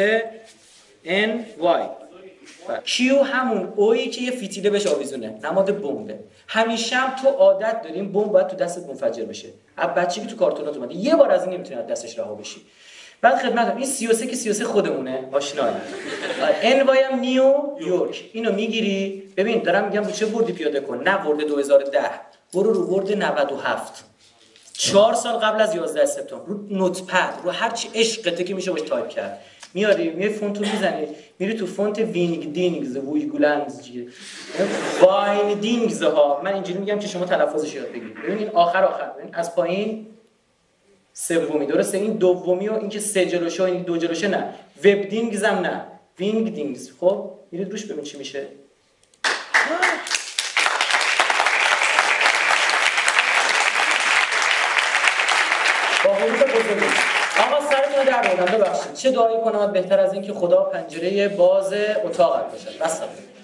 Q همون اویی که یه فتیله بهش آویزونه، نماد بمبه. همیشه هم تو عادت داریم بمب باید تو دستت منفجر بشه. از بچگی تو کارتونات اومده، یه بار از این نمیتونی از دستش رها بشی. بعد خدمتتون این 33 که 33 خودمونه، آشنایی. NY هم نیویورک. اینو میگیری، ببین دارم میگم رو چه بردی پیاده کن، نه برد 2010، برو رو برد 97. 4 سال قبل از 11 سپتامبر رو نوتپد، رو هر چی عشقته که میشه باش تایپ کرد. میاری یه فونت رو میزنی میری تو فونت وینگ دینگز ویگولنز چیه واین دینگز ها. من اینجوری میگم که شما تلفظش یاد بگیرید. ببین این آخر ببین از پایین سومی درسته، این دومی و این که سه جلوشه و این دو جلوشه نه، وب دینگز هم نه، وینگ دینگز. خب میرید روش ببین چی میشه. با حروف بزرگی. آقا سرتون رو در بردم، ببخشید. چه دعایی کنم بهتر از این که خدا پنجره باز اتاقت باشد. بس